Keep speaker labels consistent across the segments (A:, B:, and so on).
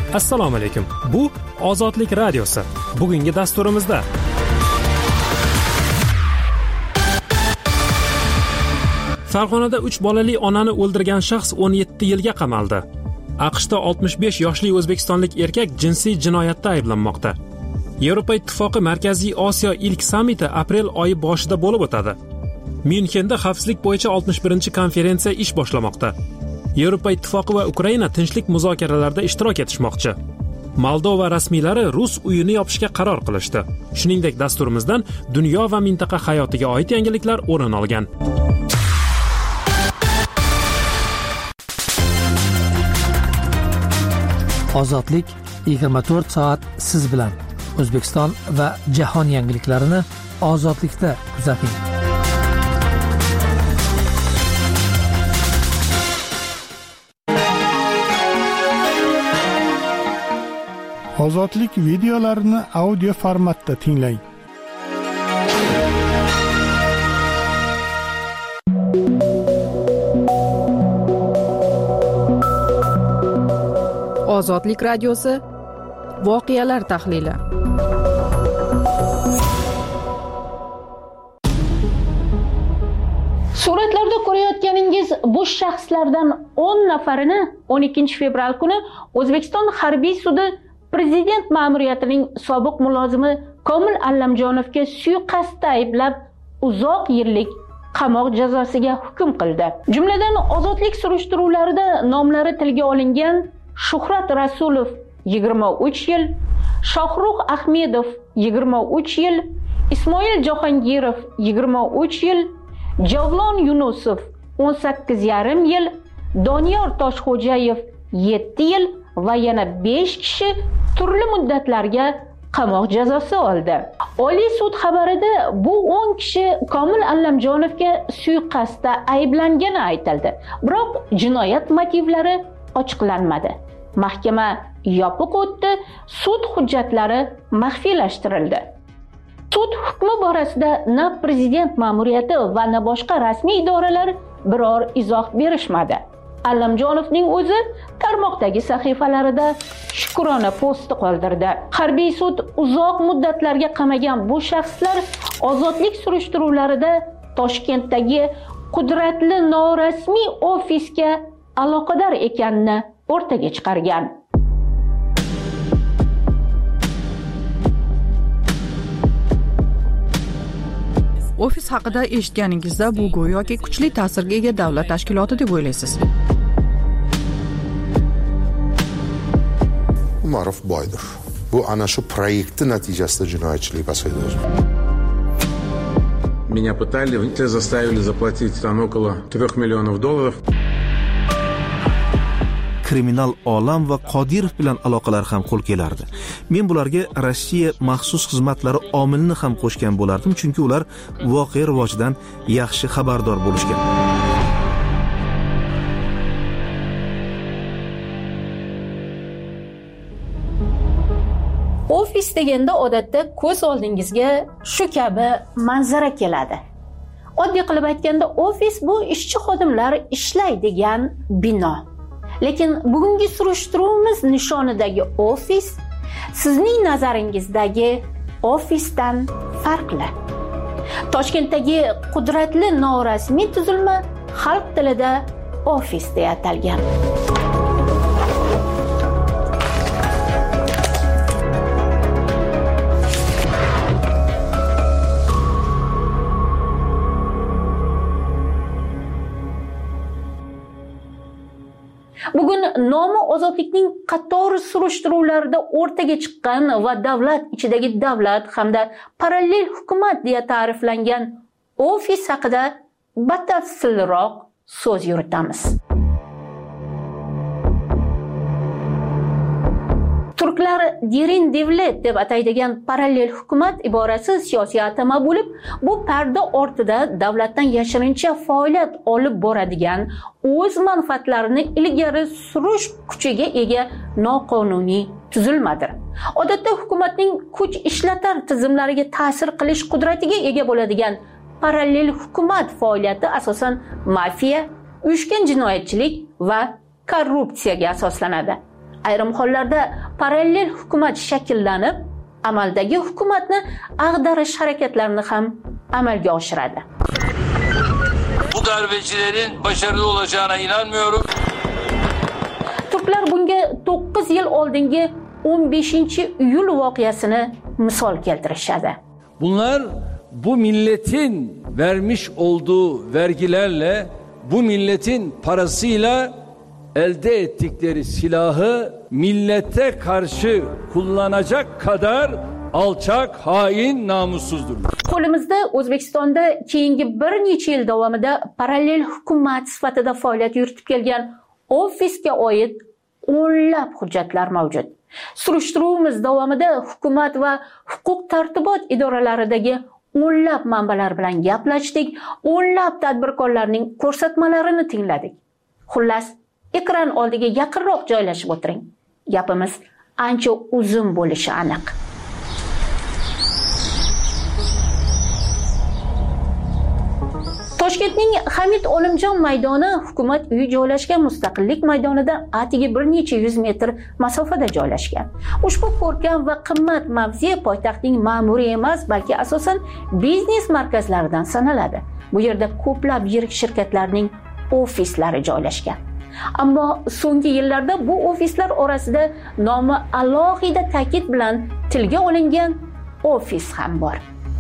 A: Assalomu alaykum. Bu Ozodlik radiosi. Bugungi dasturimizda Farg'onada 3 bolali onani o'ldirgan shaxs 17 yilga qamaldi. AQShda 65 yoshli o'zbekistonlik erkak jinsiy jinoyatda ayblanmoqda. Yevropa Ittifoqi Markaziy Osiyo ilk sammiti aprel oyi boshida bo'lib o'tadi. Myunxenda xavfsizlik bo'yicha 61-konferensiya ish boshlamoqda. Yevropa Ittifoqi va Ukraina tinchlik muzokaralarida ishtirok etishmoqchi. Moldova rasmiylari Rus uyini yopishga qaror qilishdi. Shuningdek, dasturimizdan dunyo va mintaqa hayotiga oid yangiliklar o'rin olgan.
B: Ozodlik 24 soat siz bilan. O'zbekiston va jahon yangiliklarini ozodlikda kuzating.
C: Ozodlik videolarini audio formatda tinglang.
D: Ozodlik radiosi voqealar tahlili.
E: Suratlarda ko'rayotganingiz bu shaxslardan 10 nafarini 12 fevral kuni O'zbekiston harbiy sudi Prezident ma'muriyatining sobiq mulozimi Komil Allamjonovga suiqasdda ayblab uzoq yillik qamoq jazosiga hukm qildi. Jumladan ozodlik surishtiruvlarida nomlari tilga olingan Shuhrat Rasulov 23 yil, Shohrux Ahmedov 23 yil, Ismoil Jahongirov 23 yil, Javlon Yunusov 18,5 yil, Doniyor Toshxo'jayev 7 yil va yana 5 kishi turli muddatlarga qamoq jazosi oldi. Oliy sud xabarida bu 10 kishi Komil Allamjonovga suiqasdda ayblangani aytildi. Biroq jinoyat motivlari ochiqlanmadi. Mahkama yopiq o'tdi, sud hujjatlari maxfiylashtirildi. Sud hukmi borasida na prezident ma'muriyati va na boshqa rasmiy idoralar biror izoh berishmadi. Allamjonovning o'zi tarmoqdagi sahifalarida shukrona posti qoldirdi. Harbiy sud uzoq muddatlarga qamagan bu shaxslar ozodlik surishtiruvlarida Toshkentdagi qudratli norasmiy ofisga aloqador ekanini o'rtaga chiqargan.
D: Ofis haqida eshitganingizda bu go'yoki kuchli ta'sirga ega davlat tashkiloti deb o'ylaysiz.
F: Ma'ruf boydir. Bu ana shu proyektning natijasida jinoyatchilik pasaydi.
G: Меня пытали, заставили заплатить там около $3 миллионов.
H: Kriminal olam va Qodirov bilan aloqalar ham qo'l kelardi. Men bularga Rossiya maxsus xizmatlari omilini ham qo'shgan bo'lardim, chunki ular voqea rivojidan yaxshi xabardor bo'lishgan.
E: Ofis deganda odatda ko'z oldingizga shu kabi manzara keladi. Oddiy qilib aytganda, ofis bu ishchi xodimlar ishlaydigan bino. Lekin bugungi surishtiruvimiz nishonidagi ofis sizning nazaringizdagi ofisdan farqli. Toshkentdagi qudratli norasmiy tuzilma xalq tilida ofis deya atalgan. Bugun nomi ozodlikning qator surishtiruvlarida o'rtaga chiqqan va davlat ichidagi davlat hamda parallel hukumat deya ta'riflangan ofis haqida batafsilroq so'z yuritamiz. Turklar derin devlet deb ataydigan parallel hukumat iborasi siyosiy atama bo'lib, bu parda ortida davlatdan yashirincha faoliyat olib boradigan, o'z manfaatlarini ilgari surish kuchiga ega noqonuniy tuzilmadir. Odatda hukumatning kuch ishlatar tizimlariga ta'sir qilish qudratiga ega bo'ladigan parallel hukumat faoliyati asosan mafiya, uyushgan jinoyatchilik va korrupsiyaga asoslanadi. Ayrim hollarda parallel hukumat shakllanib, amaldagi hukumatni ag'darish harakatlarini ham amalga oshiradi.
I: Bu darbecilerin başarılı olacağına inanmıyorum.
E: Turklar bunga 9 yil oldingi 15-iyul voqeasini misol keltirishadi.
J: Bunlar bu milletin vermiş olduğu vergilerle, bu milletin parasıyla elde ettikleri silahı millete karşı kullanacak kadar alçak, hain, namussuzdurlar.
E: Qo'limizda O'zbekistonda keyingi bir necha yil davomida parallel hukumat sifatida faoliyat yuritib kelgan ofisga oid o'nlab hujjatlar mavjud. Surishtiruvimiz davomida hukumat va huquq tartibot idoralaridagi o'nlab manbalar bilan gaplashdik, o'nlab tadbirkorlarning ko'rsatmalarini tingladik. Xullas, ekran oldiga yaqinroq joylashib o'tiring. Gapimiz ancha uzun bo'lishi aniq. Toshkentning Hamid Olimjon maydoni hukumat uyi joylashgan Mustaqillik maydonidan atigi bir necha yuz metr masofada joylashgan. Ushbu ko'rkam va qimmat mavze poytaxtning ma'muriy emas, balki asosan biznes markazlaridan sanaladi. Bu yerda ko'plab yirik shirkatlarning ofislari joylashgan. Ammo so'nggi yillarda bu ofislar orasida nomi alohida ta'kid bilan tilga olingan ofis ham bor.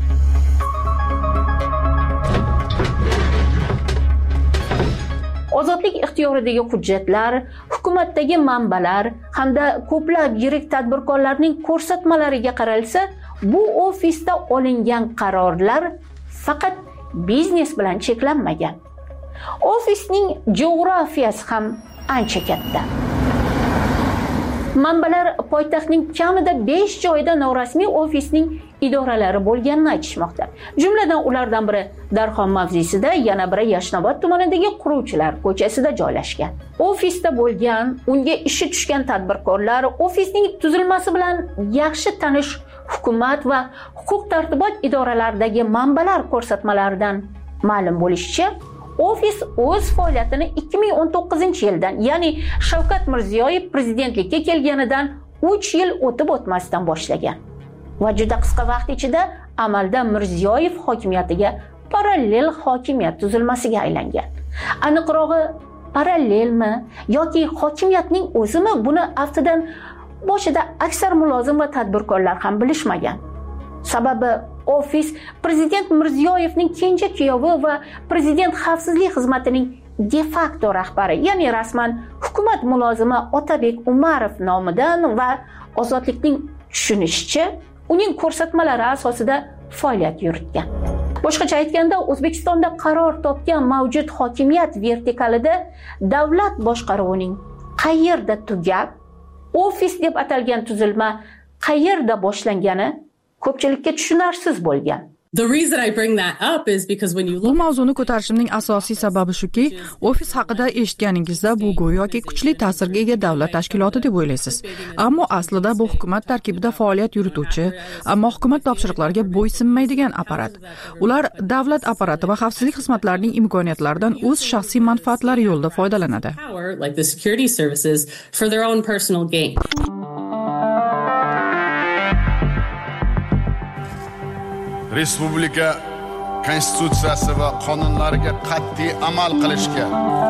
E: Ozodlik ixtiyoridagi hujjatlar, hukumatdagi manbalar hamda ko'plab yirik tadbirkorlarning ko'rsatmalariga qaralsa, bu ofisda olingan qarorlar faqat biznes bilan cheklanmagan. Ofisning geografiyasi ham ancha katta. Manbalar poytaxtning kamida 5 joyida norasmiy ofisning idoralari bo'lganini aytishmoqda. Jumladan ulardan biri Darxon mavzesida, yana biri Yashnobod tumanidagi Quruvchilar ko'chasida joylashgan. Ofisda bo'lgan, unga ishi tushgan tadbirkorlar ofisning tuzilmasi bilan yaxshi tanish hukumat va huquq tartibot idoralaridagi manbalar ko'rsatmalaridan ma'lum bo'lishicha, ofis o'z faoliyatini 2019-yildan, ya'ni Shavkat Mirziyoyev prezidentlikka kelganidan 3 yil o'tib o'tmasdan boshlagan. Va juda qisqa vaqt ichida amalda Mirziyoyev hokimiyatiga parallel hokimiyat tuzilmasiga aylangan. Aniqrog'i, parallelmi yoki hokimiyatning o'zimi, buni aftidan boshida aksar mulozim va tadbirkorlar ham bilishmagan. Sababi ofis prezident Mirziyoyevning kenja kuyovi va prezident xavfsizlik xizmatining de facto rahbari, ya'ni rasman hukumat mulozimi Otabek Umarov nomidan va Ozodlikning tushunishicha uning ko'rsatmalari asosida faoliyat yuritgan. Boshqacha aytganda, O'zbekistonda qaror topgan mavjud hokimiyat vertikalida davlat boshqaruvining qayerda tugab, ofis deb atalgan tuzilma qayerda boshlangani ko'pchilikka tushunarsiz bo'lgan.
D: Bu mavzuni ko'tarishimning asosiy sababi shuki, ofis haqida eshitganingizda bu go'yoki kuchli ta'sirga ega davlat tashkiloti deb o'ylaysiz. Ammo aslida bu hukumat tarkibida faoliyat yurituvchi, ammo hukumat topshiriqlariga bo'ysunmaydigan apparat. Ular davlat apparati va xavfsizlik xizmatlarining imkoniyatlaridan o'z shaxsiy manfaatlari yo'lida foydalanadi.
K: Respublika konstitutsiyasi va qonunlariga qat'iy amal qilishga.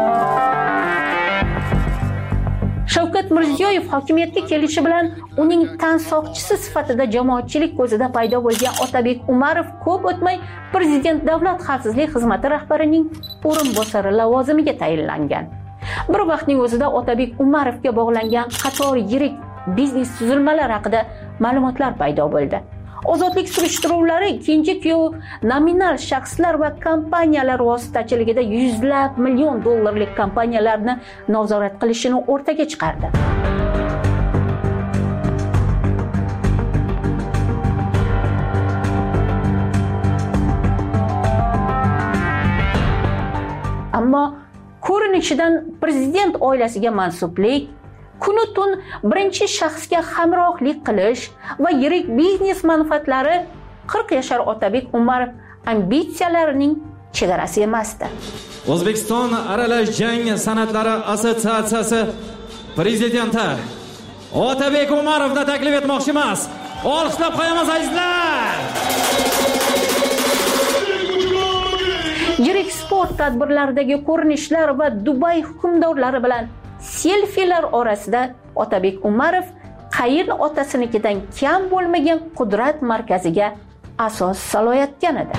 E: Shavkat Mirziyoyev hokimiyatga kelishi bilan uning tansoqchisi sifatida jamoatchilik ko'zida paydo bo'lgan Otabek Umarov ko'p o'tmay prezident davlat xavfsizlik xizmati rahbarining o'rinbosari lavozimiga tayinlangan. Bir vaqtning o'zida Otabek Umarovga bog'langan qator yirik biznes tuzilmalari haqida ma'lumotlar paydo bo'ldi. Ozodlik surishtiruvlari kenja kuyov nominal shaxslar va kompaniyalar vositachiligida yuzlab million dollarlik kompaniyalarni nazorat qilishini o'rtaga chiqardi. Ammo ko'rinishidan prezident oilasiga mansublik, kunu tun birinchi shaxsga hamrohlik qilish va yirik biznes manfaatlari 40 yashar Otabek Umarov ambitsiyalarining chegarasi emasdi.
L: O'zbekiston aralash jang san'atlari assotsiatsiyasi prezidenti Otabek Umarovni taklif etmoqchimiz. Olqishlab qo'yamiz azizlar.
E: Yirik sport tadbirlaridagi ko'rinishlar va Dubay hukmdorlari bilan selfilar orasida Otabek Umarov qayin otasinikidan kam bo'lmagan qudrat markaziga asos solayotgan edi.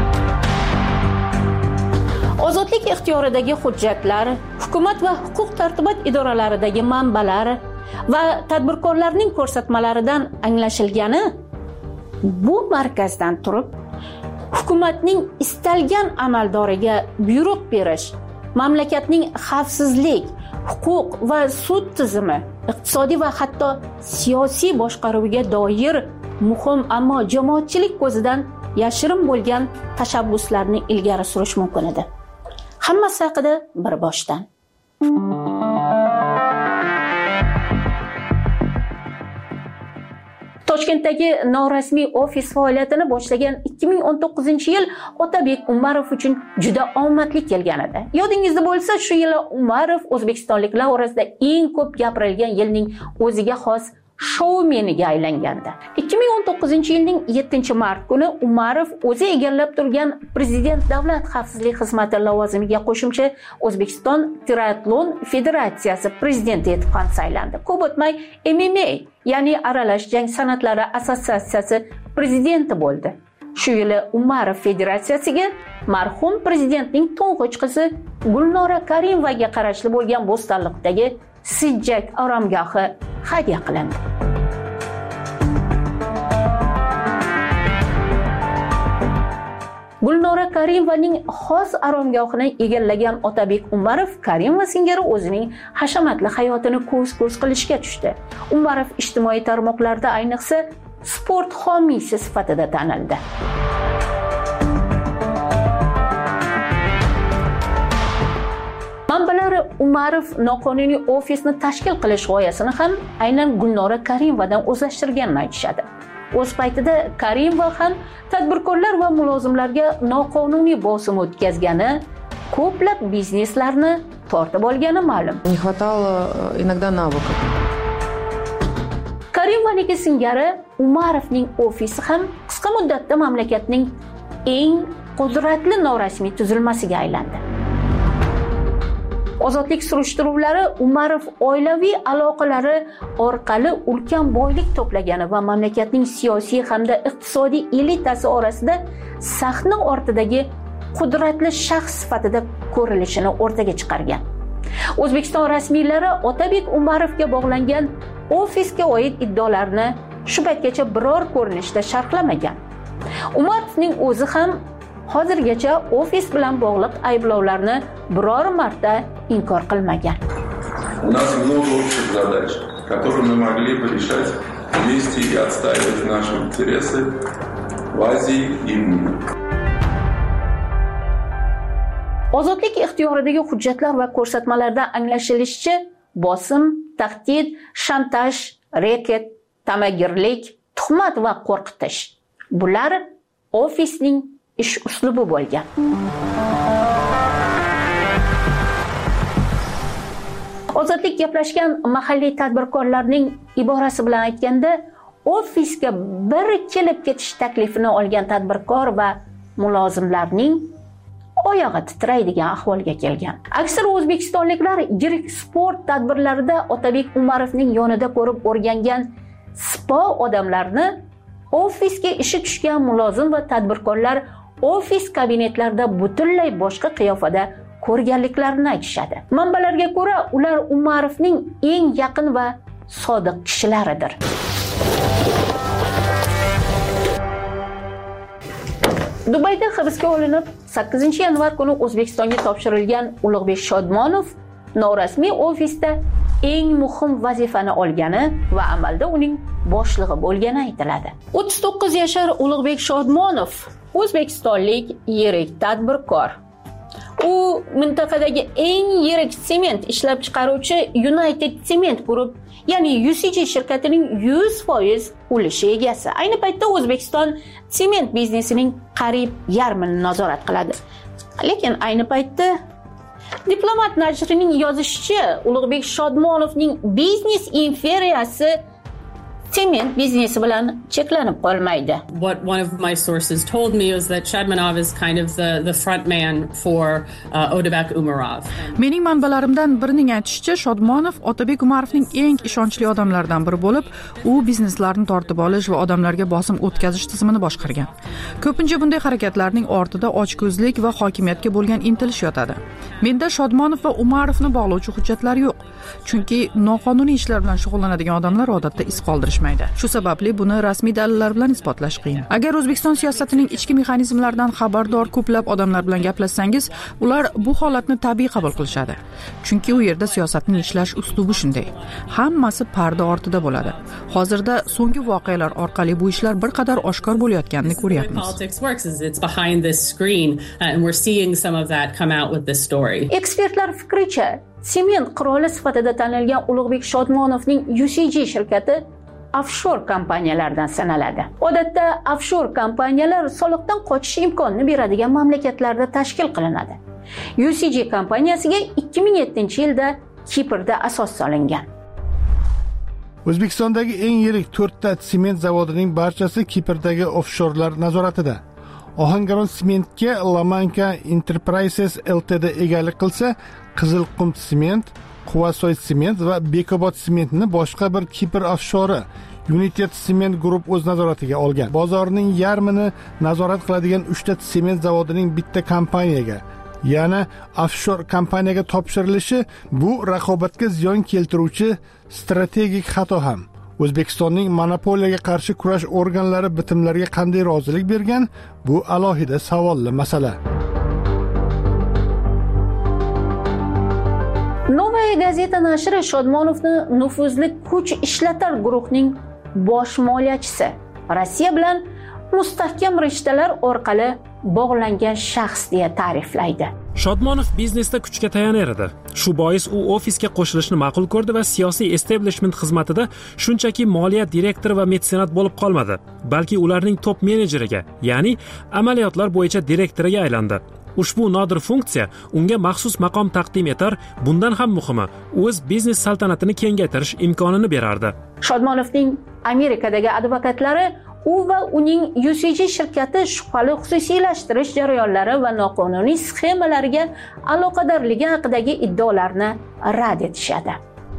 E: Ozodlik ixtiyoridagi hujjatlar, hukumat va huquq-tartibot idoralaridagi manbalar va tadbirkorlarning ko'rsatmalaridan anglashilgani, bu markazdan turib hukumatning istalgan amaldoriga buyruq berish, mamlakatning xavfsizlik, huquq va sud tizimi, iqtisodiy va hatto siyosiy boshqaruviga doir muhim, ammo jamoatchilik ko'zidan yashirin bo'lgan tashabbuslarni ilgari surish mumkin edi. Hammasi haqida bir boshdan. Toshkentdagi norasmiy ofis faoliyatini boshlagan 2019-yil Otabek Umarov uchun juda omadli kelgan edi. Yodingizda bo'lsa, shu yili Umarov o'zbekistonliklar orasida eng ko'p gapirilgan yilning o'ziga xos shoumeniga aylangandi. 2019-yilning 7-mart kuni Umarov o'zi egallab turgan Prezident Davlat xavfsizlik xizmati lavozimiga qo'shimcha O'zbekiston Triatlon Federatsiyasi prezidenti etib ham saylandi. Ko'p o'tmay MMA, ya'ni aralash jang san'atlari assotsiatsiyasi prezidenti bo'ldi. Shu yili Umarov federatsiyasiga marhum prezidentning to'ng'ich qizi Gulnora Karimovaga qarashli bo'lgan Bo'stonliqdagi Sijjak oromgohi hadya qilindi. Gulnora Karimovaning xos oromgohini egallagan Otabek Umarov Karimova singari o'zining hashamatli hayotini ko'z-ko'z qilishga tushdi. Umarov ijtimoiy tarmoqlarda ayniqsa sport homiysi sifatida tanildi. Manbalar Umarov noqonuniy ofisni tashkil qilish g'oyasini ham aynan Gulnora Karimovadan o'zlashtirganini aytishadi. O'z paytida Karimova ham tadbirkorlar va mulozimlarga noqonuniy bosim o'tkazgani, ko'plab bizneslarni tortib olgani ma'lum.
M: Не хватало иногда навыков.
E: Karimovaning singari Umarovning ofisi ham qisqa muddatda mamlakatning eng qudratli norasmiy tuzilmasiga aylandi. Ozodlik surishtiruvlari Umarov oilaviy aloqalari orqali ulkan boylik to'plagani va mamlakatning siyosiy hamda iqtisodiy elitasi orasida sahna ortidagi qudratli shaxs sifatida ko'rilishini o'rtaga chiqargan. O'zbekiston rasmiylari Otabek Umarovga bog'langan ofisga oid iddaolarni shu paytgacha biror ko'rinishda sharhlamagan. Umarovning o'zi ham hozirgacha ofis bilan bog'liq ayblovlarni biror marta inkor qilmagan.
N: У нас много общих задач, которые мы могли бы решать вместе и отстаивать наши интересы в Азии и в мире.
E: Ozodlik ixtiyoridagi hujjatlar va ko'rsatmalarda anglashilishicha, bosim, tahdid, shantaj, reket, tamagirlik, tuhmat va qo'rqitish. Bular ofisning ish uslubi bo'lgan. Ozodlik gaplashgan mahalliy tadbirkorlarning iborasi bilan aytganda, ofisga bir kelib ketish taklifini olgan tadbirkor va mulozimlarning oyog'i titraydigan ahvolga kelgan. Aksar o'zbekistonliklar yirik sport tadbirlarida Otabek Umarovning yonida ko'rib o'rgangan spo odamlarni ofisga ishi tushgan mulozim va tadbirkorlar ofis kabinetlarida butunlay boshqa qiyofada ko'rganliklarini aytishadi. Manbalarga ko'ra, ular Umarovning eng yaqin va sodiq kishilaridir. Dubayda hibsga olinib 8-yanvar kuni O'zbekistonga topshirilgan Ulug'bek Shodmonov norasmiy ofisda eng muhim vazifani olgani va amalda uning boshlig'i bo'lgani aytiladi. 39 yashar Ulug'bek Shodmonov o'zbekistonlik yirik tadbirkor. U mintaqadagi eng yirik sement ishlab chiqaruvchi United Cement Group, ya'ni UCG shirkatining 100% ulushi egasi. Ayni paytda O'zbekiston sement biznesining qariyb yarmini nazorat qiladi. Lekin ayni paytda Diplomat nashrining yozishicha, Ulug'bek Shodmonovning biznes imperiyasi sement biznesi bilan cheklanib qolmaydi.
O: What one of my sources told me was that Shadmanov is kind of the front man for Otabek Umarov.
D: Mening manbalarimdan birining aytishicha, Shodmonov Otabek Umarovning eng ishonchli odamlaridan biri bo'lib, u bizneslarni tortib olish va odamlarga bosim o'tkazish tizimini boshqargan. Ko'pincha bunday harakatlarning ortida ochko'zlik va hokimiyatga bo'lgan intilish yotadi. Menda Shodmonov va Umarovni bog'lovchi hujjatlar yo'q, chunki noqonuniy ishlar bilan shug'ullanadigan odamlar odatda iz qoldirish. Shu sababli buni rasmiy dalillar bilan isbotlash qiyin. Agar O'zbekiston siyosatining ichki mexanizmlaridan xabardor ko'plab odamlar bilan gaplashsangiz, ular bu holatni tabiiy qabul qilishadi. Chunki u yerda siyosatning ishlash uslubi shunday. Hammasi parda ortida bo'ladi. Hozirda so'nggi voqealar orqali bu ishlar bir qadar oshkor bo'layotganini ko'ryapmiz.
E: Ekspertlar fikricha, sement qiroli sifatida tanilgan Ulug'bek Shodmonovning UCG shirkati offshore kompaniyalardan sanaladi. Odatda offshore kompaniyalar soliqdan qochish imkonini beradigan mamlakatlarda tashkil qilinadi. UCG kompaniyasiga 2007-yilda Kiprda asos solingan.
C: O'zbekistondagi eng yirik 4 ta sement zavodining barchasi Kiprdagi offshorlar nazoratida. Ohangaron sementga Lamanka Enterprises Ltd egalik qilsa, Qizilqum sement, Quvasoy sement va Bekobod sementni boshqa bir Kipr offshori United Cement Group o'z nazoratiga olgan. Bozorning yarmini nazorat qiladigan 3 ta sement zavodining bitta kompaniyaga, yana offshore kompaniyaga topshirilishi bu raqobatga ziyon keltiruvchi strategik xato ham. O'zbekistonning monopoliyaga qarshi kurash organlari bitimlarga qanday rozilik bergan? Bu alohida savolli masala.
E: Novaya gazeta nashri Shodmonovni nufuzli kuch ishlatar guruhning bosh moliyachisi, Rossiya bilan mustahkam rishtalar orqali bog'langan shaxs deya ta'riflaydi.
A: Shodmonov biznesda kuchga tayanar edi. Shu bois u ofisga qo'shilishni ma'qul ko'rdi va siyosiy establishment xizmatida shunchaki moliya direktori va metsenat bo'lib qolmadi, balki ularning top menejeriga, ya'ni amaliyotlar bo'yicha direktoriga aylandi. Ushbu nodir funksiya unga maxsus maqom taqdim etar, bundan ham muhimi, o'z biznes saltanatini kengaytirish imkonini berardi.
E: Shodmonovning Amerikadagi advokatlari u va uning UCG shirkati shubhali xususiylashtirish jarayonlari va noqonuniy sxemalarga aloqadorligi haqidagi iddaolarni rad etishadi.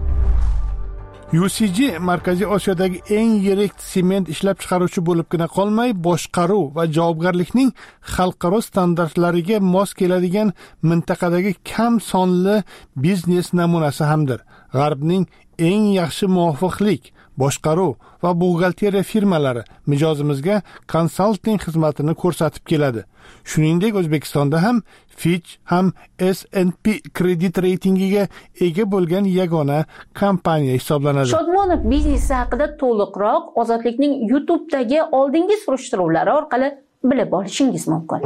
C: UCG Markaziy Osiyodagi eng yirik sement ishlab chiqaruvchi bo'libgina qolmay, boshqaruv va javobgarlikning xalqaro standartlariga mos keladigan mintaqadagi kam sonli biznes namunasi hamdir. G'arbning eng yaxshi muvofiqlik, boshqaruv va buxgalteriya firmalari mijozimizga konsalting xizmatini ko'rsatib keladi. Shuningdek, O'zbekistonda ham Fitch ham S&P kredit reytingiga ega bo'lgan yagona kompaniya hisoblanadi.
E: Shodmonov biznesi haqida to'liqroq Ozodlikning YouTube'dagi oldingi surishtiruvlari orqali bilib olishingiz mumkin.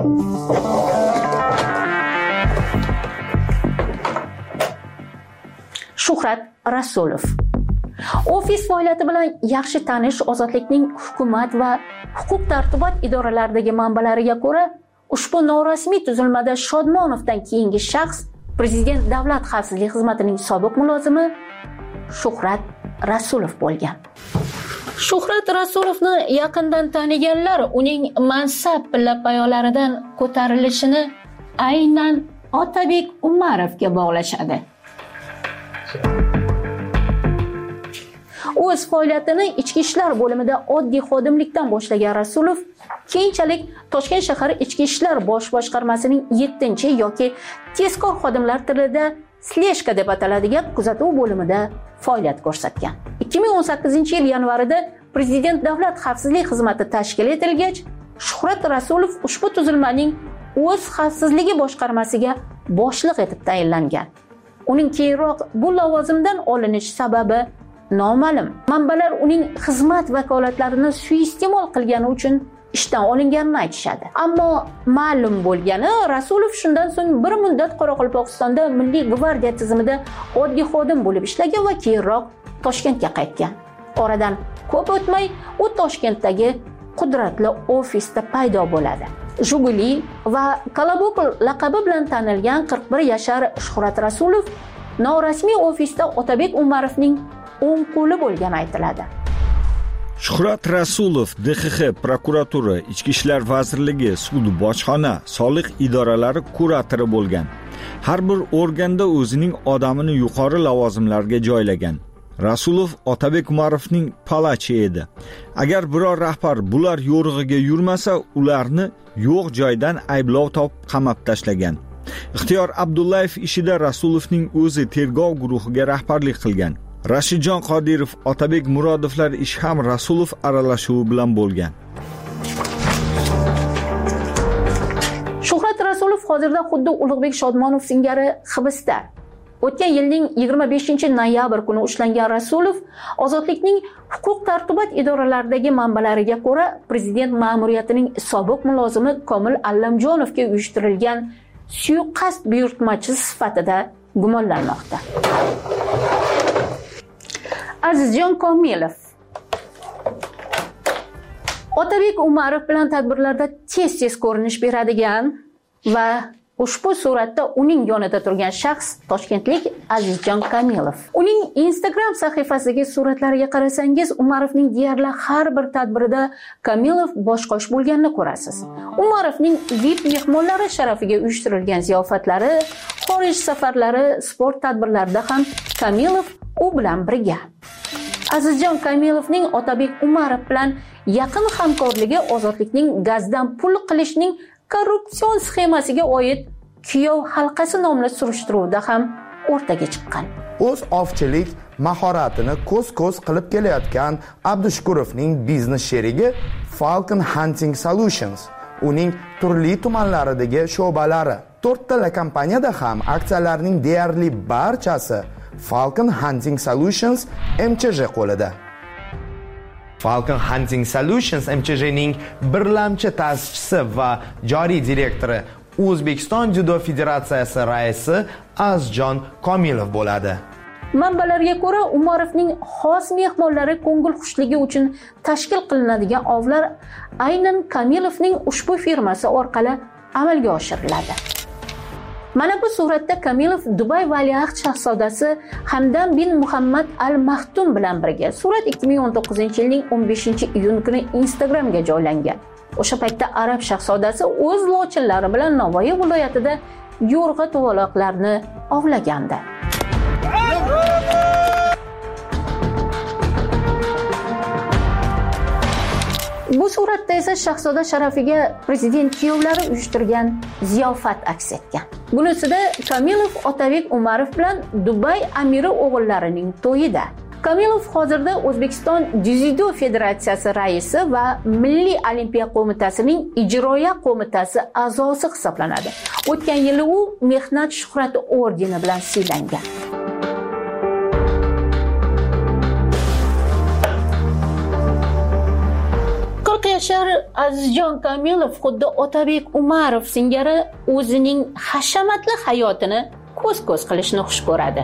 E: Shuhrat Rasulov. Ofis faoliyati bilan yaxshi tanish Ozodlikning hukumat va huquq-tartibot idoralaridagi manbalariga ko'ra, ushbu norasmiy tuzilmada Shodmonovdan keyingi shaxs Prezident Davlat xavfsizlik xizmatining sobiq mulozimi Shuhrat Rasulov bo'lgan. Shuhrat Rasulovni yaqindan taniganlar uning mansab pilla-payolaridan ko'tarilishini aynan Otabek Umarovga bog'lashadi. O'z faoliyatini ichki ishlar bo'limida oddiy xodimlikdan boshlagan Rasulov keyinchalik Toshkent shahar ichki ishlar bosh boshqarmasining 7-chi yoki tezkor xodimlar tilida sleshka deb ataladigan kuzatuv bo'limida faoliyat ko'rsatgan. 2018-yil yanvarida Prezident Davlat xavfsizlik xizmati tashkil etilgach, Shuhrat Rasulov ushbu tuzilmaning o'z xavfsizligi boshqarmasiga boshliq etib tayinlangan. Uning keyinroq bu lavozimdan olinish sababi noma'lum. Manbalar uning xizmat vakolatlarini suiiste'mol qilgani uchun ishdan olinganini aytishadi. Ammo ma'lum bo'lgani, Rasulov shundan so'ng bir muddat Qoraqalpog'istonda Milliy gvardiya tizimida oddiy xodim bo'lib ishlagan va keyinroq Toshkentga qaytgan. Oradan ko'p o'tmay u Toshkentdagi qudratli ofisda paydo bo'ladi. Juguli va Kolobok laqabi bilan tanilgan 41 yashar Shuhrat Rasulov norasmiy ofisda Otabek Umarovning o'ng qo'li bo'lgani aytiladi.
P: Shuhrat Rasulov DXX, prokuratura, Ichki ishlar vazirligi, sud, bojxona, soliq idoralari kuratori bo'lgan. Har bir organda o'zining odamini yuqori lavozimlarga joylagan. Rasulov Otabek Umarovning palachi edi. Agar biror rahbar bular yo'rig'iga yurmasa, ularni yo'q joydan ayblov topib qamab tashlagan. Ixtiyor Abdullayev ishida Rasulovning o'zi tergov guruhiga rahbarlik qilgan. Rashidjon Qodirov, Otabek Murodovlar ish ham Rasulov aralashuvi bilan bo'lgan.
E: Shuhrat Rasulov hozirda xuddi Ulug'bek Shodmonov singari hibsda. O'tgan yilning 25-noyabr kuni ushlangan Rasulov ozodlikning huquq-tartibot idoralaridagi manbalariga ko'ra prezident ma'muriyatining sobiq mulozimi Komil Allamjonovga uyushtirilgan suiqasd buyurtmachisi sifatida gumonlanmoqda. Azizjon Komilov Otabek Umarov bilan tadbirlarda tez-tez ko'rinish beradigan va ushbu suratda uning yonida turgan shaxs toshkentlik Azizjon Komilov. Uning Instagram sahifasidagi suratlariga qarasangiz, Umarovning deyarli har bir tadbirida Komilov boshqosh bo'lganini ko'rasiz. Umarovning VIP mehmonlari sharafiga uyushtirilgan ziyofatlari, xorij safarlari, sport tadbirlarida ham Komilov u bilan birga. Azizjon Komilovning Otabek Umarov bilan yaqin hamkorligi ozodlikning gazdan pul qilishning korrupsion sxemasiga oid Kuyov halqasi nomli surishtiruvda ham o'rtaga chiqqan.
Q: O'z ovchilik mahoratini ko'z-ko'z qilib kelayotgan Abdushukurovning biznes sherigi Falcon Hunting Solutions, uning turli tumanlaridagi sho'balari, 4 ta kompaniyada ham aksiyalarning deyarli barchasi Falcon Hunting Solutions MCJ qo'lida. Falcon Hunting Solutions MCJning birlamchi ta'sischisi va joriy direktori, O'zbekiston Judo Federatsiyasi raisi Azizjon Komilov bo'ladi.
E: Manbalarga ko'ra, Umarovning xos mehmonlari ko'ngilxushligi uchun tashkil qilinadigan ovlar aynan Komilovning ushbu firmasi orqali amalga oshiriladi. Mana bu suratda Komilov Dubay valiahd shahzodasi Hamdam bin Muhammad Al Maktum bilan birga. Surat 2019-yilning 15-iyun kuni Instagramga joylangan. O'sha paytda arab shahzodasi o'z lochinlari bilan Navoiy viloyatida yo'rg'a tuvaloqlarni ovlagandi. Bu suratda esa shahzoda sharafiga prezident kuyovlari uyushtirgan ziyofat aks etgan. Bunisida Komilov Otabek Umarov bilan Dubay amiri o'g'illarining to'yida. Komilov hozirda O'zbekiston Dzyudo Federatsiyasi raisi va Milliy olimpiya qo'mitasining ijroiya qo'mitasi a'zosi hisoblanadi. O'tgan yili u mehnat shuhrati ordeni bilan siylangan. Yashar Azizjon Komilov xuddi Otabek Umarov singari o'zining hashamatli hayotini ko'z-ko'z qilishni xush ko'radi.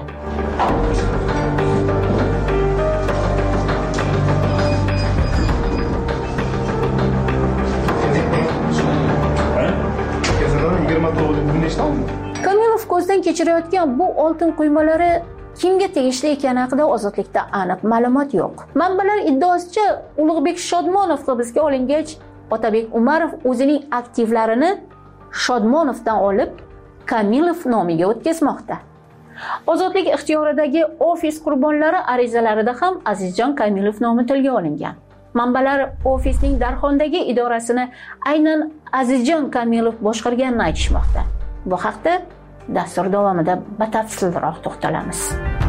E: Komilov ko'zdan kechirayotgan bu oltin quymalari kimga tegishli ekani haqida ozodlikda aniq ma'lumot yo'q. Manbalar iddaosicha Ulug'bek Shodmonov hibsga olingach, Otabek Umarov o'zining aktivlarini Shodmonovdan olib, Komilov nomiga o'tkazmoqda. Ozodlik ixtiyoridagi ofis qurbonlari arizalarida ham Azizjon Komilov nomi tilga olingan. Manbalar ofisning Darxondagi idorasini aynan Azizjon Komilov boshqarganini aytishmoqda. Bu haqda dastur davomida batafsilroq to'xtalamiz.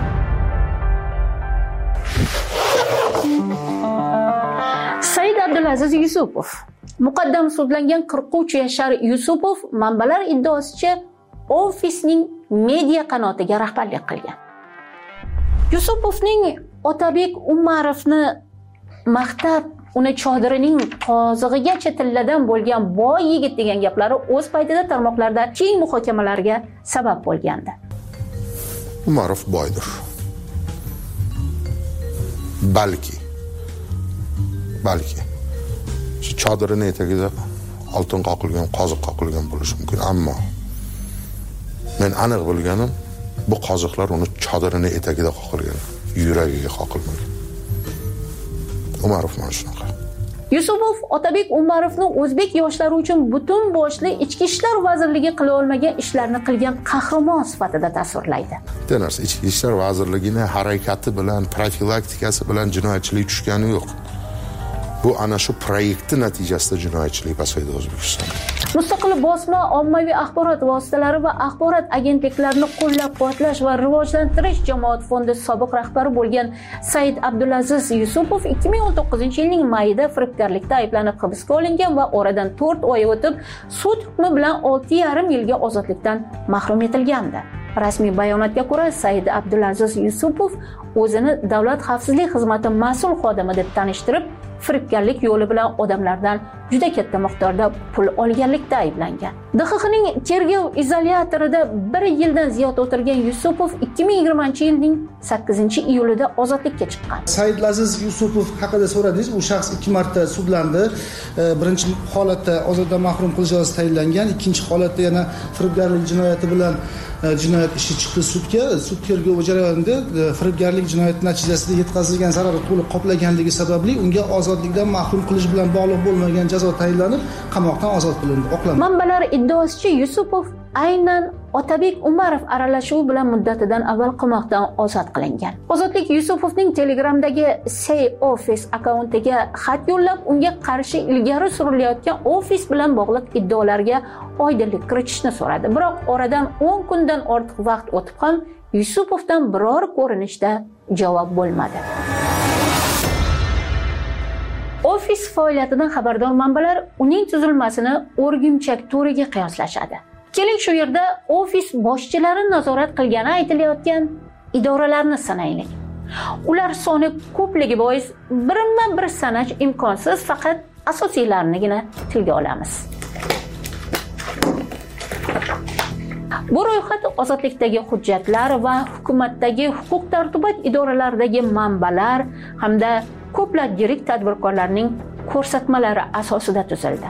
E: Said Abdulaziz Yusupov. Muqaddam sudlangan 43 yashar Yusupov manbalar iddaosicha ofisning media qanotiga rahbarlik qilgan. Yusupovning Otabek Umarovni maqtab, uni chodirining qozig'igacha tilladan bo'lgan boy yigit degan gaplari o'z paytida tarmoqlarda keng muhokamalarga sabab bo'lgandi.
F: Umarov boydir. Balki. shu chodirini etagida oltin qoqilgan, qoziq qoqilgan bo'lishi mumkin, ammo men aniq bilganim bu qoziqlar uni chodirini etagida qoqilgan, yuragiga qoqilmagan. Umarov mana shunaqa.
E: Yusupov Otabek Umarovni o'zbek yoshlari uchun butun boshli ichki ishlar vazirligi qila olmagan ishlarni qilgan qahramon sifatida tasvirlaydi.
F: Bitta narsa, ichki ishlar vazirligining harakati bilan, profilaktikasi bilan jinoyatchilik tushgani yo'q. Bu ana shu proyektning natijasida jinoyatchilik pasaydi O'zbekistonda.
E: Mustaqil bosma, ommaviy axborot vositalari va axborot agentliklarini qo'llab-quvvatlash va rivojlantirish jamoat fondi sobiq rahbari bo'lgan Said Abdulaziz Yusupov 2019-yilning mayida firibgarlikda ayblanib hibsga olingan va oradan 4 oy o'tib sud hukmi bilan 6,5 yilga ozodlikdan mahrum etilgandi. Rasmiy bayonotga ko'ra, Said Abdulaziz Yusupov o'zini Davlat xavfsizlik xizmati mas'ul xodimi deb tanishtirib, firibgarlik yo'li bilan odamlardan juda katta miqdorda pul olganlikda ayblangan. DXXning tergov izolyatorida 1 yildan ziyod o'tirgan Yusupov 2020-yilning 8-iyulida ozodlikka chiqqan.
R: Saidlaziz Yusupov haqida so'radingiz. U shaxs 2 marta sudlandi. Birinchi holatda ozoddan mahrum qilish jazosi tayinlangan, ikkinchi holatda yana firibgarlik jinoyati bilan jinoyat ishi chiqdi sudga. Sud tergovi jarayonida firibgarlik jinoyati natijasida yetkazilgan zararni to'liq qoplaganligi sababli unga ozodlikdan mahrum qilish bilan bog'liq bo'lmagan jazo tayinlanib, qamoqdan ozod qilindi, oqlandi.
E: Manbalar iddaosicha Yusupov aynan Otabek Umarov aralashuvi bilan muddatidan avval qamoqdan ozod qilingan. Ozodlik Yusupovning Telegramdagi Say Office akkauntiga xat yo'llab, unga qarshi ilgari surilayotgan ofis bilan bog'liq iddaolarga oydinlik kiritishni so'radi. Biroq oradan 10 kundan ortiq vaqt o'tib ham Yusupovdan biror ko'rinishda javob bo'lmadi. Ofis faoliyatidan xabardor manbalar uning tuzilmasini O'rgimchak to'riga qiyoslashadi. Keling shu yerda ofis boshchilari nazorat qilgani aytilayotgan idoralarni sanaylik. Ular soni ko'pligi bois birma-bir sanash imkonsiz, faqat asosiylarinigina tilga olamiz. Bu ro'yxat ozodlikdagi hujjatlar va hukumatdagi huquq-tartibot idoralaridagi manbalar hamda ko'plab yirik tadbirkorlarning ko'rsatmalari asosida tuzildi.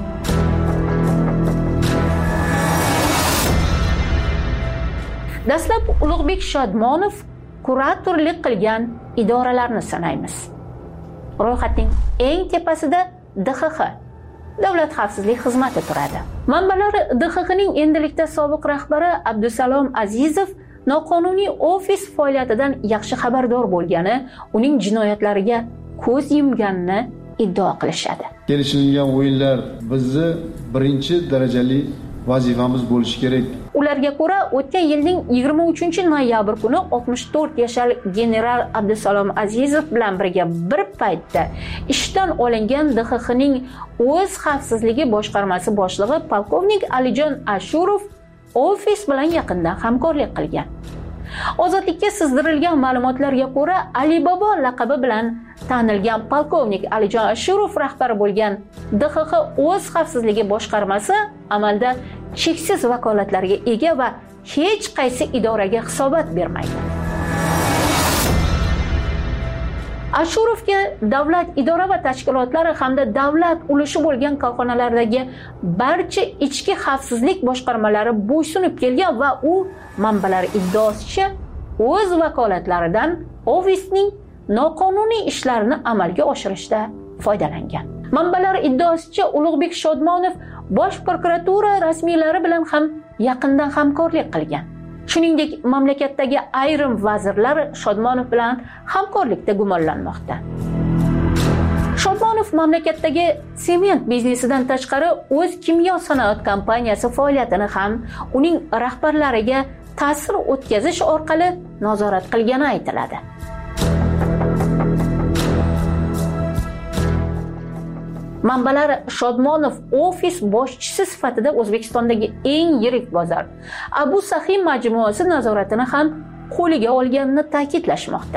E: Dastlab Ulug'bek Shodmonov kuratorlik qilgan idoralarni sanaymiz. Ro'yxatning eng tepasida DXX, Davlat xavfsizlik xizmati turadi. Manbalar DXXning endilikda sobiq rahbari Abdusalom Azizov noqonuniy ofis faoliyatidan yaxshi xabardor bo'lgani, uning jinoyatlariga ko'z yumganini iddao qilishadi.
S: Kelishilgan o'yinlar bizni birinchi darajali vazifamiz bo'lishi kerak.
E: Ularga ko'ra, o'tgan yilning 23-noyabr kuni 64 yoshli general Abdusalom Azizov bilan birga bir paytda ishdan olingan DXXning o'z xavfsizligi boshqarmasi boshlig'i polkovnik Alijon Ashurov ofis bilan yaqindan hamkorlik qilgan. Ozodlikka sizdirilgan ma'lumotlarga ko'ra, Alibaba laqabi bilan tanilgan polkovnik Alijon Ashurov rahbari bo'lgan DXX o'z xavfsizligi boshqarmasi amalda cheksiz vakolatlarga ega va hech qaysi idoraga hisobot bermaydi. Ashurovga davlat idora va tashkilotlari hamda davlat ulushi bo'lgan korxonalardagi barcha ichki xavfsizlik boshqarmalari bo'ysunib kelgan va u manbalar iddaosicha o'z vakolatlaridan ofisning noqonuniy ishlarini amalga oshirishda foydalangan. Manbalar iddaosicha Ulug'bek Shodmonov Bosh prokuratura rasmiylari bilan ham yaqindan hamkorlik qilgan. Shuningdek, mamlakatdagi ayrim vazirlar Shodmonov bilan hamkorlikda gumonlanmoqda. Shodmonov mamlakatdagi sement biznesidan tashqari o'z kimyo sanoat kompaniyasi faoliyatini ham uning rahbarlariga ta'sir o'tkazish orqali nazorat qilgani aytiladi. Manbalar Shodmonov ofis boshchisi sifatida O'zbekistondagi eng yirik bozor Abu Sahi majmuasi nazoratini ham qo'liga olganini ta'kidlashmoqda.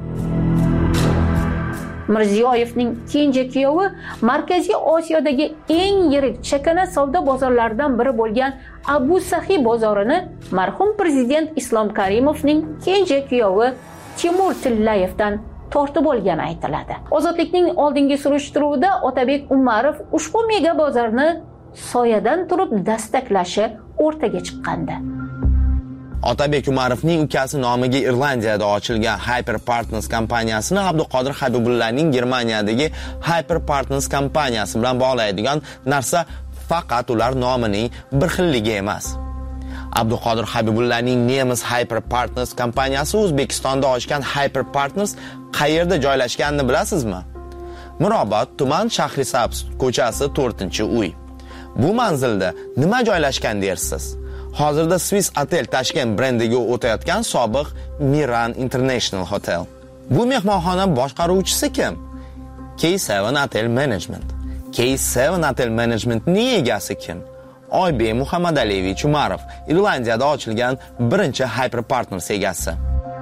E: Mirziyoyevning kenja kuyovi Markaziy Osiyodagi eng yirik chakana savdo bozorlaridan biri bo'lgan Abu Sahi bozorini marhum prezident Islom Karimovning kenja kuyovi Timur Tillayevdan tortib olgani aytiladi. Ozodlikning oldingi surishtiruvida Otabek Umarov ushbu mega bozorni soyadan turib dastaklashi o'rtaga chiqqandi.
T: Otabek Umarovning ukasi nomiga Irlandiyada ochilgan Hyper Partners kompaniyasini Abduqodir Habibullaning Germaniyadagi Hyper Partners kompaniyasi bilan bog'laydigan narsa faqat ular nomining bir xilligi emas. Abduqodir Habibullaning Nemis Hyper Partners kompaniyasi O'zbekistonda ochgan Hyper Partners qayerda joylashganini bilasizmi? Mirobod tuman Shahrisabz ko'chasi 4-uy. Bu manzilda nima joylashgan dersiz? Hozirda Swiss Hotel Tashkent brendiga o'tayotgan sobiq Miran International Hotel. Bu mehmonxona boshqaruvchisi kim? K7 Hotel Management. K7 Hotel Managementning egasi kim? Oybek Muhammadaliyevich Umarov, Irlandiyada ochilgan birinchi Hyper Partners egasi.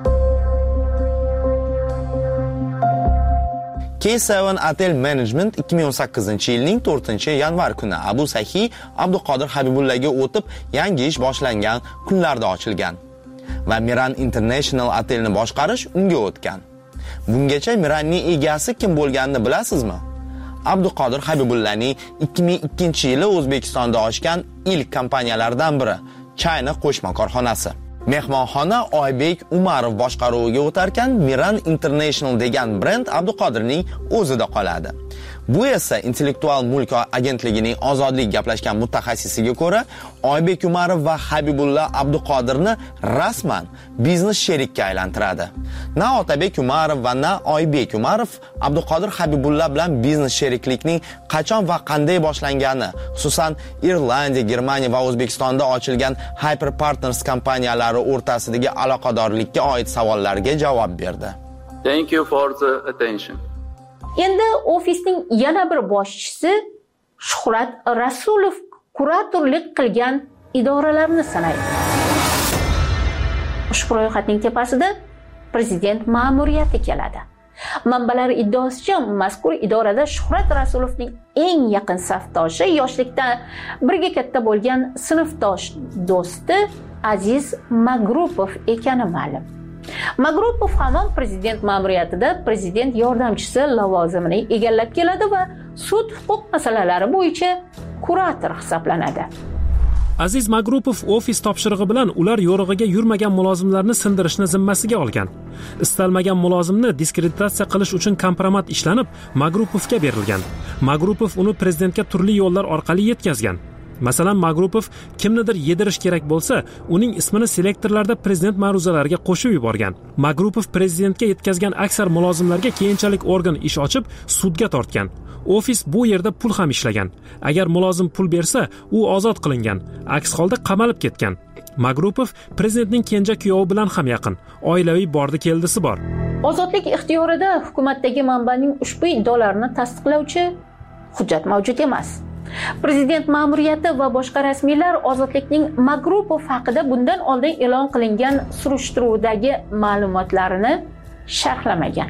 T: K7 Hotel Management 2018-yilning 4-yanvar kuni Abu Sahi Abduqodir Habibullaga o'tib, yangi ish boshlangan kunlarda ochilgan va Miran International Hotelni boshqarish unga o'tgan. Bungacha Miranning egasi kim bo'lganini bilasizmi? Abduqodir Habibullaning 2002-yili O'zbekistonda ochgan ilk kompaniyalardan biri China qo'shma korxonasi. Mehmonxona Oybek Umarov boshqaruviga o'tarkan, Miran International degan brend Abduqodirning o'zida qoladi. Bu esa Intellektual mulk agentligining ozodlik gaplashgan mutaxassisiga ko'ra, Oybek Umarov va Habibulla Abduqodirni rasman biznes sherikka aylantiradi. Na Otabek Umarov va na Oybek Umarov Abduqodir Habibulla bilan biznes sheriklikning qachon va qanday boshlangani, xususan Irlandiya, Germaniya va O'zbekistonda ochilgan Hyper Partners kompaniyalari o'rtasidagi aloqadorlikka oid savollarga javob berdi.
N: Thank you for the attention.
E: Endi ofisning yana bir boshchisi Shuhrat Rasulov kuratorlik qilgan idoralarni sanaydi. Ushbu ro'yxatning tepasida prezident ma'muriyati keladi. Manbalar iddaosicha, mazkur idorada Shuhrat Rasulovning eng yaqin safdoshi, yoshlikdan birga katta bo'lgan sinfdosh do'sti Aziz Magrupov ekani ma'lum. Magrupov hamon prezident ma'muriyatida prezident yordamchisi lavozimini egallab keladi va sud huquq masalalari bo'yicha kurator hisoblanadi.
A: Aziz Magrupov ofis topshirig'i bilan ular yo'rig'iga yurmagan mulozimlarni sindirishni zimmasiga olgan. Istalmagan mulozimni diskreditatsiya qilish uchun kompromat ishlanib, Magrupovga berilgan. Magrupov uni prezidentga turli yo'llar orqali yetkazgan. Masalan, Magrupov kimnidir yedirish kerak bo'lsa, uning ismini selektorlarda prezident ma'ruzalariga qo'shib yuborgan. Magrupov prezidentga yetkazgan aksar mulozimlarga keyinchalik organ ish ochib, sudga tortgan. Ofis bu yerda pul ham ishlagan. Agar mulozim pul bersa, u ozod qilingan. Aks holda qamalib ketgan. Magrupov prezidentning kenja kuyovi bilan ham yaqin. Oilaviy bordi-keldisi bor.
E: Ozodlik ixtiyorida hukumatdagi manbaning ushbu iddaolarini tasdiqlovchi hujjat mavjud emas. Prezident ma'muriyati va boshqa rasmiylar Ozodlikning Magrupov haqida bundan oldin e'lon qilingan surishtiruvdagi ma'lumotlarini sharhlamagan.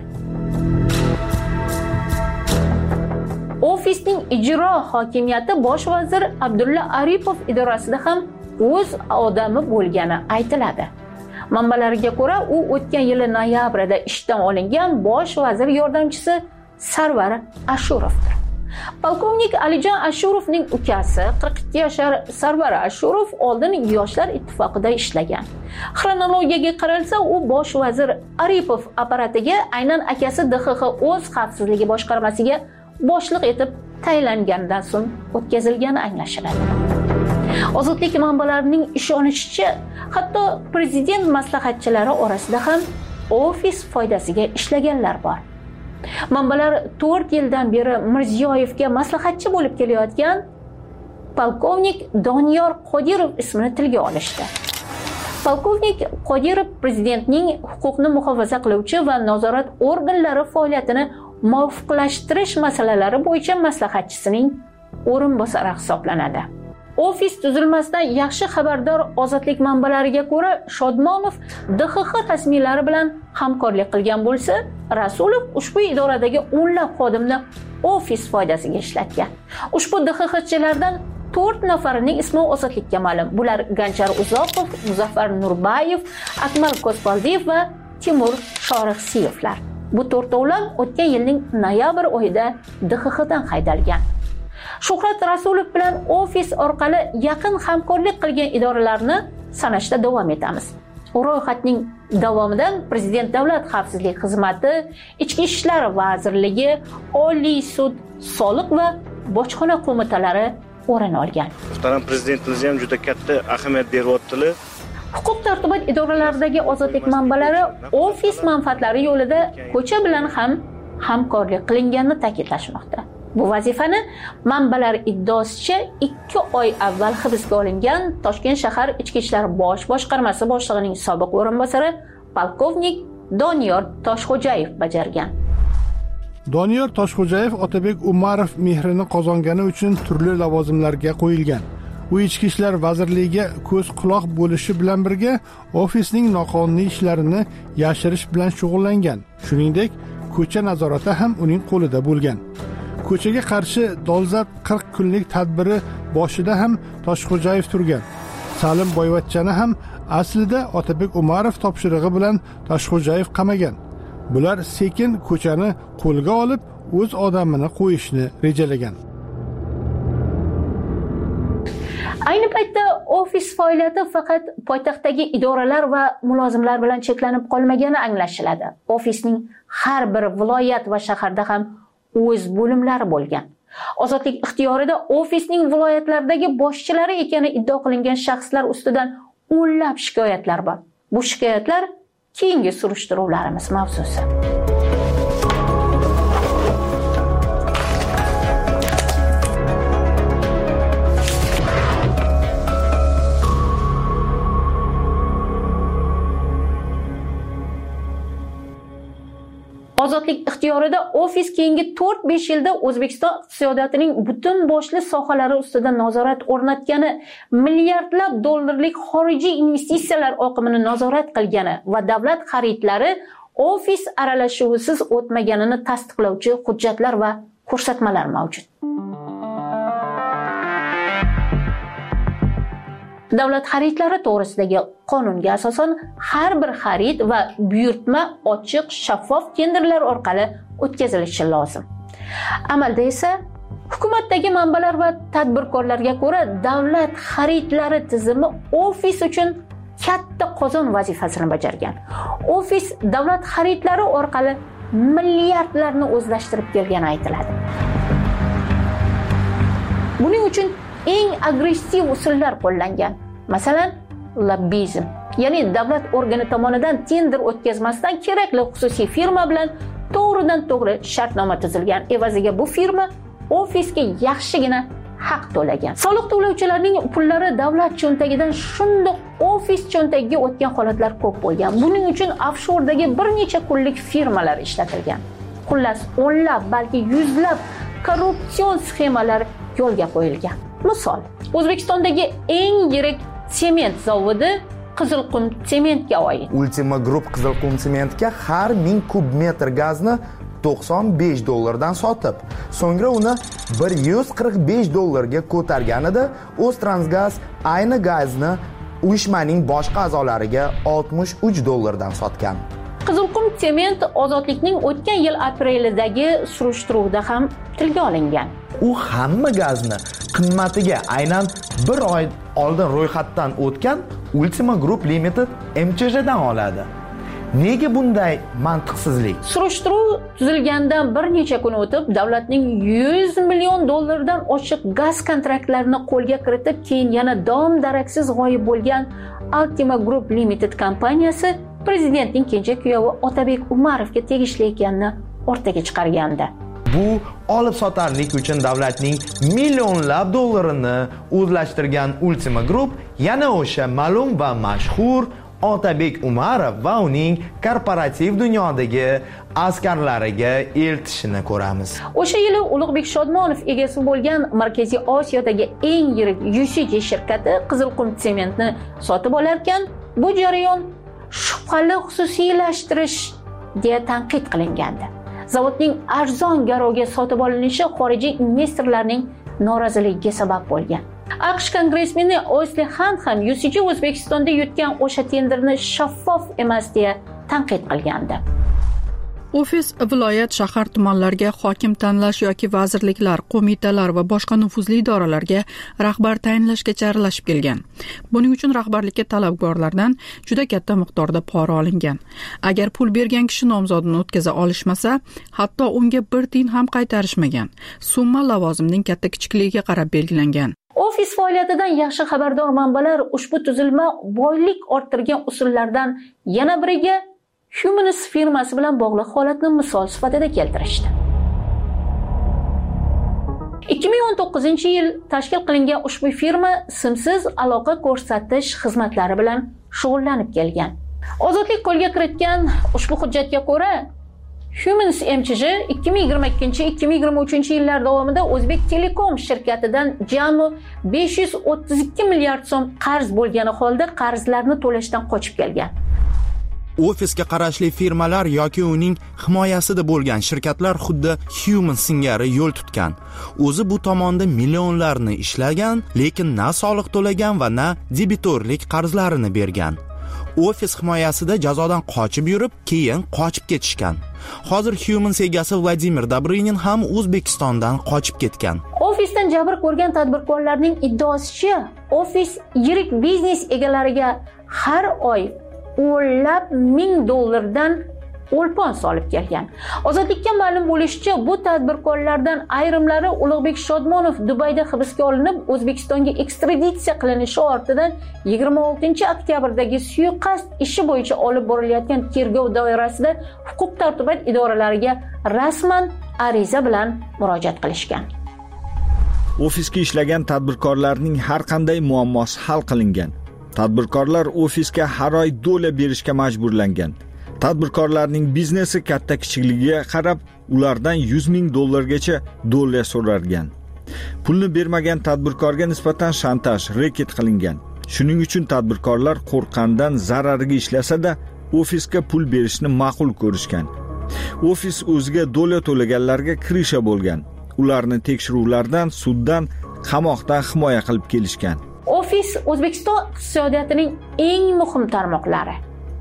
E: Ofisning ijro hokimiyati bosh vazir Abdulla Aripov idorasida ham o'z odami bo'lgani aytiladi. Manbalarga ko'ra, u o'tgan yil noyabrida ishdan olingan bosh vazir yordamchisi Sarvar Ashurovdir. Polkovnik Alijon Ashurovning ukasi 42 yoshar Sarvar Ashurov oldin Yoshlar ittifoqida ishlagan. Xronologiyaga qaralsa, u bosh vazir Aripov apparatiga aynan akasi DXX o'z xavfsizligi boshqarmasiga boshliq etib tayinlangandan so'ng o'tkazilgani anglashiladi. Ozodlik manbalarining ishonishicha, hatto prezident maslahatchilari orasida ham ofis foydasiga ishlaganlar bor. Manbalar 4 yildan beri Mirziyoyevga maslahatchi bo'lib kelayotgan polkovnik Doniyor Qodirov ismini tilga olishdi. Polkovnik Qodirov prezidentning huquqni muhofaza qiluvchi va nazorat organlari faoliyatini muvofiqlashtirish masalalari bo'yicha maslahatchisining o'rinbosari hisoblanadi. Ofis tuzilmasidan yaxshi xabardor Ozodlik manbalariga ko'ra, Shodmonov DXX rasmiylari bilan hamkorlik qilgan bo'lsa, Rasulov ushbu idoradagi o'nlab xodimni ofis foydasiga ishlatgan. Ushbu DXXchilardan 4 nafarining ismi Ozodlikka ma'lum. Bular Ganjar Uzoqov, Muzaffar Nurbayev, Akmal Ko'zbaldiyev va Timur Shorixsiyevlar. Bu to'rtovlon o'tgan yilning noyabr oyida DXXdan haydalgan. Shuhrat Rasulov bilan ofis orqali yaqin hamkorlik qilgan idoralarni sanashda davom etamiz. Ro'yxatning davomidan Prezident Davlat xavfsizlik xizmati, Ichki ishlar vazirligi, Oliy sud, soliq va bojxona qo'mitalari o'rin olgan.
U: Muhtaram prezidentimiz ham juda katta ahamiyat beryaptilar.
E: Huquq-tartibot idoralaridagi ozodlik manbalari ofis manfaatlari yo'lida ko'cha bilan ham hamkorlik qilinganini ta'kidlashmoqda. Bu vazifani manbalar iddaosicha 2 oy avval hibsga olingan Toshkent shahar Ichki ishlar bosh boshqarmasi boshlig'ining sobiq o'rinbosari polkovnik Doniyor Toshxo'jayev bajargan.
C: Doniyor Toshxo'jayev Otabek Umarov mehrini qozongani uchun turli lavozimlarga qo'yilgan. U Ichki ishlar vazirligiga ko'z quloq bo'lishi bilan birga ofisning noqonuniy ishlarini yashirish bilan shug'ullangan. Shuningdek, ko'cha nazorati ham uning qo'lida bo'lgan. Ko'chaga qarshi dolzarb 40 kunlik tadbiri boshida ham Toshxo'jayev turgan. Salim Boyvachchani ham aslida Otabek Umarov topshirig'i bilan Toshxo'jayev qamagan. Bular sekin ko'chani qo'lga olib, o'z odamini qo'yishni rejalagan.
E: Ayni paytda ofis faoliyati faqat poytaxtdagi idoralar va mulozimlar bilan cheklanib qolmagani anglashiladi. Ofisning har bir viloyat va shaharda ham o'z bo'limlari bo'lgan. Ozodlik ixtiyorida ofisning viloyatlardagi boshchilari ekani iddio qilingan shaxslar ustidan o'nlab shikoyatlar bor. Bu shikoyatlar keyingi surishtiruvlarimiz mavzusi. Ozodlik ixtiyorida ofis keyingi 4-5 yilda O'zbekiston iqtisodiyotining butun boshli sohalari ustida nazorat o'rnatgani, milliardlab dollarlik xorijiy investitsiyalar oqimini nazorat qilgani va davlat xaridlari ofis aralashuvisiz o'tmaganini tasdiqlovchi hujjatlar va ko'rsatmalar mavjud. Davlat xaridlari to'g'risidagi qonunga asosan har bir xarid va buyurtma ochiq, shaffof tenderlar orqali o'tkazilishi lozim. Amalda esa hukumatdagi manbalar va tadbirkorlarga ko'ra davlat xaridlari tizimi ofis uchun katta qozon vazifasini bajargan. Ofis davlat xaridlari orqali milliardlarni o'zlashtirib kelgani aytiladi. Buning uchun eng agressiv usullar qo'llangan. Masalan, lobbizm, ya'ni davlat organi tomonidan tender o'tkazmasdan kerakli xususiy firma bilan to'g'ridan to'g'ri shartnoma tuzilgan. Evaziga bu firma ofisga yaxshigina haq to'lagan. Soliq to'lovchilarning pullari davlat cho'ntagidan shundoq ofis cho'ntagiga o'tgan holatlar ko'p bo'lgan. Buning uchun offshordagi bir necha kunlik firmalar ishlatilgan. Xullas, o'nlab, balki yuzlab korrupsion sxemalar yo'lga qo'yilgan. Misol, O'zbekistondagi eng yirik sement zavodi Qizilqum sementga oid.
Q: Ultima Group Qizilqum sementga har 1000 kub metr gazni $95 sotib, so'ngra uni $145 ko'targanida O'ztransgaz ayni gazni uyushmaning boshqa a'zolariga $63 sotgan.
E: Qizilqum sement ozodlikning o'tgan yil aprelidagi surishtiruvda ham tilga olingan.
Q: U hamma gazni qimmatiga aynan 1 oy oldin ro'yxatdan o'tgan Ultima Group Limited MCJdan oladi. Nega bunday mantiqsizlik?
E: Surishtiruv tuzilgandan bir necha kun o'tib, davlatning $100 million oshiq gaz kontraktlarini qo'lga kiritib, keyin yana dom-daraksiz g'oyib bo'lgan Ultima Group Limited kompaniyasi prezidentning kenja kuyovi Otabek Umarovga tegishli ekanini o'rtaga chiqargandi.
Q: Bu olib sotarlik uchun davlatning millionlab dollarini o'zlashtirgan Ultima Group yana o'sha ma'lum va mashhur Otabek Umarov va uning korporativ dunyodagi askarlariga eltishini ko'ramiz.
E: O'sha yili Ulug'bek Shodmonov egasi bo'lgan Markaziy Osiyodagi eng yirik UCG shirkati Qizilqum sementni sotib olarkan, bu jarayon shubhali xususiylashtirish deya tanqid qilingandi. Zavodning arzon garovga sotib olinishi xorijiy investorlarning noroziligiga sabab bo'lgan. AQSh kongressmeni Osli Xan ham UCG O'zbekistonda yutgan o'sha tenderni shaffof emas deya tanqid qilgandi.
D: Ofis viloyat, shahar, tumanlarga hokim tanlash yoki vazirliklar, qo'mitalar va boshqa nufuzli idoralarga rahbar tayinlashgacha aralashib kelgan. Buning uchun rahbarlikka talabgorlardan juda katta miqdorda pora olingan. Agar pul bergan kishi nomzodini o'tkaza olishmasa, hatto unga bir tiyin ham qaytarishmagan. Summa lavozimning katta kichikligiga qarab belgilangan.
E: Ofis faoliyatidan yaxshi xabardor manbalar ushbu tuzilma boylik orttirgan usullardan yana biriga Humanis firmasi bilan bog'liq holatni misol sifatida keltirishdi. 2019-yil tashkil qilingan ushbu firma simsiz aloqa ko'rsatish xizmatlari bilan shug'ullanib kelgan. Ozodlik qo'lga kiritgan ushbu hujjatga ko'ra, Humanis MChJ 2022-2023 yillar davomida O'zbek Telekom shirkatidan jami 532 milliard so'm qarz bo'lgani holda qarzlarni to'lashdan qochib kelgan.
T: Ofisga qarashli firmalar yoki uning himoyasida bo'lgan shirkatlar xuddi Human singari yo'l tutgan. O'zi bu tomonda millionlarni ishlagan, lekin na soliq to'lagan va na debitorlik qarzlarini bergan. Ofis himoyasida jazodan qochib yurib, keyin qochib ketishgan. Hozir Human egasi Vladimir Dobrinin ham O'zbekistondan qochib ketgan.
E: Ofisdan jabr ko'rgan tadbirkorlarning iddaosicha, ofis yirik biznes egalariga har oy o'nlab ming dollardan o'lpon solib kelgan. Ozodlikka ma'lum bo'lishicha, bu tadbirkorlardan ayrimlari Ulug'bek Shodmonov Dubayda hibsga olinib, O'zbekistonga ekstraditsiya qilinishi ortidan 26-oktyabrdagi suiqasd ishi bo'yicha olib borilayotgan tergov doirasida huquq-tartibot idoralariga rasman ariza bilan murojaat qilishgan.
P: Ofisga ishlagan tadbirkorlarning har qanday muammosi hal qilingan. Tadbirkorlar ofisga har oy $dollar berishga majburlangan. Tadbirkorlarning biznesi katta kichikligiga qarab, ulardan $100,000 $dollar so'ralgan. Pulni bermagan tadbirkorga nisbatan shantaj, reket qilingan. Shuning uchun tadbirkorlar qo'rqqandan zarariga ishlasa-da, ofisga pul berishni ma'qul ko'rishgan. Ofis o'ziga $dollar to'laganlarga kirisha bo'lgan. Ularni tekshiruvlardan, suddan, qamoqdan himoya qilib kelishgan.
E: Ofis O'zbekiston iqtisodiyotining eng muhim tarmoqlari,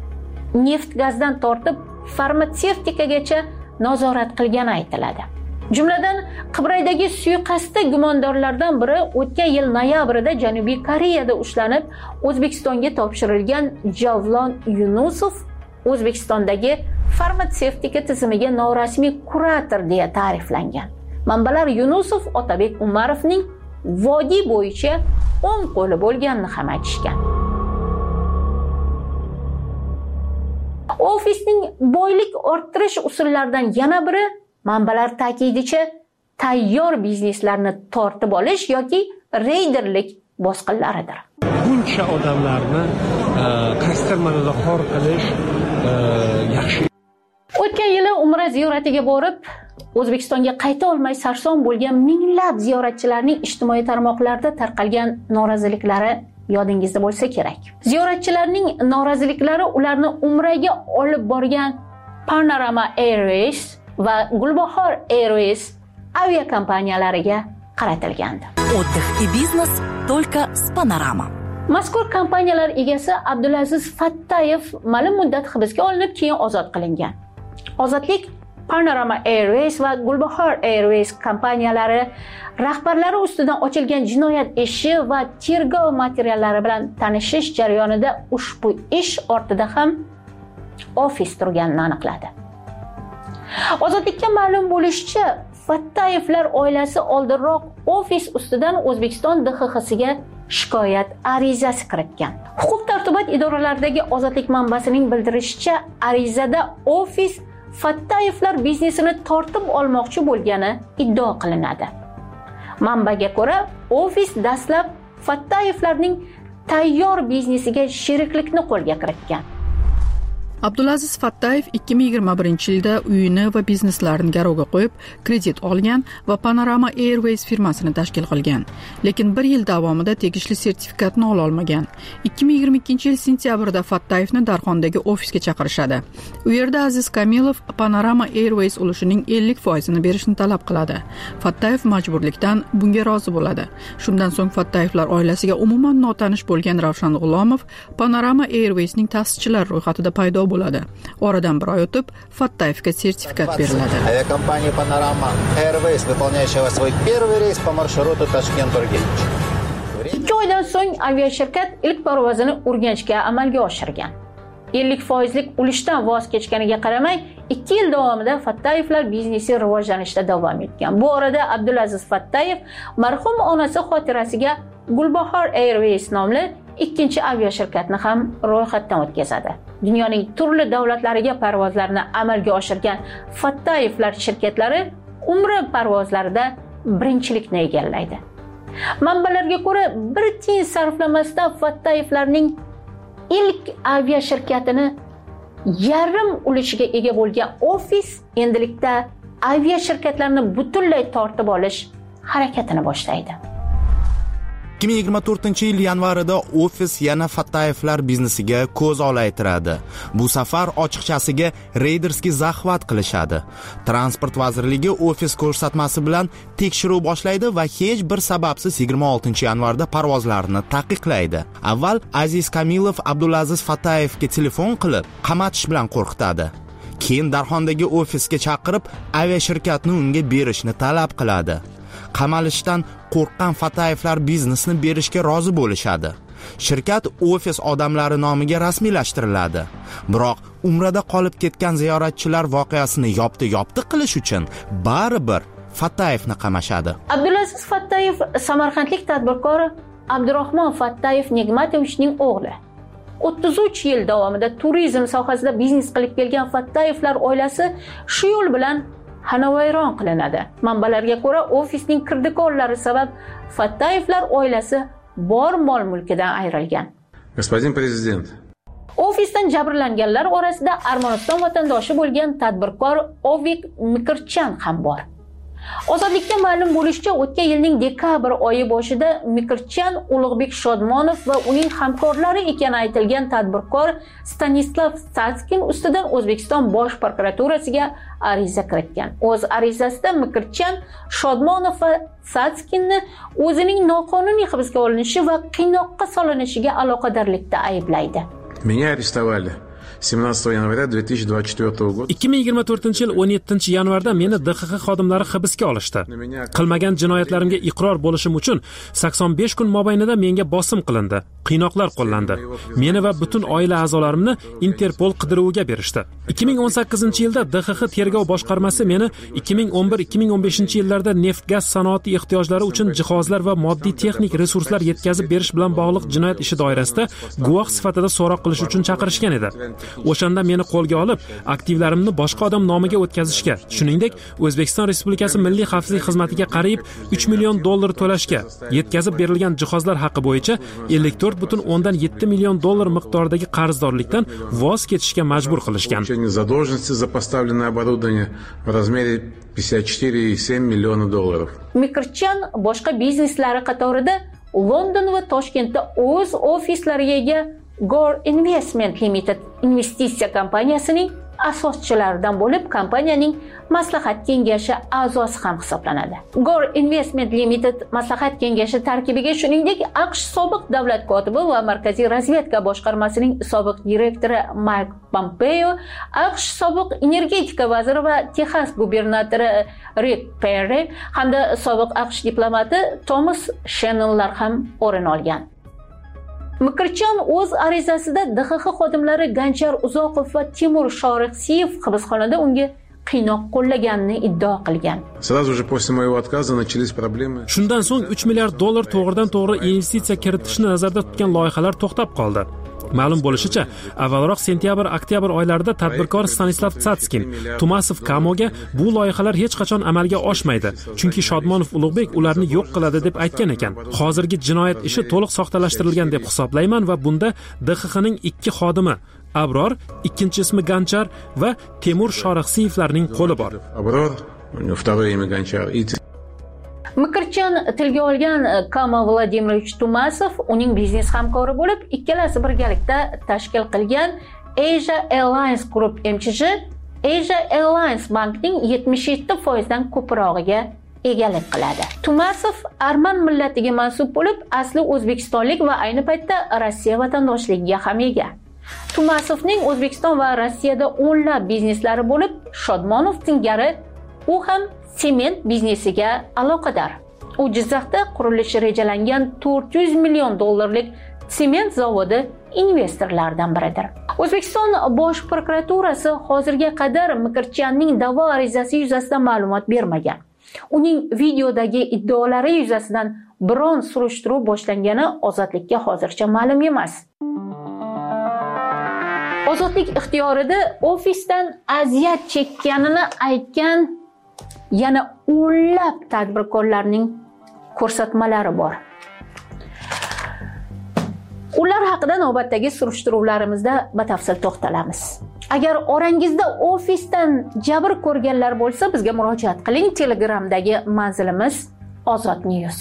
E: neft gazdan tortib farmatsevtikagacha nazorat qilgani aytiladi. Jumladan, Qibraydagi suiqasdda gumondorlardan biri o'tgan yil noyabrida Janubiy Koreyada ushlanib, O'zbekistonga topshirilgan Javlon Yunusov O'zbekistondagi farmatsevtika tizimiga norasmiy kurator deya ta'riflangan. Manbalar Yunusov Otabek Umarovning vodiy bo'yicha o'ng qo'li bo'lganini ham aytishgan. Ofisning boylik orttirish usullaridan yana biri manbalar ta'kidicha tayyor bizneslarni tortib olish yoki reyderlik bosqinlaridir.
B: Buncha odamlarni qasddan xor qilish yaxshi.
E: O'tgan yili Umra ziyoratiga borib, O'zbekistonga qayta olmay sarson bo'lgan minglab ziyoratchilarning ijtimoiy tarmoqlarda tarqalgan noroziliklari yodingizda bo'lsa kerak. Ziyoratchilarning noroziliklari ularni Umraga olib borgan Panorama Airways va Gulbahor Airways aviakompaniyalariga qaratilgandi.
V: Отдых и бизнес только с Panorama.
E: Mazkur kompaniyalar egasi Abdulaziz Fattayev ma'lum muddat hibsga olinib, keyin ozod qilingan. Ozodlik Panorama Airways va Gulbahor Airways kompaniyalari rahbarlari ustidan ochilgan jinoyat ishi va tergov materiallari bilan tanishish jarayonida ushbu ish ortida ham ofis turganini aniqladi. Ozodlikka ma'lum bo'lishicha, Fattayevlar oilasi oldinroq ofis ustidan O'zbekiston DXXsiga shikoyat arizasi kiritgan. Huquq-tartibot idoralaridagi Ozodlik manbasining bildirishicha, arizada ofis Fattayevlar biznesini tortib olmoqchi bo'lgani iddao qilinadi. Manbaga ko'ra, ofis dastlab Fattayevlarning tayyor biznesiga sheriklikni qo'lga kiritgan.
D: Abdulaziz Fattayev 2021-yilda uyini va bizneslarini garovga qo'yib, kredit olgan va Panorama Airways firmasini tashkil qilgan. Lekin 1 yil davomida tegishli sertifikatni ola olmagan. 2022-yil sentyabrda Fattayevni Darxondagi ofisga chaqirishadi. U yerda Aziz Kamilov Panorama Airways ulushining 50% berishni talab qiladi. Fattayev majburlikdan bunga rozi bo'ladi. Shundan so'ng Fattayevlar oilasiga umuman notanish bo'lgan Ravshan G'ulomov Panorama Airwaysning ta'sischilari ro'yxatida paydo bo'ladi. Oradan bir oy o'tib Fattayevga sertifikat beriladi.
G: Aviakompaniya Panorama Airways, выполняющая свой первый рейс по маршруту Tashkent-Urganch.
E: 2 oydan so'ng aviashirkat ilk parvozini Urganchga amalga oshirgan. 50% ulushdan voz kechganiga qaramay, 2 yil davomida Fattayevlar biznesi rivojlanishda davom etgan. Bu orada Abdulaziz Fattayev marhum onasi xotirasiga Gulbahor Airways nomli ikkinchi aviashirkatni ham ro'yxatdan o'tkazadi. Dunyoning turli davlatlariga parvozlarni amalga oshirgan Fattayevlar shirkatlari umra parvozlarida birinchilikni egallaydi. Manbalarga ko'ra, bir tiyin sarflamasdan Fattayevlarning ilk aviashirkatini yarim ulushiga ega bo'lgan ofis endilikda aviashirkatlarni butunlay tortib olish harakatini boshlaydi.
T: 2024-yil yanvarida ofis yana Fattayevlar biznesiga ko'z olaytiradi. Bu safar ochiqchasiga reyderskiy zaxvat qilishadi. Transport vazirligi ofis ko'rsatmasi bilan tekshiruv boshlaydi va hech bir sababsiz 26-yanvarda parvozlarni taqiqlaydi. Avval Aziz Kamilov Abdulaziz Fattayevga telefon qilib, qamatish bilan qo'rqitadi. Keyin Darxondagi ofisga chaqirib, aviashirkatni unga berishni talab qiladi. Qamalishdan qo'rqqan Fattayevlar biznesni berishga rozi bo'lishadi. Shirkat ofis odamlari nomiga rasmiylashtiriladi. Biroq umrada qolib ketgan ziyoratchilar voqeasini yopti qilish uchun baribir Fattayevni qamashadi.
E: Abdulaziz Fattayev samarqandlik tadbirkor Abdurahmon Fattayev Nigmatovichning o'g'li. 33 yil davomida turizm sohasida biznes qilib kelgan Fattayevlar oilasi shu yo'l bilan xonavayron qilinadi. Manbalarga ko'ra, ofisning kirdikorlari sabab Fattayevlar oilasi bor mol-mulkidan ayrilgan.
H: Господин prezident.
E: Ofisdan jabrlanganlar orasida Armaniston vatandoshi bo'lgan tadbirkor Ovik Mikirchan ham bor. Ozodlikka ma'lum bo'lishicha, o'tgan yilning dekabr oyi boshida Mikirchan Ulug'bek Shodmonov va uning hamkorlari ekani aytilgan tadbirkor Stanislav Satskin ustidan O'zbekiston Bosh prokuraturasiga ariza kiritgan. O'z arizasida Mikirchan Shodmonov va Satskinni o'zining noqonuniy hibsga olinishi va qiynoqqa solinishiga aloqadorlikda ayblaydi.
H: Меня арестовали 17 yanvarda 2024 года.
A: 2024-yil 17-yanvarda meni DXX xodimlari hibsga olishdi. Qilmagan jinoyatlarimga iqror bo'lishim uchun 85 kun mobaynida menga bosim qilindi. Qiynoqlar qo'llandi. Meni va butun oila a'zolarimni Interpol qidiruviga berishdi. 2018-yilda DXX tergov boshqarmasi meni 2011-2015-yillarda neft-gaz sanoati ehtiyojlari uchun jihozlar va moddiy texnik resurslar yetkazib berish bilan bog'liq jinoyat ishi doirasida guvoh sifatida so'roq qilish uchun chaqirishgan edi. O'shanda meni qo'lga olib, aktivlarimni boshqa odam nomiga o'tkazishga, shuningdek, O'zbekiston Respublikasi Milliy xavfsizlik xizmatiga qariyb $3 million to'lashga, yetkazib berilgan jihozlar haqi bo'yicha 54,7 million miqdoridagi qarzdorlikdan voz kechishga majbur qilishgan.
H: Задолженности за поставленное оборудование в размере $54,7 million.
E: Mikirchan boshqa bizneslari qatorida London va Toshkentda o'z ofislariga ega Gore Investment Limited investitsiya kompaniyasining asoschilaridan bo'lib, kompaniyaning maslahat kengashi a'zosi ham hisoblanadi. Gore Investment Limited maslahat kengashi tarkibiga shuningdek AQSh sobiq davlat kotibi va Markaziy razvedka boshqarmasining sobiq direktori Mike Pompeo, AQSh sobiq energetika vaziri va Texas gubernatori Rick Perry hamda sobiq AQSh diplomati Thomas Shannonlar ham o'rin olgan. Mikirchan o'z arizasida DXX xodimlari Ganjar Uzoqov va Timur Shoriqsiyev hibsxonada unga qiynoq qo'llaganini iddao qilgan.
H: Сразу же после моего отказа начались проблемы.
A: Shundan so'ng $3 milliard to'g'ridan-to'g'ri investitsiya kiritishni nazarda tutgan loyihalar to'xtab qoldi. Ma'lum bo'lishicha, avvalroq sentyabr-oktyabr oylarida tadbirkor Stanislav Satskin Tumasov Kamoga bu loyihalar hech qachon amalga oshmaydi, chunki Shodmonov Ulug'bek ularni yo'q qiladi deb aytgan ekan. Hozirgi jinoyat ishi to'liq soxtalashtirilgan deb hisoblayman va bunda DXXning 2 xodimi Abror, ikkinchi ismi Ganchar va Temur Shoriqsiyevlarning qo'li bor.
H: Abror, второе имя Ganchar.
E: Mikirchan tilga olgan Kama Vladimirovich Tumasov uning biznes hamkori bo'lib, ikkalasi birgalikda tashkil qilgan Asia Airlines Group MCH Asia Airlines bankning 77% dan ko'prog'iga egalik qiladi. Tumasov arman millatiga mansub bo'lib, asli o'zbekistonlik va ayni paytda Rossiya vatandoshligiga ham ega. Tumasovning O'zbekiston va Rossiyada o'nlab bizneslari bo'lib, Shodmonov singari u ham sement biznesiga aloqador. U Jizzaxda qurilishi rejalangan 400 million dollarlik sement zavodi investorlaridan biridir. O'zbekiston Bosh prokuraturasi hozirga qadar Mikirchanning da'vo arizasi yuzasidan ma'lumot bermagan. Uning videodagi iddaolari yuzasidan biron surishtiruv boshlangani Ozodlikka hozircha ma'lum emas. Ozodlik ixtiyorida ofisdan aziyat chekkanini aytgan yana o'nlab tadbirkorlarning ko'rsatmalari bor. Ular haqida navbatdagi surishtiruvlarimizda batafsil to'xtalamiz. Agar orangizda ofisdan jabr ko'rganlar bo'lsa, bizga murojaat qiling. Telegramdagi manzilimiz Ozod News.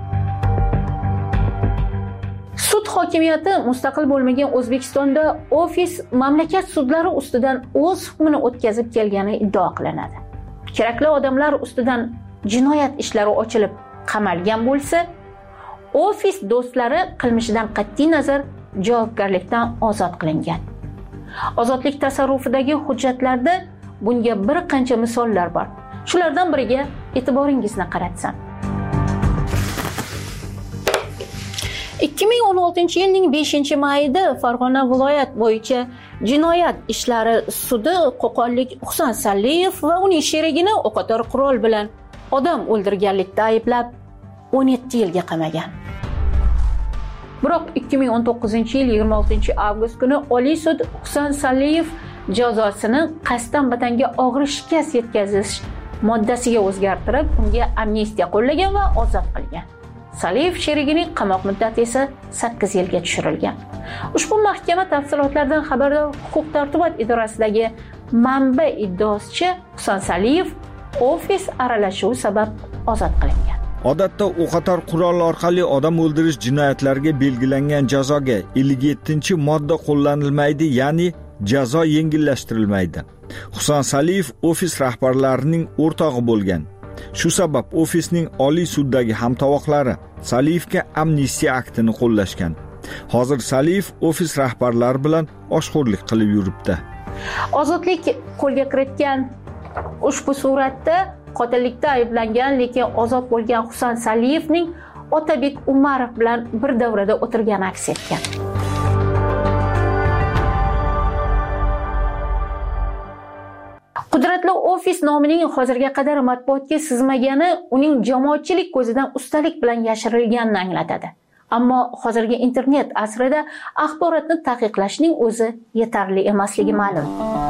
E: Sud hokimiyati mustaqil bo'lmagan O'zbekistonda ofis mamlakat sudlari ustidan o'z hukmini o'tkazib kelgani iddao qilinadi. Kerakli odamlar ustidan jinoyat ishlari ochilib qamalgan bo'lsa, ofis do'stlari qilmishidan qat'iy nazar javobgarlikdan ozod qilingan. Ozodlik tasarrufidagi hujjatlarda bunga bir qancha misollar bor. Shulardan biriga e'tiboringizni qaratsam. 2016-yilning 5-mayida Farg'ona viloyat bo'yicha jinoyat ishlari sudi qo'qonlik Husan Saliyev va uning sherigini o'qotar qurol bilan odam o'ldirganlikda ayblab 17 yilga qamagan. Biroq 2019-yil 26-avgust kuni Oliy sud Husan Saliyev jazosini qasddan vatanga og'ir shikast yetkazish moddasiga o'zgartirib, unga amnistiya qo'llagan va ozod qilgan. Saliyev sherigining qamoq muddati esa 8 yilga tushirilgan. Ushbu mahkama tafsilotlaridan xabardor huquq-tartibot idorasidagi manba iddaosicha Husan Saliyev ofis aralashuvi sabab ozod qilingan.
P: Odatda o'qotar qurol orqali odam o'ldirish jinoyatlariga belgilangan jazoga 57-modda qo'llanilmaydi, ya'ni jazo yengillashtirilmaydi. Husan Saliyev ofis rahbarlarining o'rtog'i bo'lgan. Shu sabab ofisning Oliy suddagi hamtovoqlari Saliyevga amnistiya aktini qo'llashgan. Hozir Saliyev ofis rahbarlari bilan oshxo'rlik qilib yuribdi.
E: Ozodlik qo'lga kiritgan ushbu suratda qotillikda ayblangan lekin ozod bo'lgan Husan Saliyevning Otabek Umarov bilan bir davrada o'tirgani aks etgan. Qudratli ofis nomining hozirga qadar matbuotga sizmagani uning jamoatchilik ko'zidan ustalik bilan yashirilganini anglatadi. Ammo hozirgi internet asrida axborotni taqiqlashning o'zi yetarli emasligi ma'lum.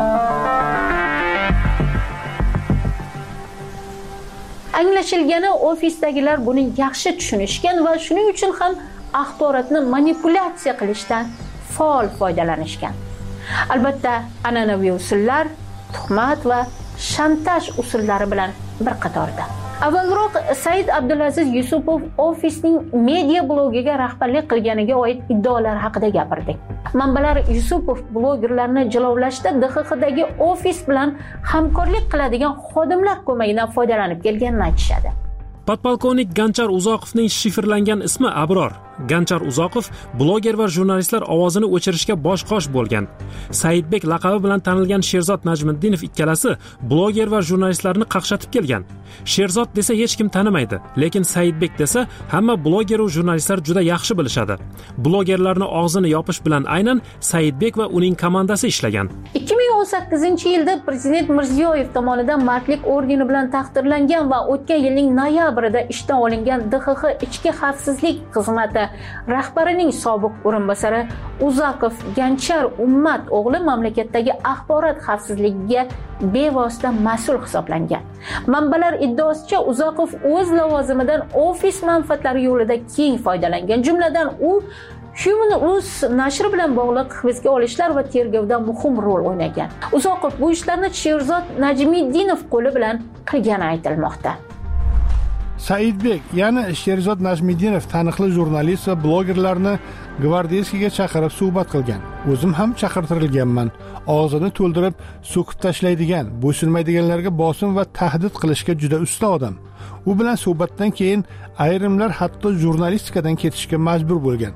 E: Anglashilgani ofisdagilar buni yaxshi tushunishgan va shuning uchun ham axborotni manipulyatsiya qilishdan faol foydalanishgan. Albatta, an'anaviy usullar, tuhmat va shantaj usullari bilan bir qatorda. Avvalroq Said Abdulaziz Yusupov ofisning media blogiga rahbarlik qilganiga oid iddaolar haqida gapirdik. Manbalar Yusupov blogerlarni jilovlashda DXXdagi ofis bilan hamkorlik qiladigan xodimlar ko'magidan foydalanib kelganini aytishadi.
A: Podpolkovnik Ganchar Uzoqovning shifrlangan ismi Abror. Ganchar Uzoqov bloger va jurnalistlar ovozini o'chirishga bosh-qosh bo'lgan. Saidbek laqabi bilan tanilgan Sherzod Najmiddinov ikkalasi bloger va jurnalistlarni qaqshatib kelgan. Sherzod desa hech kim tanimaydi, lekin Saidbek desa hamma bloger va jurnalistlar juda yaxshi bilishadi. Blogerlarni og'zini yopish bilan aynan Saidbek va uning komandasi ishlagan.
E: 2018-yilda Prezident Mirziyoyev tomonidan Mardlik ordeni bilan taqdirlangan va o'tgan yilning noyabrida ishdan olingan DXX ichki xavfsizlik xizmati rahbarining sobiq o'rinbosari Uzoqov Ganchar Ummat o'g'li mamlakatdagi axborot xavfsizligiga bevosita mas'ul hisoblangan. Manbalar iddaosicha Uzoqov o'z lavozimidan ofis manfaatlari yo'lida keng foydalangan. Jumladan u Human Rus nashri bilan bog'liq hibsga olishlar va tergovda muhim rol o'ynagan. Uzoqov bu ishlarni Sherzod Najmiddinov qo'li bilan qilgani aytilmoqda.
C: Saidbek, ya'ni Sherzod Najmiddinov taniqli jurnalist va blogerlarni gvardeyskiga chaqirib suhbat qilgan. O'zim ham chaqirtirilganman. Og'zini to'ldirib so'kib tashlaydigan, bo'ysunmaydiganlarga bosim va tahdid qilishga juda usta odam. U bilan suhbatdan keyin ayrimlar hatto jurnalistikadan ketishga majbur bo'lgan.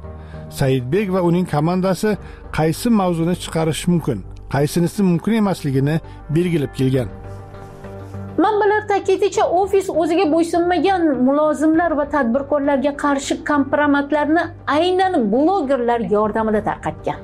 C: Saidbek va uning komandasi qaysi mavzuni chiqarishi mumkin, qaysinisi mumkin emasligini belgilab kelgan.
E: Manbalar ta'kidlashicha, ofis o'ziga bo'ysunmagan mulozimlar va tadbirkorlarga qarshi kompromatlarni aynan blogerlar yordamida tarqatgan.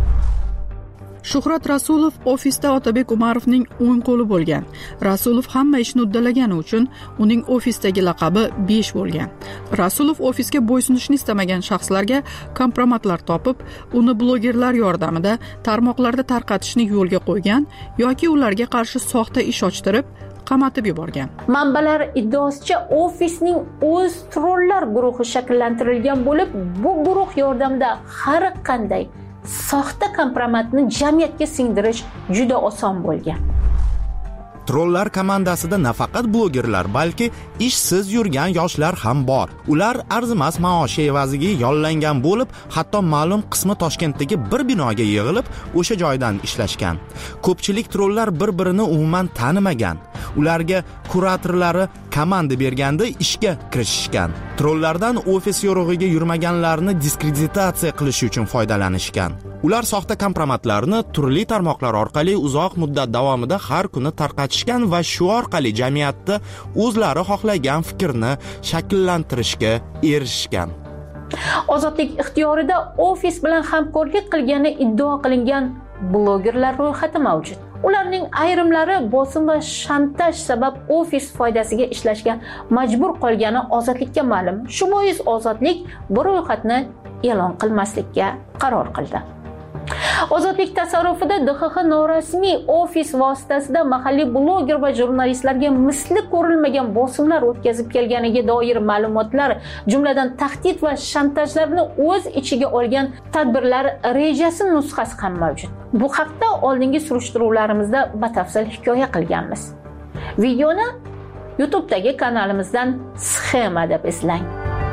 D: Shuhrat Rasulov ofisda Otabek Umarovning o'ng qo'li bo'lgan. Rasulov hamma ishni uddalagani uchun uning ofisdagi laqabi 5 bo'lgan. Rasulov ofisga bo'ysunishni istamagan shaxslarga kompromatlar topib, uni blogerlar yordamida tarmoqlarda tarqatishni yo'lga qo'ygan yoki ularga qarshi soxta ish ochtirib, qamatib yuborgan.
E: Manbalar iddaosicha, ofisning o'z trollar guruhi shakllantirilgan bo'lib, bu guruh yordamida har qanday soxta kompromatni jamiyatga singdirish juda oson bo'lgan.
T: Trollar komandasida nafaqat blogerlar, balki ishsiz yurgan yoshlar ham bor. Ular arzimas maosh evaziga yollangan bo'lib, hatto ma'lum qismi Toshkentdagi bir binoga yig'ilib, o'sha joydan ishlashgan. Ko'pchilik trollar bir-birini umuman tanimagan. Ularga kuratorlari komanda berganda ishga kirishishgan. Trollardan ofis yo'rig'iga yurmaganlarni diskreditatsiya qilish uchun foydalanishgan. Ular soxta kompromatlarni turli tarmoqlar orqali uzoq muddat davomida har kuni tarqatishgan va shu orqali jamiyatda o'zlari xohlagan fikrni shakllantirishga erishishgan.
E: Ozodlik ixtiyorida ofis bilan hamkorlik qilgani iddao qilingan blogerlar ro'yxati mavjud. Ularning ayrimlari bosim va shantaj sabab ofis foydasiga ishlashga majbur qolgani Ozodlikka ma'lum. Shu bois Ozodlik bu ro'yxatni e'lon qilmaslikka qaror qildi. Ozodlik tasarrufida DXX norasmiy ofis vositasida mahalliy bloger va jurnalistlarga misli ko'rilmagan bosimlar o'tkazib kelganiga doir ma'lumotlar, jumladan tahdid va shantajlarni o'z ichiga olgan tadbirlar rejasi nusxasi ham mavjud. Bu haqda oldingi surishtiruvlarimizda batafsil hikoya qilganmiz. Videoni YouTube'dagi kanalimizdan Sxema deb izlang.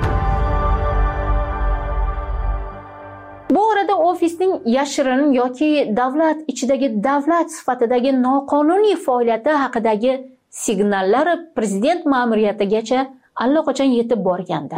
E: Bu orada ofisning yashirin yoki davlat ichidagi davlat sifatidagi noqonuniy faoliyati haqidagi signallar prezident ma'muriyatigacha allaqachon yetib borgandi.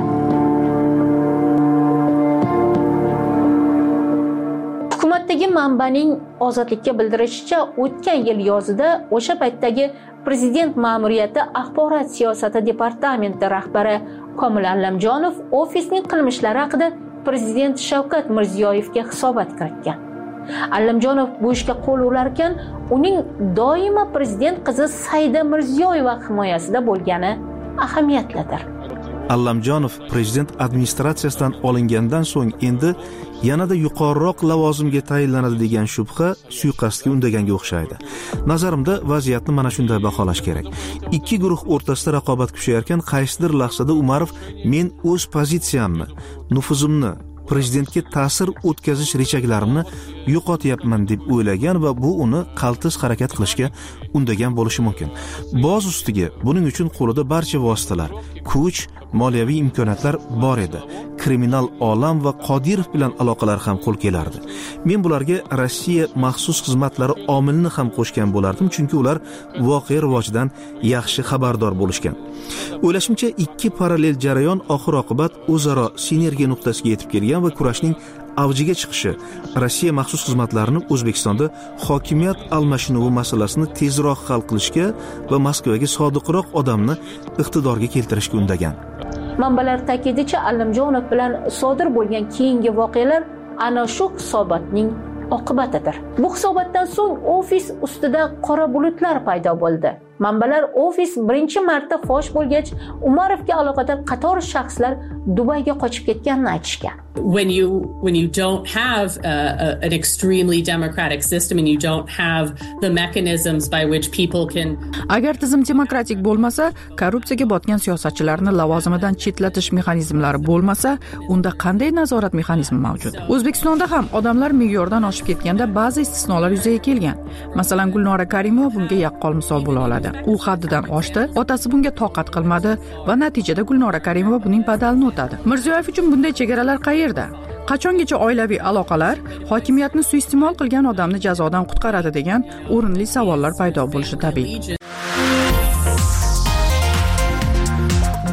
E: Hukumatdagi manbaning Ozodlikka bildirishicha, o'tgan yil yozida o'sha paytdagi prezident ma'muriyati axborot siyosati departamenti rahbari Komil Allamjonov ofisning qilmishlari haqida Prezident Shavkat Mirziyoyevga hisobot kiritgan. Allamjonov bu ishga qo'l urarkan, uning doimo prezident qizi Saida Mirziyoyeva himoyasida bo'lgani ahamiyatlidir.
I: Allamjonov prezident administratsiyasidan olingandan so'ng endi yanada yuqoriroq lavozimga tayinlanadi degan shubha suiqasdga undaganga o'xshaydi. Nazarimda vaziyatni mana shunday baholash kerak. Ikki guruh o'rtasida raqobat kuchayarkan, qaysidir lahzada Umarov men o'z pozitsiyamni, nufuzimni, prezidentga ta'sir o'tkazish rejaklarimni yo'qotyapman deb o'ylagan va bu uni qaltis harakat qilishga undagan bo'lishi mumkin. Boz ustiga buning uchun qo'lida barcha vositalar, kuch, moliyaviy imkoniyatlar bor edi. Kriminal olam va Qodirov bilan aloqalar ham qo'l kelardi. Men bularga Rossiya maxsus xizmatlari omilini ham qo'shgan bo'lardim, chunki ular voqea rivojidan yaxshi xabardor bo'lishgan. O'ylashimcha, ikki parallel jarayon oxir-oqibat o'zaro sinergiya nuqtasiga yetib kelgan va kurashning avjiga chiqishi Rossiya maxsus xizmatlarini O'zbekistonda hokimiyat almashinuvi masalasini tezroq hal qilishga va Moskvaga sodiqroq odamni iqtidorga keltirishga undagan.
E: Manbalar ta'kidlashicha, Allamjonov bilan sodir bo'lgan keyingi voqealar ana shu hisobotning oqibatidir. Bu hisobotdan so'ng ofis ustida qora bulutlar paydo bo'ldi. Manbalar ofis birinchi marta fosh bo'lgach, Umarovga aloqador qator shaxslar Dubayga qochib ketganini aytishgan.
O: When you don't have an extremely democratic system and you don't have the mechanisms by which people can
D: Agar tizim demokratik bo'lmasa, korrupsiyaga botgan siyosatchilarni lavozimidan chetlatish mexanizmlari bo'lmasa, unda qanday nazorat mexanizmi mavjud? O'zbekistonda ham odamlar me'yordan oshib ketganda ba'zi istisnolar yuzaga kelgan. Masalan, Gulnora Karimova bunga yaqqol misol bo'la oladi. U haddidan oshdi, otasi bunga toqat qilmadi va natijada Gulnora Karimova buning badalini o'tadi. Mirziyoyev uchun bunday chegaralar qayerda? Qachongacha oilaviy aloqalar hokimiyatni suiiste'mol qilgan odamni jazodan qutqaradi degan o'rinli savollar paydo bo'lishi tabiiy.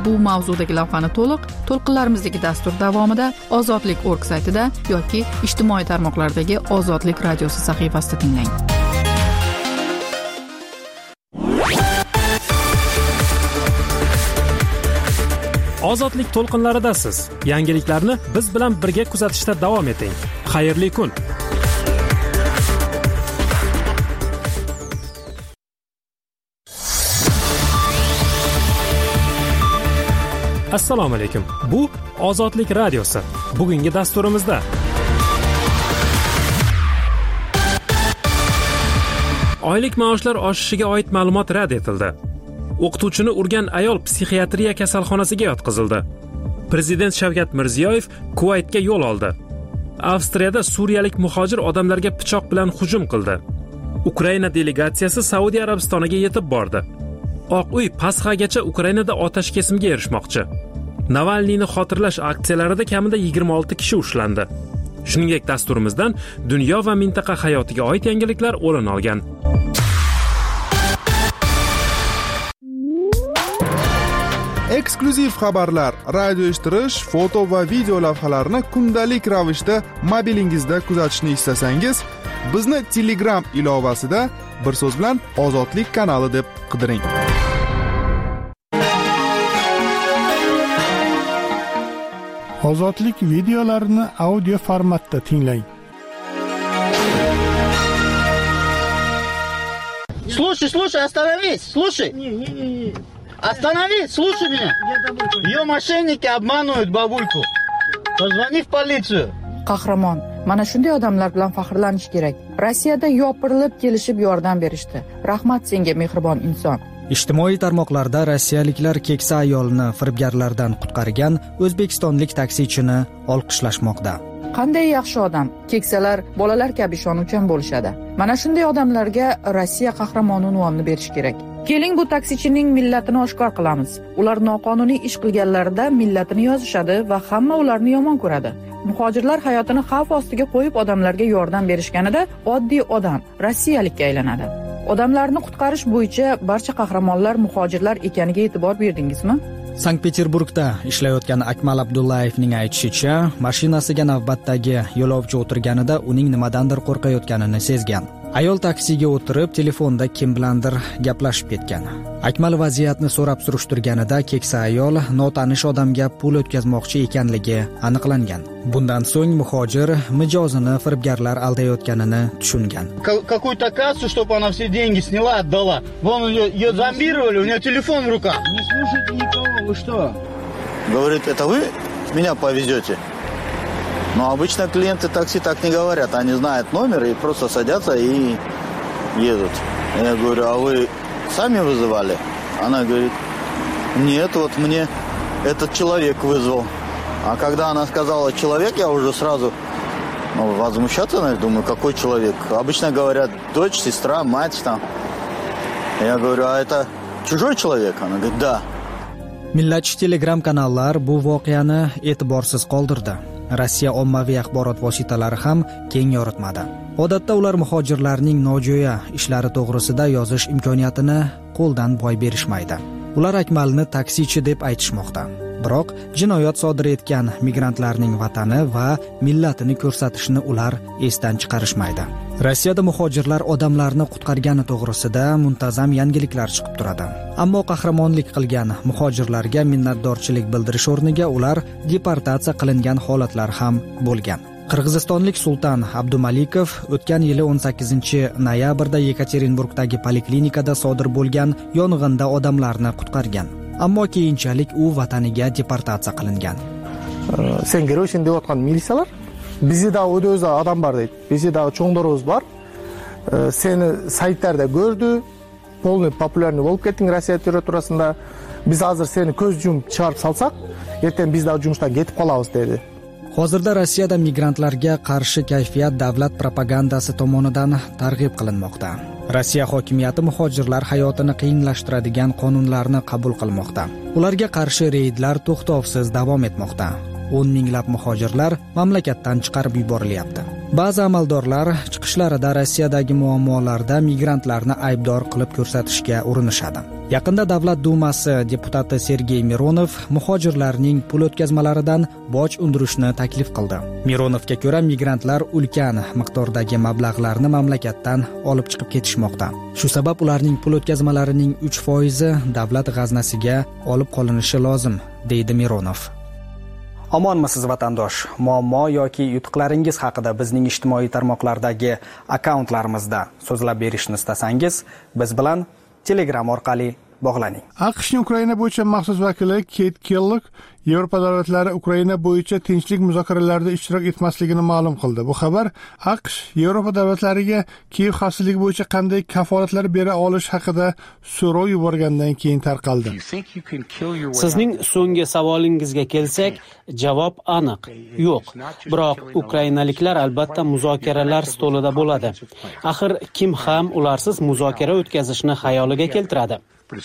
D: bu mavzudagi lavhani to'lqinlarimizdagi dastur davomida ozodlik.org saytida yoki ijtimoiy tarmoqlardagi Ozodlik radiosi sahifasida tinglang.
A: Ozodlik to'lqinlaridasiz. Yangiliklarni biz bilan birga kuzatishda davom eting. Xayrli kun. Assalomu alaykum. Bu Ozodlik radiosi. Bugungi dasturimizda oylik maoshlar oshishiga oid ma'lumot rad etildi. O'qituvchini urgan ayol psixiatriya kasalxonasiga yotqizildi. Prezident Shavkat Mirziyoyev Kuvaytga yo'l oldi. Avstriyada suriyalik muhojir odamlarga pichoq bilan hujum qildi. Ukraina delegatsiyasi Saudiya Arabistoniga yetib bordi. Oq uy Pasxagacha Ukrainada otash kesimga erishmoqchi. Navalniyni xotirlash aksiyalarida kamida 26 kishi ushlandi. Shuningdek, dasturimizdan dunyo va mintaqa hayotiga oid yangiliklar o'rin olgan.
J: Eksklyuziv xabarlar, radio eshittirish, foto va video lavhalarni kundalik ravishda mobilingizda kuzatishni istasangiz, bizni Telegram ilovasida bir so'z bilan Ozodlik kanali deb qidiring.
C: Ozodlik videolarini audio formatda tinglang.
K: Слушай, остановись, слушай. Остановись, слушай меня. Ее мошенники обманывают бабульку. Позвони в полицию.
D: Qahramon, mana shunday odamlar bilan faxrlanish kerak. Rossiyada yopirilib kelishib yordam berishdi. Rahmat senga, mehribon inson.
W: Ijtimoiy tarmoqlarda rossiyaliklar keksa ayolni firibgarlardan qutqargan o'zbekistonlik taksichini olqishlashmoqda.
D: Qanday yaxshi odam. Keksalar bolalar kabi ishonuvchan bo'lishadi. Mana shunday odamlarga Rossiya qahramoni unvonini berish kerak. Keling, bu taksichining millatini oshkor qilamiz. Ular noqonuniy ish qilganlarida millatini yozishadi va hamma ularni yomon ko'radi. Muhojirlar hayotini xavf ostiga qo'yib odamlarga yordam berishganida oddiy odam rossiyalikka aylanadi. Odamlarni qutqarish bo'yicha barcha qahramonlar muhojirlar ekaniga e'tibor berdingizmi?
W: Sankt-Peterburgda ishlayotgan Akmal Abdullayevning aytishicha, mashinasiga navbatdagi yo'lovchi o'tirganida uning nimadandir qo'rqayotganini sezgan. Ayol taksiga o'tirib, telefonda kim bilandir gaplashib ketgan. Akmal vaziyatni so'rab surishtirganida keksa ayol notanish odamga pul o'tkazmoqchi ekanligi aniqlangan. Bundan so'ng muhojir mijozini firibgarlar aldayotganini tushungan.
K: Какую-то кассу, чтобы она все деньги сняла, отдала. Вон ее зомбировали, у нее телефон в руках.
X: Не слушайте никого, вы что?
G: Говорит, это вы меня повезете? Но обычно клиенты такси так не говорят. Они знают номер и просто садятся и едут. Я говорю, а вы сами вызывали? Она говорит, нет, вот мне этот человек вызвал. А когда она сказала человек, я уже сразу возмущаться, думаю, какой человек? Обычно говорят дочь, сестра, мать там. Я говорю, а это чужой человек? Она говорит, да.
W: Millatchi Telegram kanallar bu voqeani e'tiborsiz qoldirdi. Rossiya ommaviy axborot vositalari ham keng yoritmadi. Odatda ular muhojirlarning nojo'ya ishlari to'g'risida yozish imkoniyatini qo'ldan boy berishmaydi. Ular Akmalni taksichi deb aytishmoqda. Biroq jinoyat sodir etgan migrantlarning vatani va millatini ko'rsatishni ular esdan chiqarishmaydi. Rossiyada muhojirlar odamlarni qutqargani to'g'risida muntazam yangiliklar chiqib turadi. Ammo qahramonlik qilgan muhojirlarga minnatdorchilik bildirish o'rniga ular deportatsiya qilingan holatlar ham bo'lgan. Qirg'izistonlik Sultan Abdumalikov o'tgan yili 18-noyabrda Yekaterinburgdagi poliklinikada sodir bo'lgan yong'inda odamlarni qutqargan. Ammo keyinchalik u vataniga deportatsiya qilingan.
Y: Sen görөшүн деп аткан милициялар bizde o'z adam var deydi. Bizde çoğunlarımız var. Seni saytlarda gördü. Polni popülerni болып kettin Rossiya territoriyasında. Biz hazır seni көз жұмып çıkarıp salsak, erten biz de жұмыштан ketip қалабыз dedi.
W: Hozirda Rossiyada migrantlarga qarshi kayfiyat davlat propagandasi tomonidan targ'ib qilinmoqda. Rossiya hokimiyati muhojirlar hayotini qiyinlashtiradigan qonunlarni qabul qilmoqda. Ularga qarshi reydlar to'xtovsiz davom etmoqda. 10 minglab muhojirlar mamlakatdan chiqarib yuborilyapti. Ba'zi amaldorlar chiqishlarida Rossiyadagi muammolarda migrantlarni aybdor qilib ko'rsatishga urinishadi. Yaqinda Davlat dumasi deputati Sergey Mironov muhojirlarning pul o'tkazmalaridan boj undirishni taklif qildi. Mironovga ko'ra, migrantlar ulkan miqdordagi mablag'larni mamlakatdan olib chiqib ketishmoqda. Shu sabab ularning pul o'tkazmalarining 3% davlat g'aznasiga olib qolinishi lozim, deydi Mironov. Omonmisiz vatandosh? Muammo yoki yutuqlaringiz haqida bizning ijtimoiy tarmoqlardagi akkauntlarimizda so'zlab berishni istasangiz, biz bilan Telegram orqali bog'laning.
C: AQShning Ukraina bo'yicha maxsus vakili Keyt Kellogg Yevropa davlatlari Ukraina bo'yicha tinchlik muzokaralarida ishtirok etmasligini ma'lum qildi. Bu xabar AQSh Yevropa davlatlariga Kiyev xavfsizligi bo'yicha qanday kafolatlar bera olish haqida so'rov yuborgandan keyin tarqaldi.
F: Sizning so'nggi savolingizga kelsak, javob aniq, yo'q. Biroq ukrainaliklar albatta muzokaralar stolida bo'ladi. Axir kim ham ularsiz muzokara o'tkazishni xayoliga keltiradi?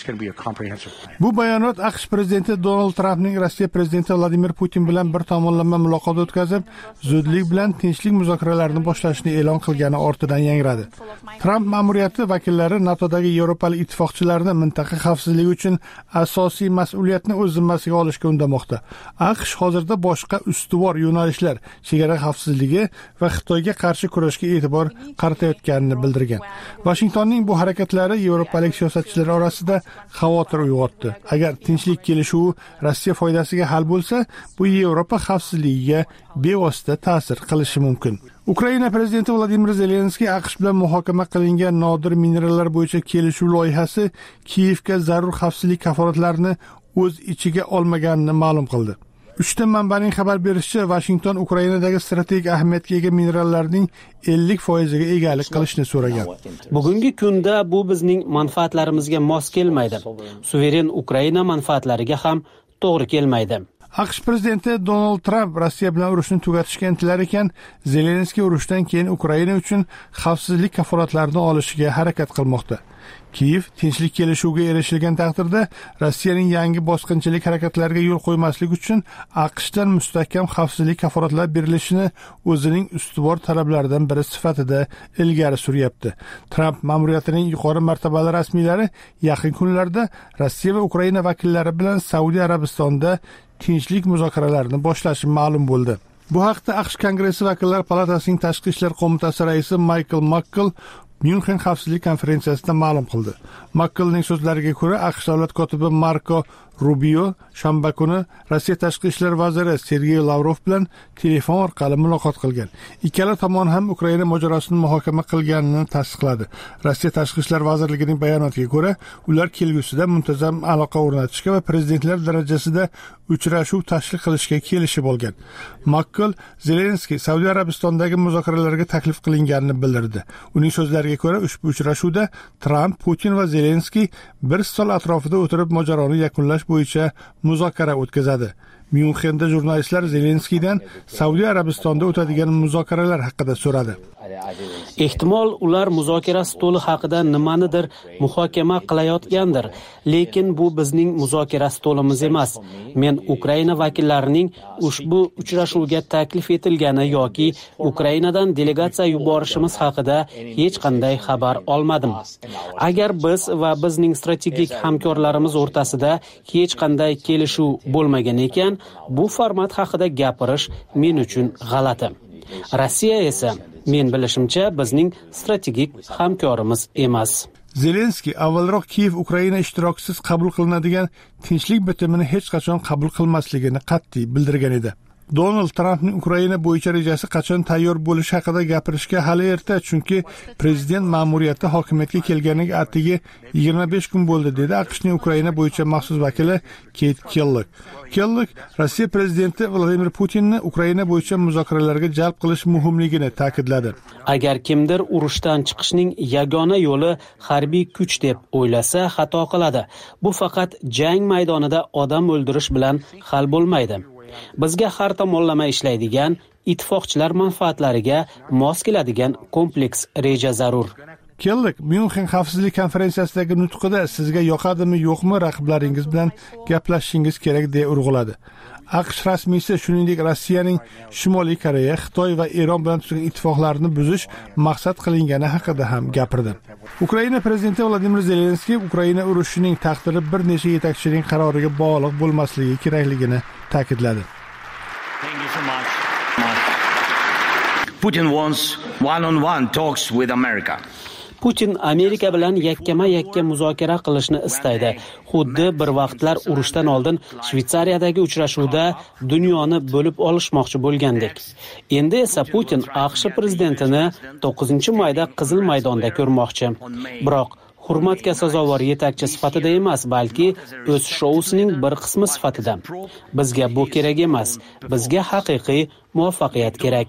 C: Bu bayonot AQSh prezidenti Donald Trampning Rossiya prezidenti Vladimir Putin bilan bir tomonlama muloqot o'tkazib, zudlik bilan tinchlik muzokaralarini boshlashni e'lon qilgani ortidan yangradi. Tramp ma'muriyati vakillari NATOdagi Yevropalik ittifoqchilarni mintaqa xavfsizligi uchun asosiy mas'uliyatni o'z zimmasiga olishga undamoqda. AQSh hozirda boshqa ustuvor yo'nalishlar, chegara xavfsizligi va Xitoyga qarshi kurashga e'tibor qaratayotganini bildirgan. Washingtonning bu harakatlari yevropalik siyosatchilar orasida xavotir uyg'otdi. Agar tinchlik kelishuvi Rossiya foydasiga hal bo'lsa, bu Yevropa xavfsizligiga bevosita ta'sir qilishi mumkin. Ukraina prezidenti Vladimir Zelenskiy AQSh bilan muhokama qilingan nodir minerallar bo'yicha kelishuv loyihasi Kiyevga zarur xavfsizlik kafolatlarini o'z ichiga olmaganini ma'lum qildi. 3 ta manbaning xabar berishicha, Washington Ukrainadagi strategik ahamiyatga ega minerallarning 50%ga egalik qilishni so'ragan.
F: Bugungi kunda bu bizning manfaatlarimizga mos kelmaydi. Suveren Ukraina manfaatlariga ham to'g'ri kelmaydi.
C: AQSh prezidenti Donald Trump Rossiya bilan urushni tugatishga intilar ekan, Zelenskiy urushdan keyin Ukraina uchun xavfsizlik kafolatlarini olishiga harakat qilmoqda. Kiyev tinchlik kelishuviga erishilgan taqdirda Rossiyaning yangi bosqinchilik harakatlariga yo'l qo'ymaslik uchun AQShdan mustahkam xavfsizlik kafolatlar berilishini o'zining ustuvor talablaridan biri sifatida ilgari suryapti. Tramp ma'muriyatining yuqori martabali rasmiylari yaqin kunlarda Rossiya va Ukraina vakillari bilan Saudiya Arabistonda tinchlik muzokaralarini boshlashi ma'lum bo'ldi. Bu haqda AQSh Kongressi vakillar palatasining tashqi ishlar qo'mitasi raisi Michael McConnell Myunxen xavfsizlik konferensiyasida ma'lum qildi. McConnellning so'zlariga ko'ra, AQSh davlat kotibi Marko Rubio shanba kuni Rossiya tashqi ishlar vaziri Sergey Lavrov bilan telefon orqali muloqot qilgan. Ikkala tomon ham Ukraina mojarosini muhokama qilganini tasdiqladi. Rossiya tashqi ishlar vazirligining bayonotiga ko'ra, ular kelgusida muntazam aloqa o'rnatishga va prezidentlar darajasida uchrashuv tashkil qilishga kelishib olgan. McConnell Zelenskiy Saudiya Arabistondagi muzokaralarga taklif qilinganini bildirdi. Uning so'zlariga ko'ra, ushbu uchrashuvda Trump, Putin va Zelenskiy bir stol atrofida o'tirib mojaroni yakunlash bo'yicha muzokara o'tkazadi. Myunxenda jurnalistlar Zelenskiydan Saudiya Arabistonda o'tadigan muzokaralar haqida so'radi.
F: Ehtimol ular muzokara stoli haqida nimanidir muhokama qilayotgandir, lekin bu bizning muzokara stolimiz emas. Men Ukraina vakillarining ushbu uchrashuvga taklif etilgani yoki Ukrainadan delegatsiya yuborishimiz haqida hech qanday xabar olmadim. Agar biz va bizning strategik hamkorlarimiz o'rtasida hech qanday kelishuv bo'lmagan ekan, bu format haqida gapirish men uchun g'alati. Rossiya esa men bilishimcha bizning strategik hamkorimiz emas.
C: Zelenskiy avvalroq Kiyev Ukraina ishtirokisiz qabul qilinadigan tinchlik bitimini hech qachon qabul qilmasligini qat'iy bildirgan edi. Donald Trampning Ukraina bo'yicha rejasi qachon tayyor bo'lishi haqida gapirishga hali erta, chunki prezident ma'muriyati hokimiyatga kelganiga atigi 25 kun bo'ldi, dedi AQShning Ukraina bo'yicha maxsus vakili Keyt Kellogg. Kellogg Rossiya prezidenti Vladimir Putinni Ukraina bo'yicha muzokaralarga jalb qilish muhimligini ta'kidladi.
F: Agar kimdir urushdan chiqishning yagona yo'li harbiy kuch deb o'ylasa, xato qiladi. Bu faqat jang maydonida odam o'ldirish bilan hal bo'lmaydi. Bizga har tomonlama ishlaydigan, ittifoqchilar manfaatlariga mos keladigan kompleks reja zarur.
C: keldik. Myunxen xavfsizlik konferensiyasidagi nutqida sizga yoqadimi yo'qmi raqiblaringiz bilan gaplashishingiz kerak deya urg'uladi. AQSh rasmiysi shuningdek Rossiyaning Shimoliy Koreya, Xitoy va Eron bilan tuzgan ittifoqlarni buzish maqsad qilingani haqida ham gapirdi. Ukraina prezidenti Vladimir Zelenskiy Ukraina urushining taqdiri bir necha yetakchining qaroriga bog'liq bo'lmasligi kerakligini ta'kidladi.
L: Putin wants one-on-one talks with America.
F: Putin Amerika bilan yakkama-yakka muzokara qilishni istaydi. Xuddi bir vaqtlar urushdan oldin Shvetsariyadagi uchrashuvda dunyoni bo'lib olishmoqchi bo'lgandek. Endi esa Putin AQSh prezidentini 9-mayda Qizil maydonda ko'rmoqchi. Biroq hurmatga sazovor yetakchi sifatida emas, balki o'z shousining bir qismi sifatida. Bizga bu kerak emas. Bizga haqiqiy muvaffaqiyat kerak.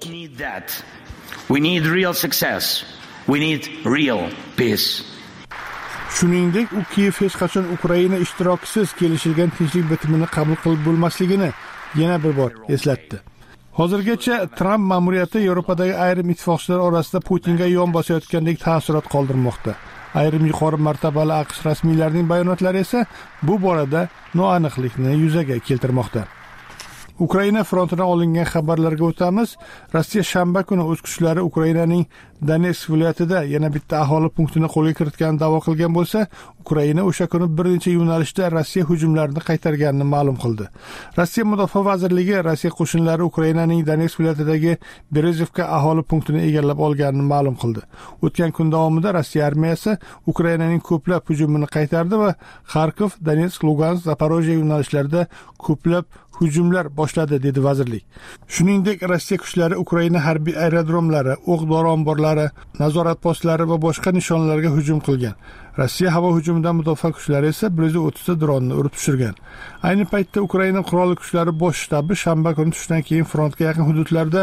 L: We need real success. We need real peace.
C: Shuningdek, u Kiyev hech qachon Ukraina ishtirokisiz kelishilgan tinchlik bitimini qabul qilib bo'lmasligini yana bir bor eslatdi. Hozirgacha Trump ma'muriyati Yevropadagi ayrim ittifoqchilar orasida Putinga yon bosayotgandek ta'sirot qoldirmoqda. Ayrim yuqori martabali AQSh rasmiylarining bayonotlari esa bu borada noaniqlikni yuzaga keltirmoqda. Ukraina frontidan olingan xabarlarga o'tamiz. Rossiya shanba kuni o'z kuchlari Ukrainaning Donetsk viloyatida yana bitta aholi punktini qo'lga kiritganini da'vo qilgan bo'lsa, Ukraina o'sha kuni bir necha yo'nalishda Rossiya hujumlarini qaytarganini ma'lum qildi. Rossiya Mudofaa vazirligi Rossiya qo'shinlari Ukrainaning Donetsk viloyatidagi Berezovka aholi punktini egallab olganini ma'lum qildi. O'tgan kun davomida Rossiya armiyasi Ukrainaning ko'plab hujumini qaytardi va Kharkov, Donetsk, Lugansk, Zaporojye yo'nalishlarida ko'plab hujumlar boshladi, dedi vazirlik. Shuningdek, Rossiya kuchlari Ukraina harbiy aerodromlari, o'q-dori omborlari, nazorat postlari va boshqa nishonlarga hujum qilgan. Rossiya havo hujumidan mudofaa kuchlari esa 130 ta dronni urib tushirgan. Ayni paytda Ukraina qurolli kuchlari bosh shtabi shanba kuni tushdan keyin frontga yaqin hududlarda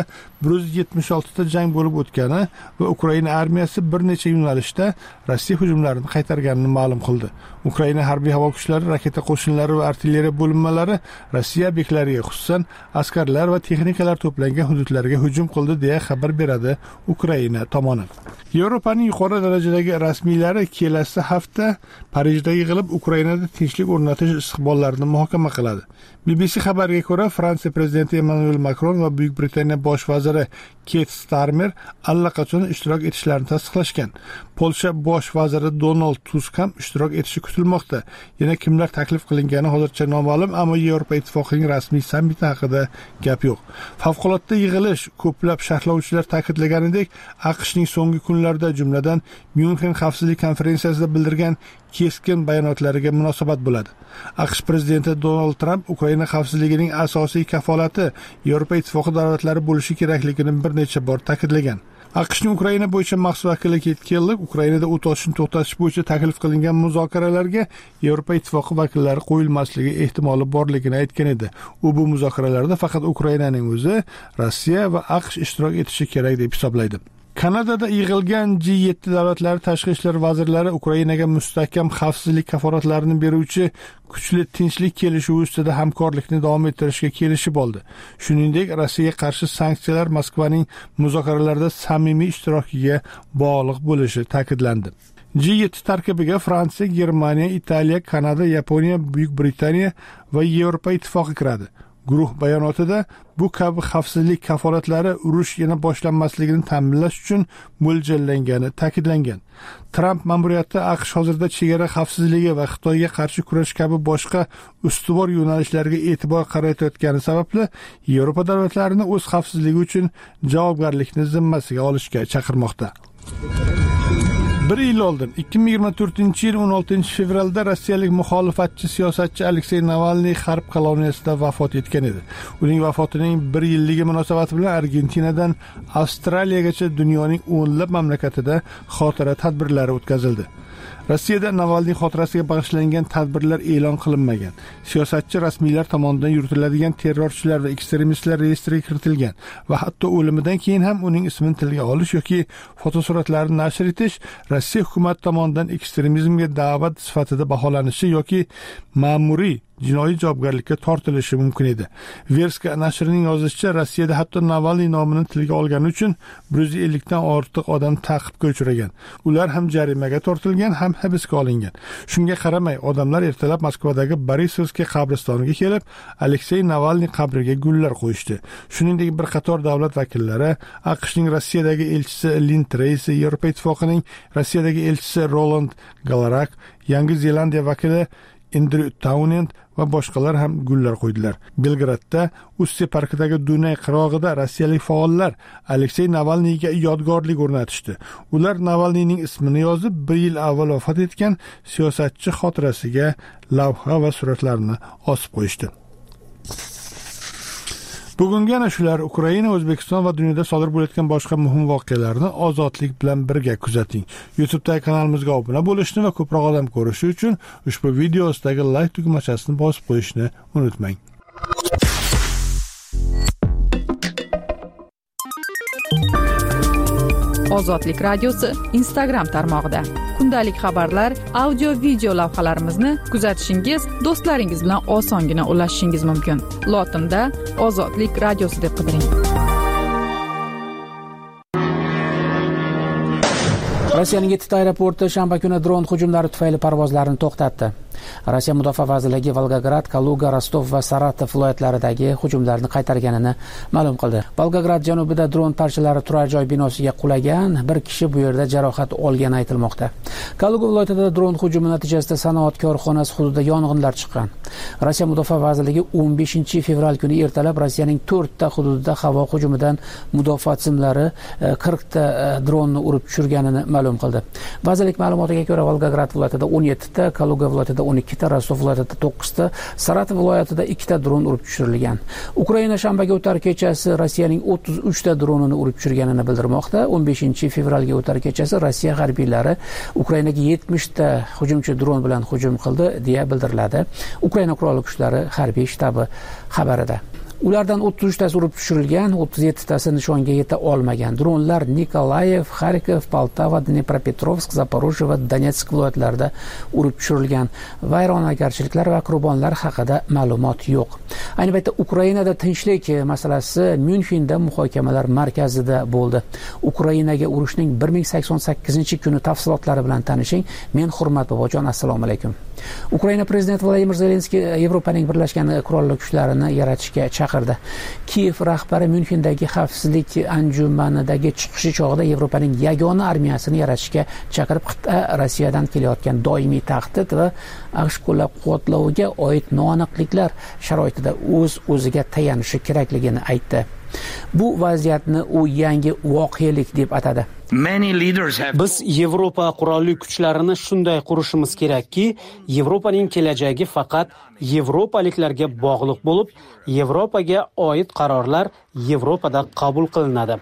C: 176 ta jang bo'lib o'tgani va Ukraina armiyasi bir necha yo'nalishda Rossiya hujumlarini qaytarganini ma'lum qildi. Ukraina harbiy havo kuchlari, raketa qo'shinlari va artilleriya bo'linmalari Rossiya ob'ektlariga, xususan askarlar va texnikalar to'plangan hududlarga hujum qildi deya xabar beradi Ukraina tomoni. Yevropaning yuqori darajadagi rasmiylari kelasi hafta Parijda yig'ilib Ukrainada tinchlik o'rnatish istiqbollarini muhokama qiladi. BBC xabariga ko'ra, Fransiya prezidenti Emmanuel Macron va Buyuk Britaniya bosh vaziri Keir Starmer allaqachon ishtirok etishlarini tasdiqlashgan. Polsha bosh vaziri Donald Tusk ham ishtirok etishi kutilmoqda. Yana kimlar taklif qilingani hozircha noma'lum, ammo Yevropa ittifoqining rasmiy sammiti haqida gap yo'q. Favqulodda yig'ilish ko'plab sharhlovchilar ta'kidlaganidek, AQShning so'nggi kunlarda, jumladan Myunxen xavfsizlik konferensiyasida bildirgan keskin bayonotlariga munosabat bo'ladi. AQSh prezidenti Donald Trump Ukraina xavfsizligining asosiy kafolati Yevropa ittifoqi davlatlari bo'lishi kerakligini bir necha bor ta'kidlagan. AQShning Ukraina bo'yicha maxsus vakili Kit Kelly Ukrainada o't ochishni to'xtatish bo'yicha taklif qilingan muzokaralarga Yevropa ittifoqi vakillari qo'yilmasligi ehtimoli borligini aytgan edi. U bu muzokaralarda faqat Ukrainaning o'zi, Rossiya va AQSh ishtirok etishi kerak deb hisoblaydi. Kanadada yig'ilgan G7 davlatlari tashqi ishlar vazirlari Ukrainaga mustahkam xavfsizlik kafolatlarini beruvchi kuchli tinchlik kelishuvi ustida hamkorlikni davom ettirishga kelishib oldi. Shuningdek, Rossiyaga qarshi sanksiyalar Moskvaning muzokaralarda samimiy ishtirokiga bog'liq bo'lishi ta'kidlandi. G7 tarkibiga Fransiya, Germaniya, Italiya, Kanada, Yaponiya, Buyuk Britaniya va Yevropa ittifoqi kiradi. Guruh bayonotida bu kabi xavfsizlik kafolatlari urush yana boshlanmasligini ta'minlash uchun mo'ljallangani ta'kidlangan. Trump ma'muriyati AQSh hozirda chegara xavfsizligi va Xitoyga qarshi kurash kabi boshqa ustuvor yo'nalishlarga e'tibor qaratayotgani sababli Yevropa davlatlarini o'z xavfsizligi uchun javobgarlikni zimmasiga olishga chaqirmoqda. Bir yil oldin 2024-yil 16 fevralda rossiyalik muxolifatchi siyosatchi Aleksey Navalniy harb koloniyasida vafot etgan edi. Uning vafotining 1 yilligi munosabati bilan Argentinadan Avstraliyagacha dunyoning o'nlab mamlakatida xotira tadbirlari o'tkazildi. Rossiyada Navalniy xotirasiga bag'ishlangan tadbirlar e'lon qilinmagan. Siyosatchi rasmiylar tomonidan yuritiladigan terrorchilar va ekstremistlar reyestriga kiritilgan va hatto o'limidan keyin ham uning ismini tilga olish yoki fotosuratlarini nashr etish Rossiya hukumati tomonidan ekstremizmga da'vat sifatida baholanishi yoki ma'muriy jinoiy javobgarlikka tortilishi mumkin edi. Verska nashrining yozishicha, Rossiyada hatto Navalniy nomini tilga olgani uchun 150 dan ortiq odam ta'qibga uchragan. Ular ham jarimaga tortilgan, ham hibsga olingan. Shunga qaramay, odamlar ertalab Moskvadagi Borisovskiy qabristoniga kelib, Aleksey Navalniy qabriga gullar qo'yishdi. Shuningdek, bir qator davlat vakillari, AQShning Rossiyadagi elchisi Lin Tracy, Yevropa Ittifoqining Rossiyadagi elchisi Roland Galarak, Yangi Zelandiya vakili Andrew Townend va boshqalar ham gullar qo'ydilar. Belgradda Usti parkidagi Dunay qirog'ida rossiyalik faollar Aleksey Navalniyga yodgorlik o'rnatishdi. Ular Navalniyning ismini yozib, 1 yil avval vafot etgan siyosatchi xotirasiga lavha va suratlarni osib qo'yishdi. Bugungi ana shular. Ukraina, O'zbekiston va dunyoda sodir bo'layotgan boshqa muhim voqealarni ozodlik bilan birga kuzating. YouTube'dagi kanalimizga obuna bo'lishni va ko'proq odam ko'rishi uchun ushbu video ostidagi like tugmachasini bosib qo'yishni unutmang.
D: Ozodlik radiosi Instagram tarmog'ida kundalik xabarlar, audio video lavhalarimizni kuzatishingiz, do'stlaringiz bilan osongina ulashishingiz mumkin. Lotinda Ozodlik radiosi deb qidiring.
M: Rossiyaning 7 aeroporti shanba kuni dron hujumlari tufayli parvozlarni to'xtatdi. Rossiya Mudofaa vazirligi Volgograd, Kaluga, Rostov va Saratov viloyatlaridagi hujumlarni qaytarganini ma'lum qildi. Volgograd janubida dron parchalari turar joy binosiga qulagan, bir kishi bu yerda jarohat olgani aytilmoqda. Kaluga viloyatida dron hujumi natijasida sanoat korxonasi hududida yong'inlar chiqqan. Rossiya Mudofaa vazirligi 15-fevral kuni ertalab Rossiyaning 4 ta hududida havo hujumidan mudofaa tizimlari 40 ta dronni urib tushirganini ma'lum qildi. Vazirlik ma'lumotiga ko'ra, Volgograd viloyatida 17 ta, Kaluga viloyatida 12 ta, Rostov viloyatida 9 ta, Saratov viloyatida 2 ta dron urib tushirilgan. Ukraina shanbaga o'tar kechasi Rossiyaning 33 ta dronini urib tushirganini bildirmoqda. 15-fevralga o'tar kechasi Rossiya harbiylari Ukrainaga 70 ta hujumchi dron bilan hujum qildi deya bildiriladi. Ukraina qurolli kuchlari harbiy shtabi xabarida. Ulardan 33 tasi urib tushirilgan, 37 tasi nishonga yeta olmagan. Dronlar Nikolayev, Kharkov, Poltava, Dnepropetrovsk, Zaporojye va Donetsk viloyatlarida urib tushirilgan. Vayronagarchiliklar va qurbonlar haqida ma'lumot yo'q. Ayni paytda Ukrainada tinchlik masalasi Myunxenda muhokamalar markazida bo'ldi. Ukrainaga urushning 1088-kuni tafsilotlari bilan tanishing. Men Hurmat Bobojon, assalomu alaykum. Ukraina prezidenti Vladimir Zelenskiy Yevropaning birlashgan qurolli kuchlarini yaratishga chaqirdi. Kiyev rahbari Myunxendagi xavfsizlik anjumanidagi chiqishi chog'ida Yevropaning yagona armiyasini yaratishga chaqirib, qit'a Rossiyadan kelayotgan doimiy tahdid va AQSh qo'llab-quvvatloviga oid noaniqliklar sharoitida o'z-o'ziga tayanishi kerakligini aytdi. Bu vaziyatni u yangi voqelik deb atadi.
F: Biz Yevropa qurolli kuchlarini shunday qurishimiz kerakki, Yevropaning kelajagi faqat yevropaliklarga bog'liq bo'lib, Yevropaga oid qarorlar Yevropada qabul qilinadi.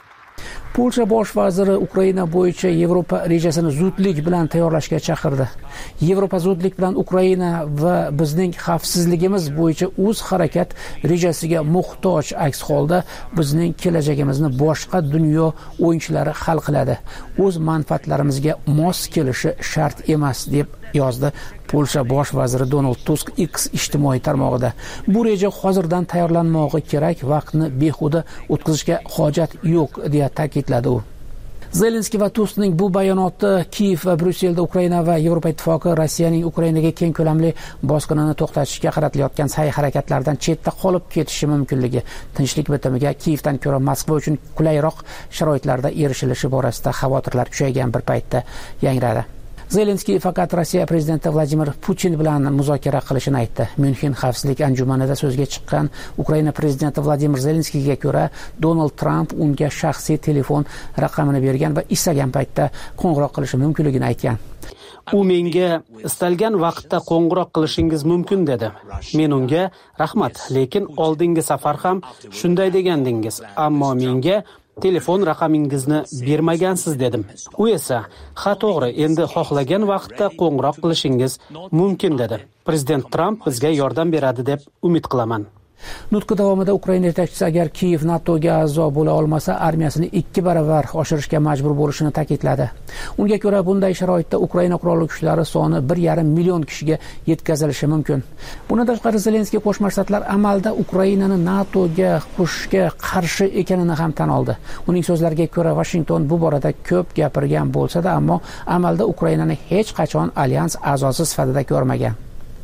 M: Polsha bosh vaziri Ukraina bo'yicha Yevropa rejasini zudlik bilan tayyorlashga chaqirdi. Yevropa zudlik bilan Ukraina va bizning xavfsizligimiz bo'yicha o'z harakat rejasiga muhtoj, aks holda bizning kelajagimizni boshqa dunyo o'yinchilari hal qiladi. O'z manfaatlarimizga mos kelishi shart emas, deb yozdi Polsha bosh vaziri Donald Tusk X ijtimoiy tarmog'ida. Bu reja hozirdan tayyorlanmog'i kerak, vaqtni behuda o'tkazishga hojat yo'q, deya ta'kidladi u. Zelenskiy va Tuskning bu bayonoti Kiyev va Bryusselda Ukraina va Yevropa ittifoqi Rossiyaning Ukrainaga keng ko'lamli bosqinini to'xtatishga qaratilayotgan sa'y-harakatlardan chetda qolib ketishi mumkinligi, tinchlik bitimiga Kiyevdan ko'ra Moskva uchun qulayroq sharoitlarda erishilishi borasida xavotirlar kuchaygan bir paytda yangradi. Zelenskiy faqat Rossiya prezidenti Vladimir Putin bilan muzokara qilishini aytdi. Myunxen xavfsizlik anjumanida so'zga chiqqan Ukraina prezidenti Vladimir Zelenskiyga ko'ra, Donald Trump unga shaxsiy telefon raqamini bergan va istagan paytda qo'ng'iroq qilishi mumkinligini aytgan.
F: U menga istalgan vaqtda qo'ng'iroq qilishingiz mumkin dedi. Men unga rahmat, lekin oldingi safar ham shunday degandingiz, ammo menga telefon raqamingizni bermagansiz dedim. U esa, ha to'g'ri, endi xohlagan vaqtda qo'ng'iroq qilishingiz mumkin dedi. Prezident Trump bizga yordam beradi deb umid qilaman.
M: Nutqi davomida Ukraina yetakchisi agar Kiyev NATOga a'zo bo'la olmasa, armiyasini 2 baravar oshirishga majbur bo'lishini ta'kidladi. Unga ko'ra, bunday sharoitda Ukraina qurolli kuchlari soni 1,5 million kishiga yetkazilishi mumkin. Bundan tashqari Zelenskiy Qo'shma Shtatlar amalda Ukrainani NATOga qo'shishga qarshi ekanini ham tan oldi. Uning so'zlariga ko'ra, Washington bu borada ko'p gapirgan bo'lsa-da, ammo amalda Ukrainani hech qachon alyans a'zosi sifatida ko'rmagan.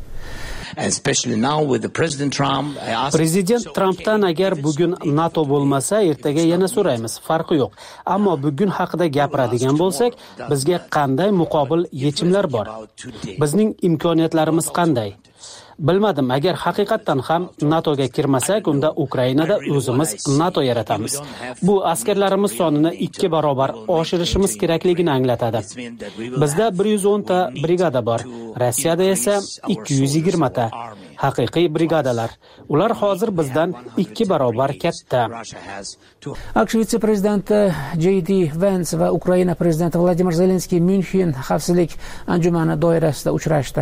F: Prezident Trampdan agar bugun NATO bo'lmasa, ertaga yana so'raymiz, farqi yo'q. Ammo bugun haqida gapiradigan bo'lsak, bizga qanday muqobil yechimlar bor? Bizning imkoniyatlarimiz qanday? Bilmadim, agar haqiqatdan ham NATOga kirmasak, unda Ukrainada o'zimiz NATO yaratamiz. Bu askarlarimiz sonini 2 barobar oshirishimiz kerakligini anglatadi. Bizda 110 ta brigada bor, Rossiyada esa 220 ta. Haqiqiy brigadalar. Ular hozir bizdan 2 barobar katta.
M: AQSh vitse-prezidenti J.D. Vance va Ukraina prezidenti Vladimir Zelenskiy Myunxen xavfsizlik anjumani doirasida uchrashdi.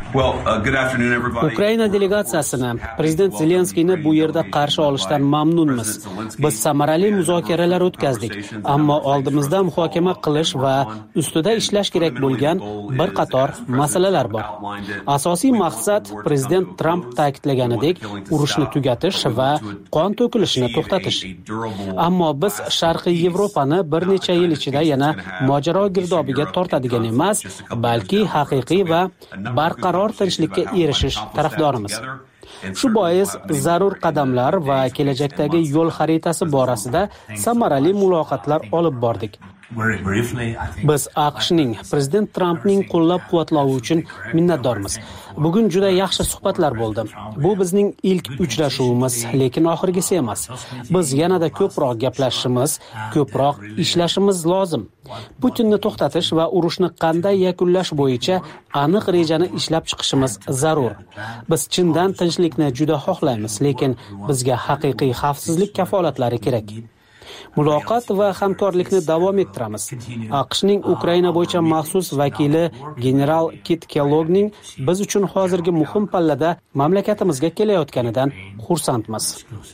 F: Ukraina delegatsiyasini prezident Zelenskiyni bu yerda qarshi olishdan mamnunmiz. Biz samarali muzokaralar o'tkazdik, ammo oldimizda muhokama qilish va ustida ishlash kerak bo'lgan bir qator masalalar bor. Asosiy maqsad prezident Trump ta'kidlaganidek urushni tugatish va qon to'kilishini to'xtatish. Ammo biz Sharqiy Yevropani bir necha yil ichida yana mojaro girdobiga tortadigan emas, balki haqiqiy va barqaror tinchlikka erishish tarafdorimiz. Shu bois zarur qadamlar va kelajakdagi yo'l xaritasi borasida samarali muloqotlar olib bordik. Biz AQShning prezident Trampning qo'llab-quvvatlovi uchun minnatdormiz. Bugun juda yaxshi suhbatlar bo'ldi. Bu bizning ilk uchrashuvimiz, lekin oxirgisi emas. Biz yanada ko'proq gaplashishimiz, ko'proq ishlashimiz lozim. Putinni to'xtatish va urushni qanday yakunlash bo'yicha aniq rejani ishlab chiqishimiz zarur. Biz chindan tinchlikni juda xohlaymiz, lekin bizga haqiqiy xavfsizlik kafolatlari kerak. Muloqot va hamkorlikni davom ettiramiz. AQShning Ukraina bo'yicha maxsus vakili general Kit Kellogning biz uchun hozirgi muhim pallada mamlakatimizga kelayotganidan xursandmiz.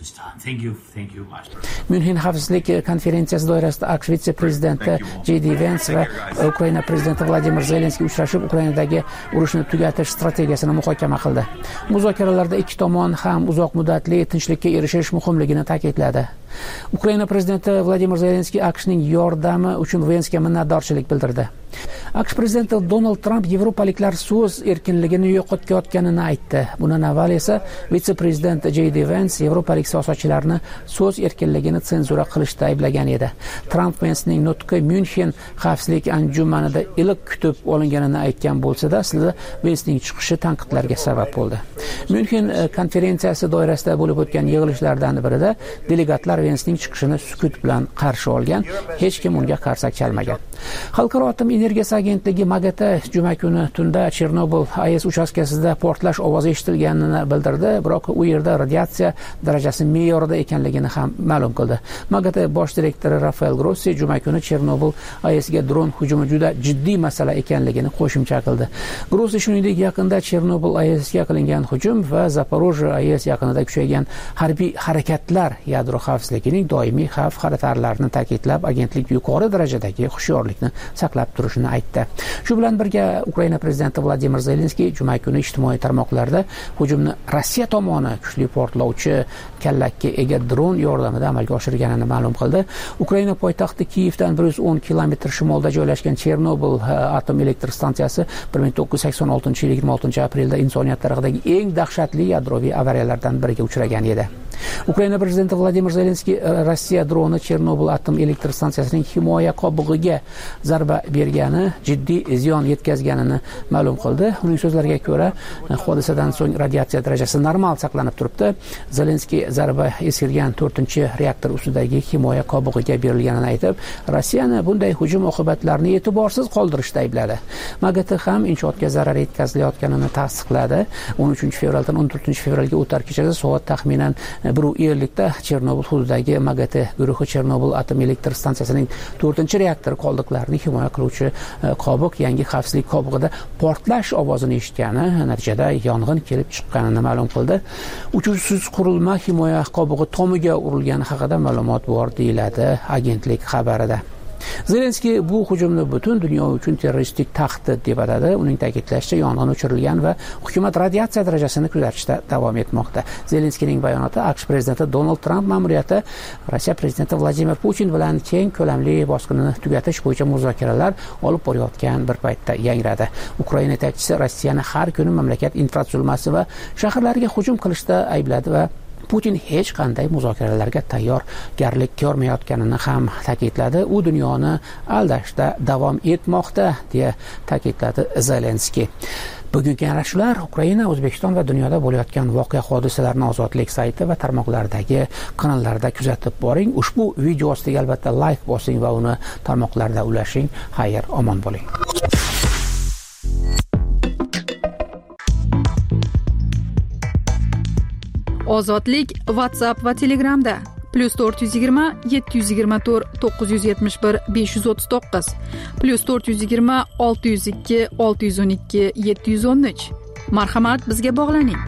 M: Myunxen xavfsizlik konferensiyasi doirasida AQSh vitse-prezidenti J.D. Vance va Ukraina prezidenti Vladimir Zelenskiy uchrashib, Ukrainadagi urushni tugatish strategiyasini muhokama qildi. Muzokaralarda ikki tomon ham uzoq muddatli tinchlikka erishish muhimligini ta'kidladi. Ukraina prezidenti Vladimir Zelenskiy AQShning yordami uchun Vensiga minnatdorchilik bildirdi. AQSh prezidenti Donald Trump yevropaliklar so'z erkinligini yo'qotayotganini aytdi. Bundan avval esa vitse-prezident J.D. Vance yevropalik siyosatchilarni so'z erkinligini senzura qilishda ayblagan edi. Trump Vensining nutqi Myunxen xavfsizlik anjumanida iliq kutib olinganini aytgan bo'lsa-da, aslida Vensining chiqishi tanqidlarga sabab bo'ldi. Myunxen konferensiyasi doirasida bo'lib o'tgan yig'ilishlardan birida delegatlar Vensining chiqishini sukut bilan qarshi olgan, hech kim unga qarsak chalmagan. Xalqaro atom energiyasi agentligi MAGATE juma kuni tunda Chernobil AES uchastkasida portlash ovozi eshitilganini bildirdi, biroq u yerda radiatsiya darajasi me'yorida ekanligini ham ma'lum qildi. MAGATE bosh direktori Rafael Grossi juma kuni Chernobil AESga dron hujumi juda jiddiy masala ekanligini qo'shimcha qildi. Grossi shuningdek yaqinda Chernobil AESga qilingan hujum va Zaporojye AES yaqinida kuchaygan harbiy harakatlar yadro xavfsizligining doimiy xavf xatarlarini ta'kidlab, agentlik yuqori darajadagi hushyorlikni saqlab turishini aytdi. Shu bilan birga Ukraina prezidenti Vladimir Zelenskiy juma kuni ijtimoiy tarmoqlarda hujumni Rossiya tomoni kuchli portlovchi kallakka ega dron yordamida amalga oshirganini ma'lum qildi. Ukraina poytaxti Kiyevdan 110 kilometr shimolda joylashgan Chernobil atom elektr stansiyasi 1986 yil 26 aprelda insoniyat tarixidagi eng dahshatli yadroviy avariyalardan biriga uchragan edi. Ukraina prezidenti Vladimir Zelenskiy Rossiya droni Chernobil atom elektr stansiyasining himoya qobig'iga zarba bergani, jiddiy ziyon yetkazganini ma'lum qildi. Uning so'zlariga ko'ra, hodisadan so'ng radiatsiya darajasi normal saqlanib turibdi. Zelenskiy zarba eskirgan 4-reaktor ustidagi himoya qobig'iga berilganini aytib, Rossiyani bunday hujum oqibatlarini e'tiborsiz qoldirishda aybladi. MAGATE ham inshootga zarar yetkazilayotganini tasdiqladi. 13 fevraldan 14 fevralga o'tar kechasi soat taxminan 1:50 da Chernobil hududidagi MAGATE guruhi Chernobil atom elektr stansiyasining 4-reaktor qoldiqlarini himoya qiluvchi qobiq yangi xavfsizlik qobig'ida portlash ovozini eshitgani, natijada yong'in kelib chiqqanini ma'lum qildi. Uchuvchisiz qurilma himoya qobig'i tomiga urilgani haqida ma'lumot bor deyiladi agentlik xabarida. Zelenskiy bu hujumni butun dunyo uchun terroristik tahdid deb atadi. Uning ta'kidlashicha, yong'in o'chirilgan va hukumat radiatsiya darajasini kuzatishda davom etmoqda. Zelenskiyning bayonoti AQSh prezidenti Donald Tramp ma'muriyati Rossiya prezidenti Vladimir Putin bilan keng ko'lamli bosqinni tugatish bo'yicha muzokaralar olib borayotgan bir paytda yangradi. Ukraina yetakchisi Rossiyani har kuni mamlakat infratuzilmasi va shaharlarga hujum qilishda aybladi va Putin hech qanday muzokaralarga tayyorgarlik ko'rmayotganini ham ta'kidladi. U dunyoni aldashda davom etmoqda, deya ta'kidladi Zelenskiy. Bugungi yarashuvlar Ukraina, O'zbekiston va dunyoda bo'layotgan voqea hodisalarni Ozodlik sayti va tarmoqlardagi kanallarda kuzatib boring. Ushbu video ostiga albatta like bosing va uni tarmoqlarda ulashing. Xayr, omon bo'ling.
D: Ozodlik WhatsApp va Telegramda +420 724 971 539 +420 602 612 713. Marhamat, bizga bog'laning.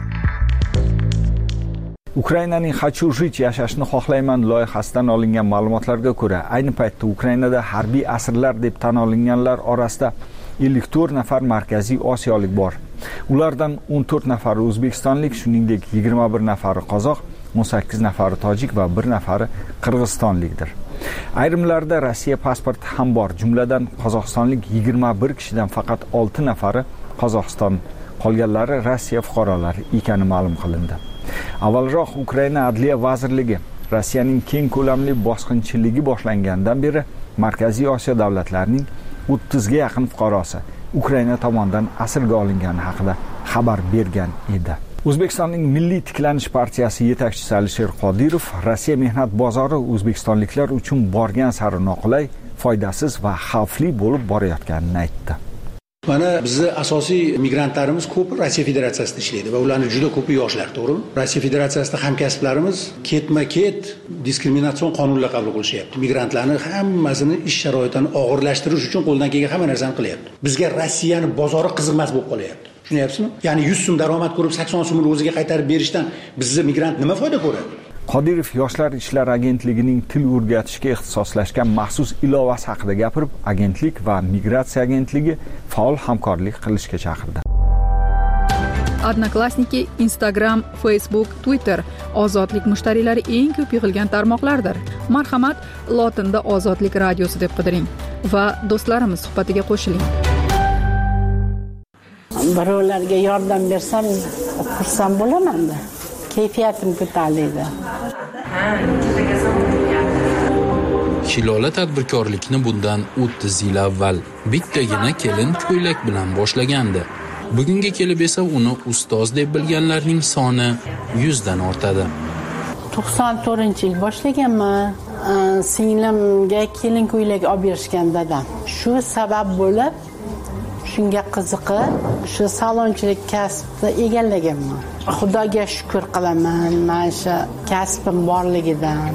P: Ukrainaning "Хочу жить, yashashni xohlayman" loyihasidan olingan ma'lumotlarga ko'ra, ayni paytda Ukrainada harbiy asirlar deb tan olinganlar orasida 54 nafar Markaziy Osiyolik bor. Ulardan 14 nafari o'zbekistonlik, shuningdek 21 nafari qozoq, 18 nafari tojik va 1 nafari qirg'izistonlikdir. Ayrimlarda Rossiya pasporti ham bor. Jumladan qozog'istonlik 21 kishidan faqat 6 nafari Qozog'iston, qolganlari Rossiya fuqarolari ekani ma'lum qilindi. Avvalroq Ukraina Adliya vazirligi Rossiyaning keng ko'lamli bosqinchiligi boshlangandan beri Markaziy Osiyo davlatlarining 30 ga yaqin fuqarosi Ukraina tomonidan asirga olingani haqida xabar bergan edi. O'zbekistonning Milliy tiklanish partiyasi yetakchisi Alisher Qodirov Rossiya mehnat bozori o'zbekistonliklar uchun borgan sari noqulay, foydasiz va xavfli bo'lib borayotganini aytdi.
N: Mana bizning asosiy migrantlarimiz ko'p Rossiya Federatsiyasida ishlaydi va ularning juda ko'pi yoshlar, to'g'rimi? Rossiya Federatsiyasida hamkasblarimiz ketma-ket diskriminatsion qonunlar qabul qilishyapti. Migrantlarni hammasini ish sharoitini og'irlashtirish uchun qo'ldan kelgan hamma narsani qilyapti. Bizga Rossiyani bozori qiziqmas bo'lib qolyapti. Tushunyapsizmi? Ya'ni 100 so'm daromad ko'rib 80 so'mni o'ziga qaytarib berishdan bizning migrant nima foyda ko'radi?
P: Qodirov Yoshlar ishlari agentligining til o'rgatishga ixtisoslashgan maxsus ilovasi haqida gapirib, agentlik va migratsiya agentligi faol hamkorlik qilishga chaqirdi.
D: Odnoklassniki, Instagram, Facebook, Twitter ozodlik mushtariylari eng ko'p yig'ilgan tarmoqlardir. Marhamat, lotinda Ozodlik radiosi deb qidiring va do'stlarimiz suhbatiga qo'shiling.
Q: Birovlarga yordam bersam, xursand bo'laman-da. Kayfiyatim ko'tariladi.
R: Hilola tadbirkorlikni bundan 30 yil avval bittagina kelin ko'ylak bilan boshlagandi. Bugunga kelib esa uni ustoz deb bilganlarning soni 100 dan ortadi.
Q: 94-yil boshlaganman. Singlimga kelin ko'ylak olib berishgan dadam. Shu sabab bo'lib shunga qiziqib, shu salonchilik kasbni egallaganman. Xudoga shukr qilaman, mana shu kasbim borligidan.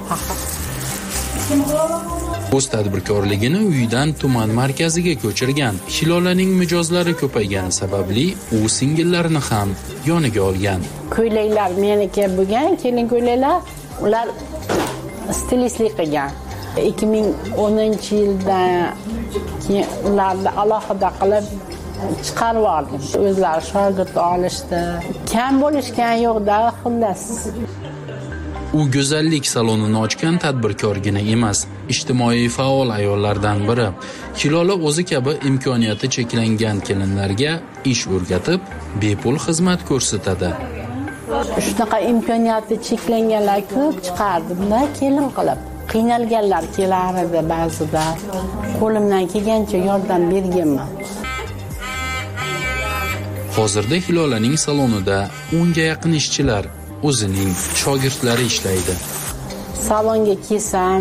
R: O'z tadbirkorligini uyidan tuman markaziga ko'chirgan. Hilolaning mijozlari ko'paygani sababli u singillarini ham yoniga olgan.
Q: Ko'ylaklar meniki bo'lgan, kelin ko'ylaklar, ular stilistlik qilgan. 2010-yilda keyin ularni alohida qilib chiqarib yubordim. O'zlari shogird olishdi. Kam bo'lishgan yo'qda, xullas.
R: U go'zallik salonini ochgan tadbirkorgina emas, ijtimoiy faol ayollardan biri. Hilola o'zi kabi imkoniyati cheklangan kelinlarga ish o'rgatib, bepul xizmat ko'rsatadi.
Q: Shunaqa imkoniyati cheklanganlar ko'p chiqardim-da, kelin qilib. Qiynalganlar kelar edi ba'zida. Qo'limdan kelgancha yordam berganman.
R: Hozirda Hilolaning salonida 10 ga yaqin ishchilar, o'zining shogirdlari ishlaydi.
Q: Salonga kelsam,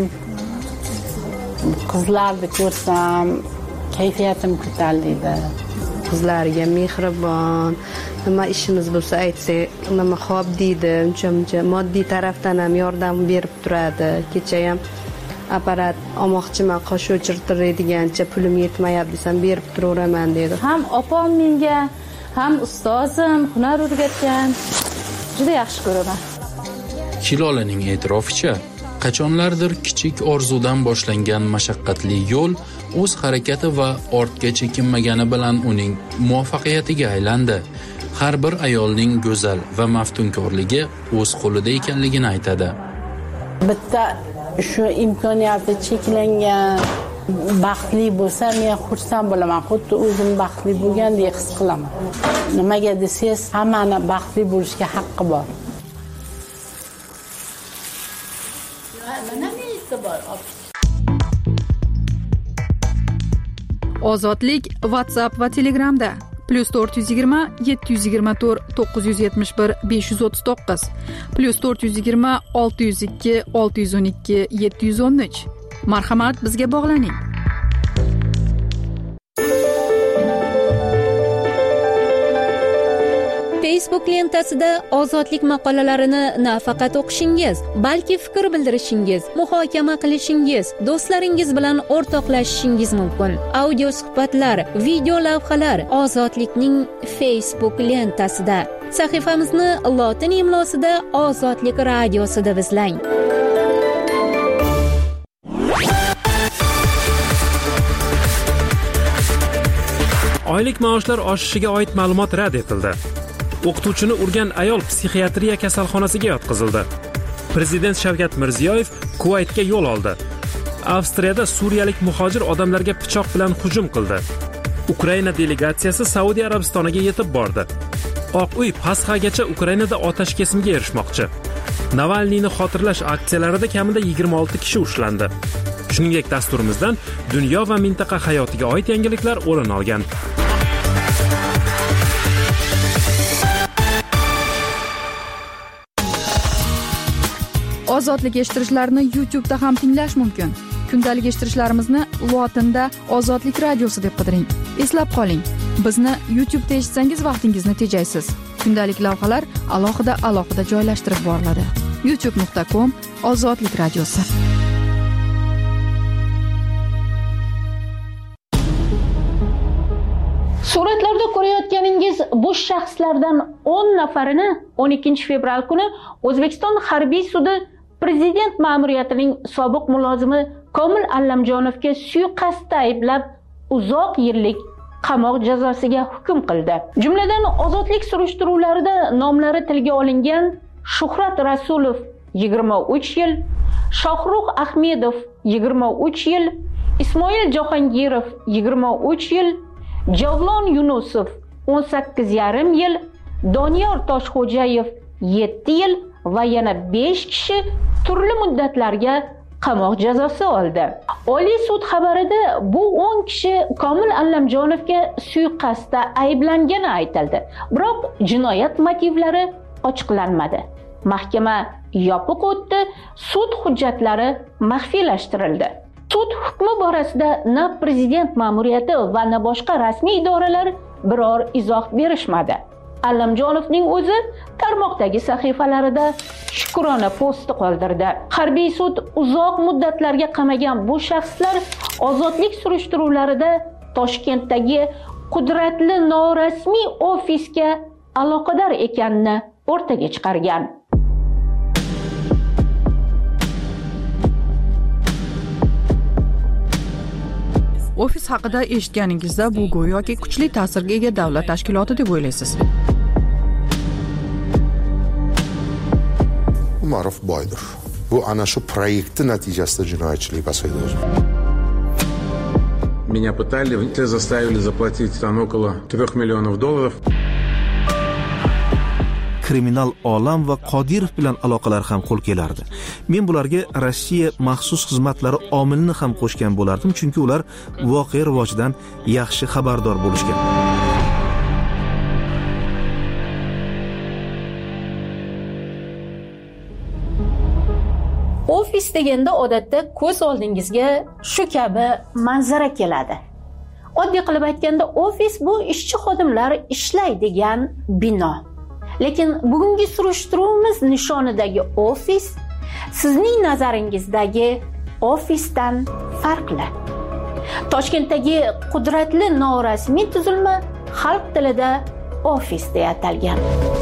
Q: qizlarni ko'rsam, kayfiyatim ko'tariladi.
S: Qizlarga mehribon, nima ishimiz bo'lsa aytsak, nima xo'p deydi, uncha moddiy tarafdan ham yordam berib turadi. Kecha ham apparat olmoqchiman, qosh o'chirtiradigancha pulim yetmayapti desam berib turaveraman dedi.
B: Ham opam menga, ham ustozim hunar o'rgatgan. Juda yaxshi ko'raman.
R: Hilolaning e'tiroficha, qachonlardir kichik orzudan boshlangan mashaqqatli yo'l o'z harakati va ortga chekinmagani bilan uning muvaffaqiyatiga aylandi. Har bir ayolning go'zal va maftunkorligi o'z qo'lida ekanligini aytadi.
Q: Bitta shu imkoniyati cheklangan baxtli bo'lsa, men xursand bo'laman. Xuddi o'zim baxtli bo'lgandek his qilaman. Nimaga desangiz, hammani baxtli bo'lishga haqqi bor.
D: Ozodlik WhatsApp va Telegramda +420 724 971 539 +420 602 612 713. Marhamat, bizga bog'laning.
H: Facebook lentasida ozodlik maqolalarini nafaqat o'qishingiz, balki fikr bildirishingiz, muhokama qilishingiz, do'stlaringiz bilan o'rtoqlashishingiz mumkin. Audio suhbatlar, video lavhalar ozodlikning Facebook lentasida. Sahifamizni lotin imlosida Ozodlik radiosi deb izlang.
A: Oylik maoshlar oshishiga oid ma'lumot rad etildi. O'qituvchini urgan ayol psixiatriya kasalxonasiga yotqizildi. Prezident Shavkat Mirziyoyev Kuvaytga yo'l oldi. Avstriyada suriyalik muhojir odamlarga pichoq bilan hujum qildi. Ukraina delegatsiyasi Saudiya Arabistoniga yetib bordi. Oq uy Pasxagacha Ukrainada otash kesimga erishmoqchi. Navalniyni xotirlash aksiyalarida kamida 26 kishi ushlandi. Shuningdek, dasturimizdan dunyo va mintaqa hayotiga oid yangiliklar o'rin olgan.
D: Ozodlik eshittirishlarni YouTube'da ham tinglash mumkin. Kundalik eshittirishlarimizni lotinda Ozodlik radiosi deb qidiring. Eslab qoling, bizni YouTube'da eshitsangiz vaqtingizni tejaysiz. Kundalik lavhalar alohida joylashtirib boriladi. youtube.com Ozodlik radiosi.
E: Suratlarda ko'rayotganingiz bu shaxslardan 10 nafarini 12 fevral kuni O'zbekiston harbiy sudi prezident ma'muriyatining sobiq mulozimi Komil Allamjonovga suiqasdda ayblab uzoq yillik qamoq jazosiga hukm qildi. Jumladan ozodlik surishtiruvlarida nomlari tilga olingan Shuhrat Rasulov 23 yil, Shohruh Ahmedov 23 yil, Ismoil Jahongirov 23 yil, Javlon Yunusov 18,5 yil, Doniyor Toshxo'jayev 7 yil va yana 5 kishi turli muddatlarga qamoq jazosi oldi. Oliy sud xabarida bu 10 kishi Komil Allamjonovga suiqasdda ayblangani aytildi. Biroq jinoyat motivlari ochiqlanmadi. Mahkama yopiq o'tdi, sud hujjatlari maxfiylashtirildi. Sud hukmi borasida na prezident ma'muriyati va na boshqa rasmiy idoralar biror izoh berishmadi. Allamjonovning o'zi tarmoqdagi sahifalarida shukrona posti qoldirdi. Harbiy sud uzoq muddatlarga qamagan bu shaxslar ozodlik surishtiruvlarida Toshkentdagi qudratli norasmiy ofisga aloqador ekanini o'rtaga chiqargan.
D: Ofis haqida eshitganingizda bu go'yoki kuchli ta'sirga ega davlat tashkiloti deb o'ylaysiz.
T: Umarov boydir. Bu ana shu proyektning natijasida jinoyatchilik pasaydi.
U: Меня пытали, заставили заплатить там около $3 миллионов.
I: Kriminal olam va Qodirov bilan aloqalar ham qo'l kelardi. Men bularga Rossiya maxsus xizmatlari omilini ham qo'shgan bo'lardim, chunki ular voqea rivojidan yaxshi xabardor bo'lishgan.
E: Ofis deganda odatda ko'z oldingizga shu kabi manzara keladi. Oddiy qilib aytganda, ofis bu ishchi xodimlar ishlaydigan bino. Lekin bugungi surishtiruvimiz nishonidagi ofis sizning nazaringizdagi ofisdan farqli. Toshkentdagi qudratli norasmiy tuzilma xalq tilida ofis deya atalgan.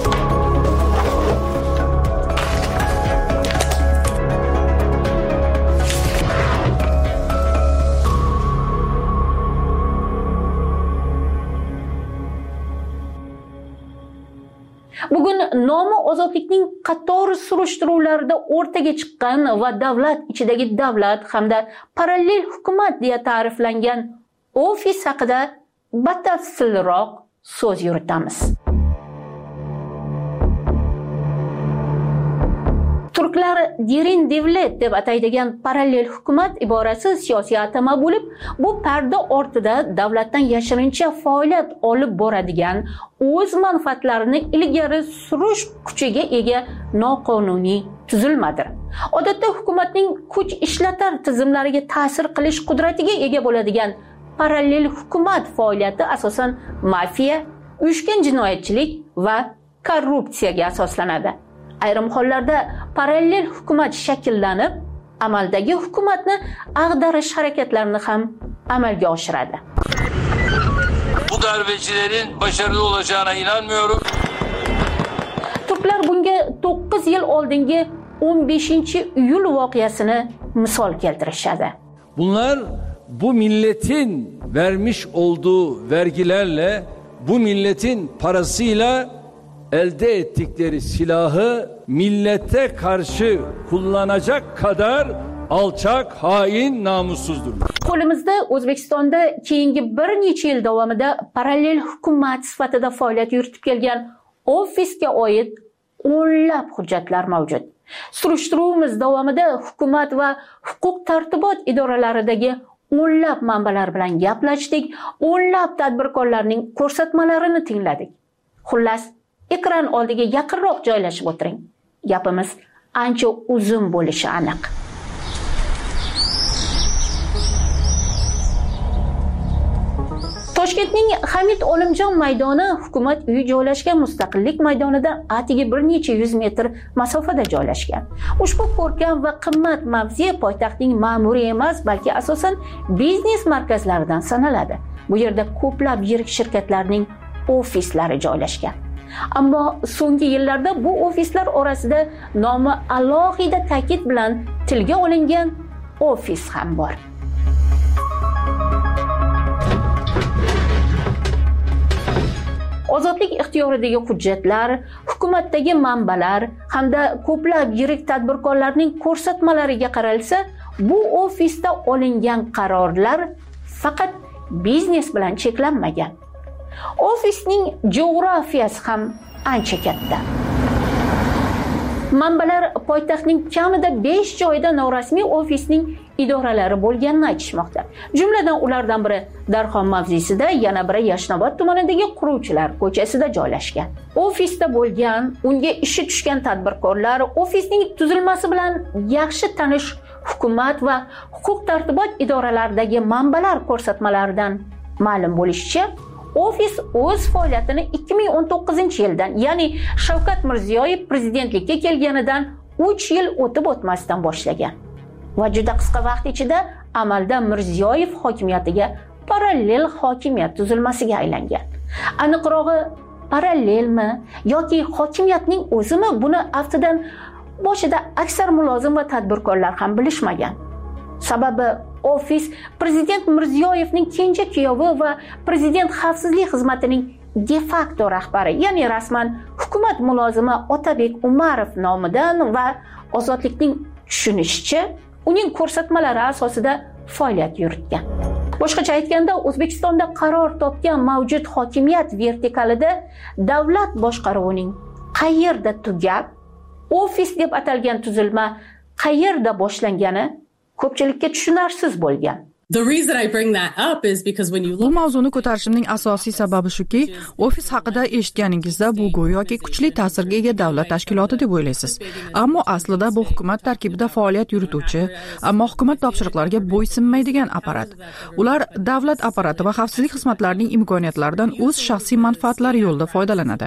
E: Bugun nomi ozodlikning qator surishtiruvlarida o'rtaga chiqqan va davlat ichidagi davlat hamda parallel hukumat deya ta'riflangan ofis haqida batafsilroq so'z yuritamiz. Turklar derin devlet deb ataydigan parallel hukumat iborasi siyosiy atama bo'lib, bu parda ortida davlatdan yashirincha faoliyat olib boradigan, o'z manfaatlarini ilgari surish kuchiga ega noqonuniy tuzilmadir. Odatda hukumatning kuch ishlatar tizimlariga ta'sir qilish qudratiga ega bo'ladigan parallel hukumat faoliyati asosan mafiya, uyushgan jinoyatchilik va korrupsiyaga asoslanadi. Ayrim hollarda parallel hukumat shakllanib, amaldagi hukumatni ag'darish harakatlarini ham amalga oshiradi.
J: Bu darbecilerin başarılı olacağına inanmıyorum.
E: Turklar bunga 9 yil oldingi 15-iyul voqeasini misol keltirishadi.
J: Bunlar bu milletin vermiş olduğu vergilerle, bu milletin parasıyla elde ettikleri silahı millete karşı kullanacak kadar alçak, hain, namussuzdur.
E: Qo'limizda O'zbekistonda keyingi bir necha yil davomida parallel hukumat sifatida faoliyat yuritib kelgan ofisga oid o'nlab hujjatlar mavjud. Surishtiruvimiz davomida hukumat va huquq tartibot idoralaridagi o'nlab manbalar bilan gaplashdik, o'nlab tadbirkorlarning ko'rsatmalarini tingladik. Xullas, ekran oldiga yaqinroq joylashib o'tiring. Gapimiz ancha uzun bo'lishi aniq. Toshkentning Hamid Olimjon maydoni hukumat uyi joylashgan Mustaqillik maydonidan atigi bir necha yuz metr masofada joylashgan. Ushbu ko'rkam va qimmat mavze poytaxtning ma'muriy emas, balki asosan biznes markazlaridan sanaladi. Bu yerda ko'plab yirik shirkatlarning ofislari joylashgan. Ammo so'nggi yillarda bu ofislar orasida nomi alohida ta'kid bilan tilga olingan ofis ham bor. Ozodlik ixtiyoridagi hujjatlar, hukumatdagi manbalar hamda ko'plab yirik tadbirkorlarning ko'rsatmalariga qaralsa, bu ofisda olingan qarorlar faqat biznes bilan cheklanmagan. Ofisning geografiyasi ham ancha katta. Manbalar poytaxtning kamida 5 joyda norasmiy ofisning idoralari bo'lganini aytishmoqda. Jumladan ulardan biri Darxon mavzesida, yana biri Yashnobod tumanidagi Quruvchilar ko'chasida joylashgan. Ofisda bo'lgan, unga ishi tushgan tadbirkorlar ofisning tuzilmasi bilan yaxshi tanish hukumat va huquq tartibot idoralaridagi manbalar ko'rsatmalaridan ma'lum bo'lishicha, ofis o'z faoliyatini 2019-yildan, ya'ni Shavkat Mirziyoyev prezidentlikka kelganidan 3 yil o'tib o'tmasdan boshlagan. Va juda qisqa vaqt ichida amalda Mirziyoyev hokimiyatiga parallel hokimiyat tuzilmasiga aylangan. Aniqrog'i, parallelmi yoki hokimiyatning o'zimi, buni aftidan boshida aksar mulozim va tadbirkorlar ham bilishmagan. Sababi ofis prezident Mirziyoyevning kenja kuyovi va prezident xavfsizlik xizmatining de facto rahbari, ya'ni rasman hukumat mulozimi Otabek Umarov nomidan va ozodlikning tushunishicha uning ko'rsatmalari asosida faoliyat yuritgan. Boshqacha aytganda, O'zbekistonda qaror topgan mavjud hokimiyat vertikalida davlat boshqaruvining qayerda tugab, ofis deb atalgan tuzilma qayerda boshlangani ko'pchilikka tushunarsiz bo'lgan.
D: Bu mavzuni ko'tarishimning asosiy sababi shuki, ofis haqida eshitganingizda bu go'yoki kuchli ta'sirga ega davlat tashkiloti deb o'ylaysiz. Ammo aslida bu hukumat tarkibida faoliyat yurituvchi, ammo hukumat topshiriqlariga bo'ysunmaydigan apparat. Ular davlat apparati va xavfsizlik xizmatlarining imkoniyatlaridan o'z shaxsiy manfaatlari yo'lida foydalanadi.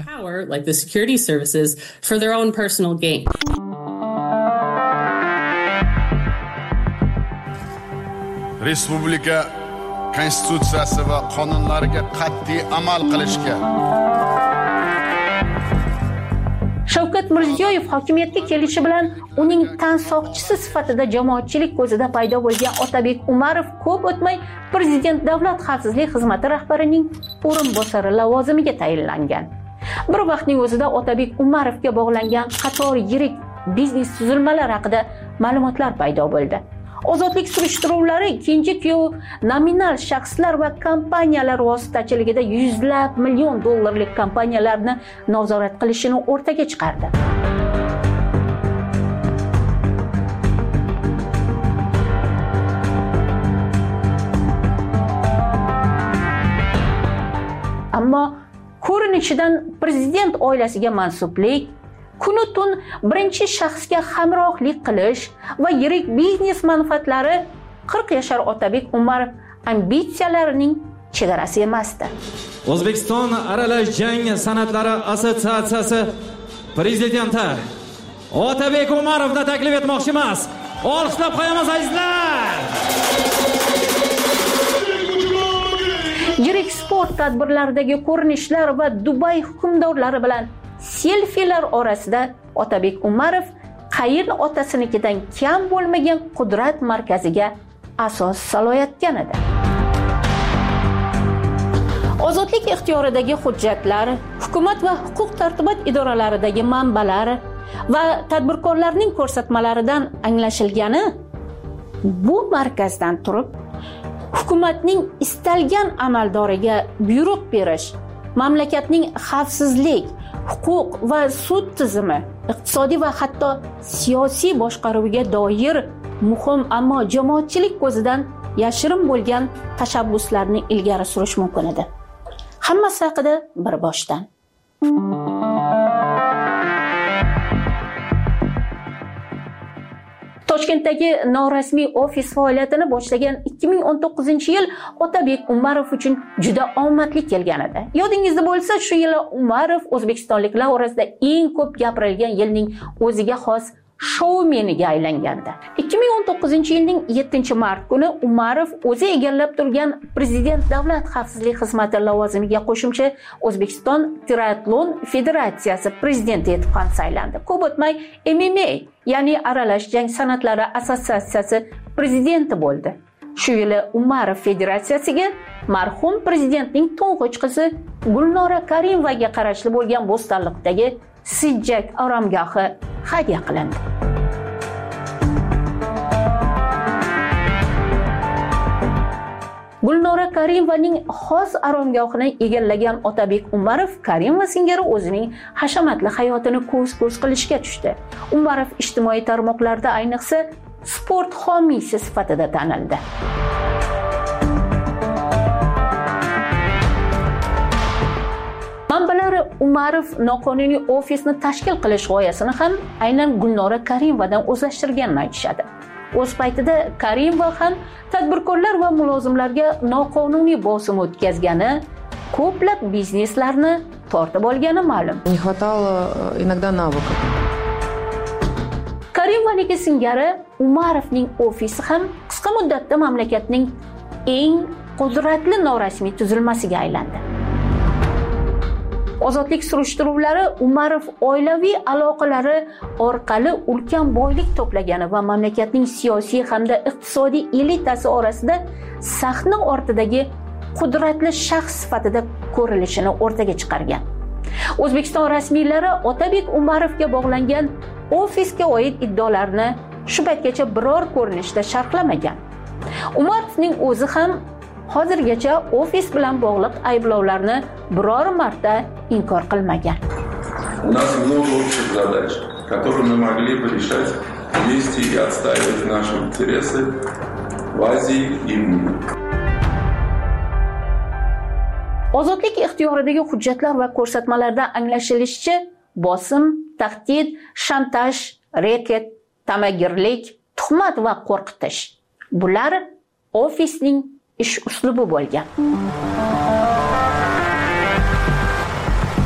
G: respublika konstitutsiyasi va qonunlariga qat'iy amal qilishga.
E: Shavkat Mirziyoyev hokimiyatga kelishi bilan uning tansoqchisi sifatida jamoatchilik ko'zida paydo bo'lgan Otabek Umarov ko'p o'tmay prezident davlat xavfsizlik xizmati rahbarining o'rinbosari lavozimiga tayinlangan. Bir vaqtning o'zida Otabek Umarovga bog'langan qator yirik biznes tuzilmalar haqida ma'lumotlar paydo bo'ldi. Ozodlik surishtiruvlari ikkinchi kuyov nominal shaxslar va kompaniyalar vositachiligida yuzlab million dollarlik kompaniyalarni nazorat qilishini o'rtaga chiqardi. Ammo ko'rinishidan prezident oilasiga mansublik, kunu tun birinchi shaxsga hamrohlik qilish va yirik biznes manfaatlari 40 yashar Otabek Umarov ambitsiyalarining chegarasi emasdi.
K: O'zbekiston aralash jang san'atlari assotsiatsiyasi prezidenti Otabek Umarovni taklif etmoqchimiz. Olqishlab qo'yamiz azizlar.
E: Yirik sport tadbirlaridagi ko'rinishlar va Dubay hukmdorlari bilan selfilar orasida Otabek Umarov qayin otasinikidan kam bo'lmagan qudrat markaziga asos solayotgan edi. Ozodlik ixtiyoridagi hujjatlar, hukumat va huquq tartibot idoralaridagi manbalar va tadbirkorlarning ko'rsatmalaridan anglashilgani, bu markazdan turib hukumatning istalgan amaldoriga buyruq berish, mamlakatning xavfsizlik, huquq va sud tizimi, iqtisodiy va hatto siyosiy boshqaruviga doir muhim ammo jamoatchilik ko'zidan yashirin bo'lgan tashabbuslarni ilgari surish mumkin edi. Hammasi haqida bir boshdan. Toshkentdagi norasmiy ofis faoliyatini boshlagan 2019-yil Otabek Umarov uchun juda omadli kelgan edi. Yodingizda bo'lsa, shu yili Umarov o'zbekistonliklar orasida eng ko'p gapirilgan yilning o'ziga xos shoumeniga aylangandi. 2019-yilning 7-mart kuni Umarov o'zi egallab turgan Prezident davlat xavfsizlik xizmati lavozimiga qo'shimcha O'zbekiston Triatlon Federatsiyasi prezidenti etib ham saylandi. Ko'p o'tmay MMA, ya'ni aralash jang san'atlari assotsiatsiyasi prezidenti bo'ldi. Shu yili Umarov federatsiyasiga marhum prezidentning to'ng'ich qizi Gulnora Karimovaga qarashli bo'lgan Bo'stonliqdagi Sijjak oromgohi hadya qilindi. Gulnora Karimovaning xos oromgohini egallagan Otabek Umarov Karimova singari o'zining hashamatli hayotini ko'z-ko'z qilishga tushdi. Umarov ijtimoiy tarmoqlarda ayniqsa sport homiysi sifatida tanildi. Manbalar Umarov noqonuniy ofisni tashkil qilish g'oyasini ham aynan Gulnora Karimovadan o'zlashtirganini aytishadi. O'z paytida Karimova ham tadbirkorlar va mulozimlarga noqonuniy bosim o'tkazgani, ko'plab bizneslarni tortib olgani ma'lum.
O: Не хватало иногда навыков.
E: Karimovaning singari Umarovning ofisi ham qisqa muddatda mamlakatning eng qudratli norasmiy tuzilmasiga aylandi. Ozodlik surishtiruvlari Umarov oilaviy aloqalari orqali ulkan boylik to'plagani va mamlakatning siyosiy hamda iqtisodiy elitasi orasida sahna ortidagi qudratli shaxs sifatida ko'rilishini o'rtaga chiqargan. O'zbekiston rasmiylari Otabek Umarovga bog'langan ofisga oid iddaolarni shu paytgacha biror ko'rinishda sharhlamagan. Umarovning o'zi ham hozirgacha ofis bilan bog'liq ayblovlarni biror marta inkor qilmagan.
V: У нас много общих задач, которые мы могли бы решать вместе и отстаивать наши интересы в Азии и в мире.
E: Ozodlik ixtiyoridagi hujjatlar va ko'rsatmalarda anglashilishicha, bosim, tahdid, shantaj, reket, tamagirlik, tuhmat va qo'rqitish. Bular ofisning ish uslubi bo'lgan.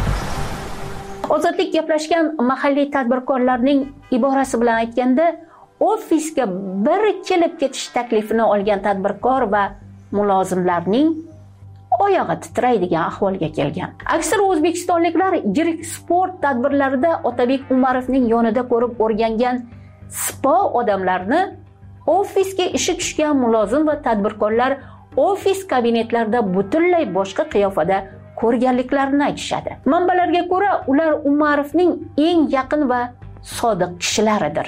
E: Ozodlik gaplashgan mahalliy tadbirkorlarning iborasi bilan aytganda, ofisga bir kelib ketish taklifini olgan tadbirkor va mulozimlarning oyog'i titraydigan ahvolga kelgan. Aksar o'zbekistonliklar yirik sport tadbirlarida Otabek Umarovning yonida ko'rib o'rgangan spa odamlarni ofisga ishi tushgan mulozim va tadbirkorlar ofis kabinetlarida butunlay boshqa qiyofada ko'rganliklarini aytishadi. Manbalarga ko'ra, ular Umarovning eng yaqin va sodiq kishilaridir.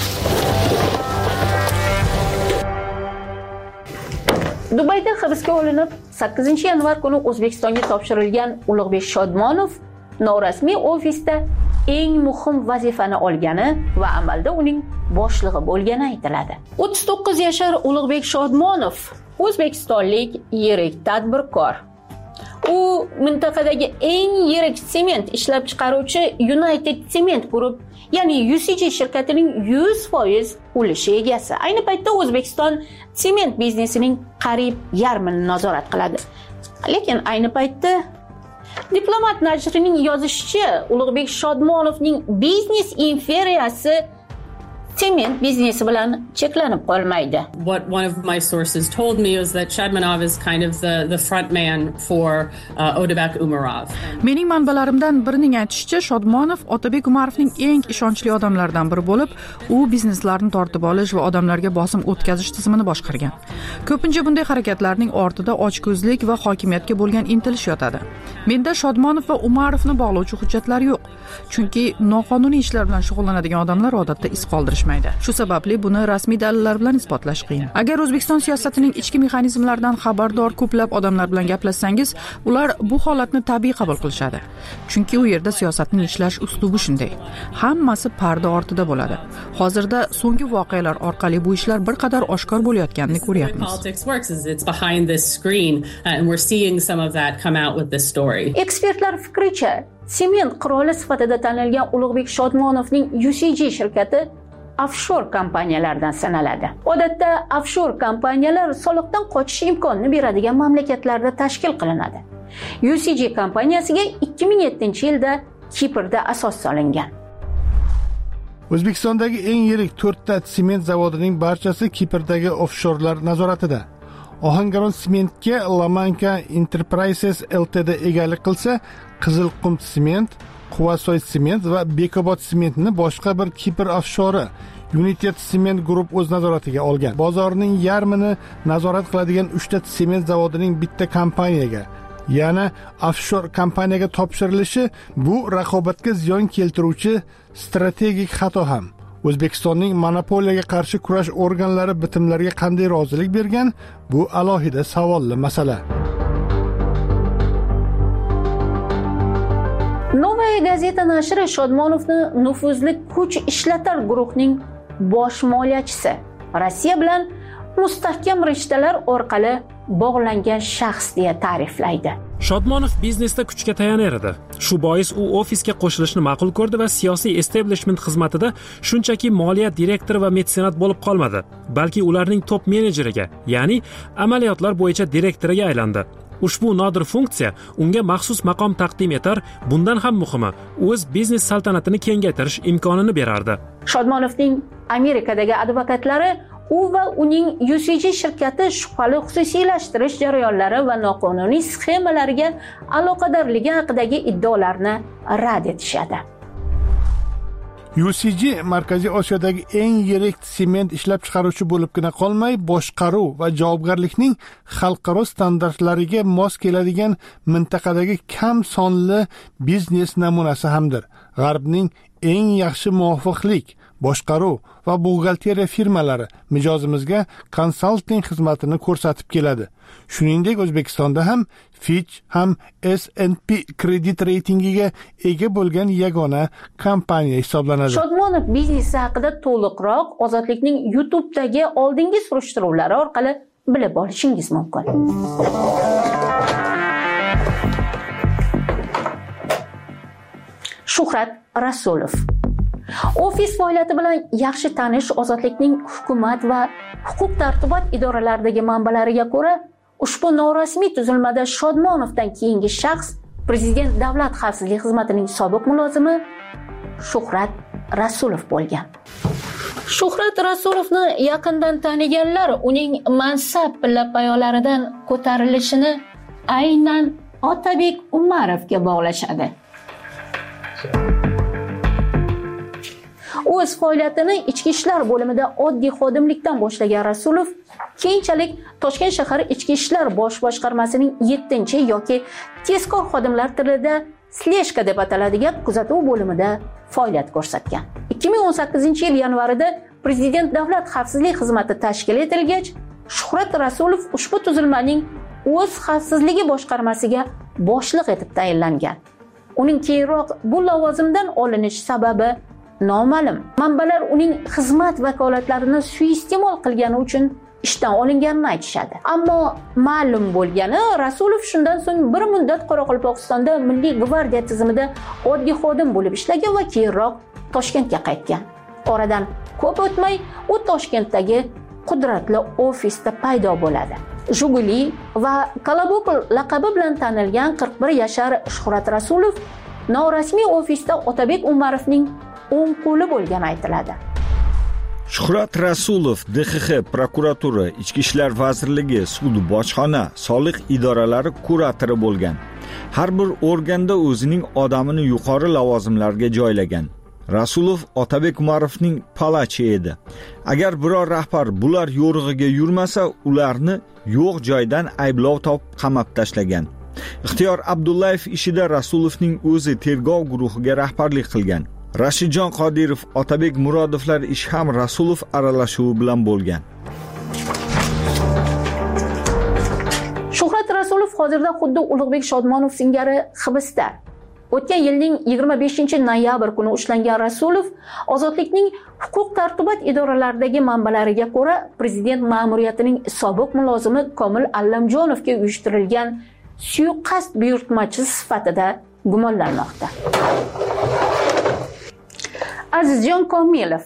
E: Dubayda hibsga olinib 8-yanvar kuni O'zbekistonga topshirilgan Ulug'bek Shodmonov norasmiy ofisda eng muhim vazifani olgani va amalda uning boshlig'i bo'lgani aytiladi. 39 yashar Ulug'bek Shodmonov o'zbekistonlik yirik tadbirkor. U mintaqadagi eng yirik sement ishlab chiqaruvchi United Cement Group, ya'ni UCG shirkatining 100% ulushi egasi. Ayni paytda O'zbekiston sement biznesining qariyb yarmini nazorat qiladi. Lekin ayni paytda Diplomat nashrining yozishicha, Ulug'bek Shodmonovning biznes imperiyasi sement biznesi bilan cheklanib qolmaydi.
C: What one of my sources told me was that Shadmanov is kind of the front man for Otabek Umarov.
D: Mening manbalarimdan birining aytishicha, Shodmonov Otabek Umarovning eng ishonchli odamlaridan biri bo'lib, u bizneslarni tortib olish va odamlarga bosim o'tkazish tizimini boshqargan. Ko'pincha bunday harakatlarning ortida ochko'zlik va hokimiyatga bo'lgan intilish yotadi. Menda Shodmonov va Umarovni bog'lovchi hujjatlar yo'q, chunki noqonuniy ishlar bilan shug'ullanadigan odamlar odatda iz qoldirishmaydi. Shu sababli buni rasmiy dalillar bilan isbotlash qiyin. Agar O'zbekiston siyosatining ichki mexanizmlaridan xabardor ko'plab odamlar bilan gaplashsangiz, ular bu holatni tabiiy qabul qilishadi. Chunki u yerda siyosatning ishlash uslubi shunday. Hammasi parda ortida bo'ladi. Hozirda so'nggi voqealar orqali bu ishlar bir qadar oshkor bo'layotganini ko'ryapmiz.
E: Ekspertlar fikricha, sement qiroli sifatida tanilgan Ulug'bek Shodmonovning UCG shirkati offshore kompaniyalardan sanaladi. Odatda offshore kompaniyalar soliqdan qochish imkonini beradigan mamlakatlarda tashkil qilinadi. UCG kompaniyasiga 2007-yilda Kiprda asos solingan.
L: O'zbekistondagi eng yirik 4 ta sement zavodining barchasi Kiprdagi offshorlar nazoratida. Ohangaron sementga Lamanka Enterprises Ltd egalik qilsa, Qizilqum sement, Quvasoy sement va Bekobod sementni boshqa bir Kipr offshori United Cement Group o'z nazoratiga olgan. Bozorning yarmini nazorat qiladigan 3 ta sement zavodining bitta kompaniyaga, ya'ni offshore kompaniyaga topshirilishi bu raqobatga ziyon keltiruvchi strategik xato ham. O'zbekistonning monopoliyaga qarshi kurash organlari bitimlarga qanday rozilik bergan? Bu alohida savolli masala.
E: Novaya gazeta nashri Shodmonovni nufuzli kuch ishlatar guruhning bosh moliyachisi, Rossiya bilan mustahkam rishtalar orqali bog'langan shaxs deya ta'riflaydi.
A: Shodmonov biznesda kuchga tayanar edi. Shu bois u ofisga qo'shilishni ma'qul ko'rdi va siyosiy establishment xizmatida shunchaki moliya direktori va metsenat bo'lib qolmadi, balki ularning top menejeriga, ya'ni amaliyotlar bo'yicha direktoriga aylandi. Ushbu nodir funksiya unga maxsus maqom taqdim etar, bundan ham muhimi, o'z biznes saltanatini kengaytirish imkonini berardi.
E: Shodmonovning Amerikadagi advokatlari u va uning UCG shirkati shubhali xususiylashtirish jarayonlari va noqonuniy sxemalarga aloqadorligi haqidagi iddaolarni rad etishadi.
L: UCG Markaziy Osiyodagi eng yirik sement ishlab chiqaruvchi bo'libgina qolmay, boshqaruv va javobgarlikning xalqaro standartlariga mos keladigan mintaqadagi kam sonli biznes namunasi hamdir. G'arbning eng yaxshi muvofiqlik, boshqaruv va buxgalteriya firmalari mijozimizga konsalting xizmatini ko'rsatib keladi. Shuningdek, O'zbekistonda ham Fitch ham S&P kredit reytingiga ega bo'lgan yagona kompaniya hisoblanadi.
E: Shodmonov biznesi haqida to'liqroq Ozodlikning YouTube'dagi oldingi surishtiruvlari orqali bilib olishingiz mumkin. Shuhrat Rasulov. Ofis faoliyati bilan yaxshi tanish Ozodlikning hukumat va huquq-tartibot idoralaridagi manbalariga ko'ra, ushbu norasmiy tuzilmada Shodmonovdan keyingi shaxs Prezident Davlat xavfsizlik xizmatining sobiq mulozimi Shuhrat Rasulov bo'lgan. Shuhrat Rasulovni yaqindan taniganlar uning mansab pillapoyalaridan ko'tarilishini aynan Otabek Umarovga bog'lashadi. O'z faoliyatini ichki ishlar bo'limida oddiy xodimlikdan boshlagan Rasulov keyinchalik Toshkent shahar ichki ishlar bosh boshqarmasining 7 yoki tezkor xodimlar tilida sleshka deb ataladigan kuzatuv bo'limida faoliyat ko'rsatgan. 2018-yil yanvarida Prezident Davlat xavfsizlik xizmati tashkil etilgach, Shuhrat Rasulov ushbu tuzilmaning o'z xavfsizligi boshqarmasiga boshliq etib tayinlangan. Uning keyinroq bu lavozimdan olinish sababi noma'lum. Manbalar uning xizmat vakolatlarini suiiste'mol qilgani uchun ishdan olinganini aytishadi. Ammo ma'lum bo'lgani, Rasulov shundan so'ng bir muddat Qoraqalpog'istonda Milliy gvardiya tizimida oddiy xodim bo'lib ishlagan va keyinroq Toshkentga qaytgan. Oradan ko'p o'tmay u Toshkentdagi qudratli ofisda paydo bo'ladi. Juguli va Kolobokl laqabi bilan tanilgan 41 yashar Shuhrat Rasulov norasmiy ofisda Otabek Umarovning o'ng qo'li bo'lgani aytiladi.
P: Shuhrat Rasulov DXX prokuratura, Ichki ishlar vazirligi, sud, bojxona, soliq idoralari kuratori bo'lgan. Har bir organda o'zining odamini yuqori lavozimlarga joylagan. Rasulov Otabek Umarovning palachi edi. Agar biror rahbar bular yo'rig'iga yurmasa, ularni yo'q joydan ayblov topib qamab tashlagan. Ixtiyor Abdullayev ishida Rasulovning o'zi tergov guruhiga rahbarlik qilgan. Rashidjon Qodirov, Otabek Murodovlar ishi ham Rasulov aralashuvi bilan bo'lgan.
E: Shuhrat Rasulov hozirda xuddi Ulug'bek Shodmonov singari hibsda. O'tgan yilning 25-noyabr kuni ushlangan Rasulov ozodlikning huquq-tartibot idoralaridagi manbalariga ko'ra, prezident ma'muriyatining sobiq mulozimi Komil Allamjonovga uyushtirilgan suiqasd buyurtmachisi sifatida gumonlanmoqda. Azizjon Komilov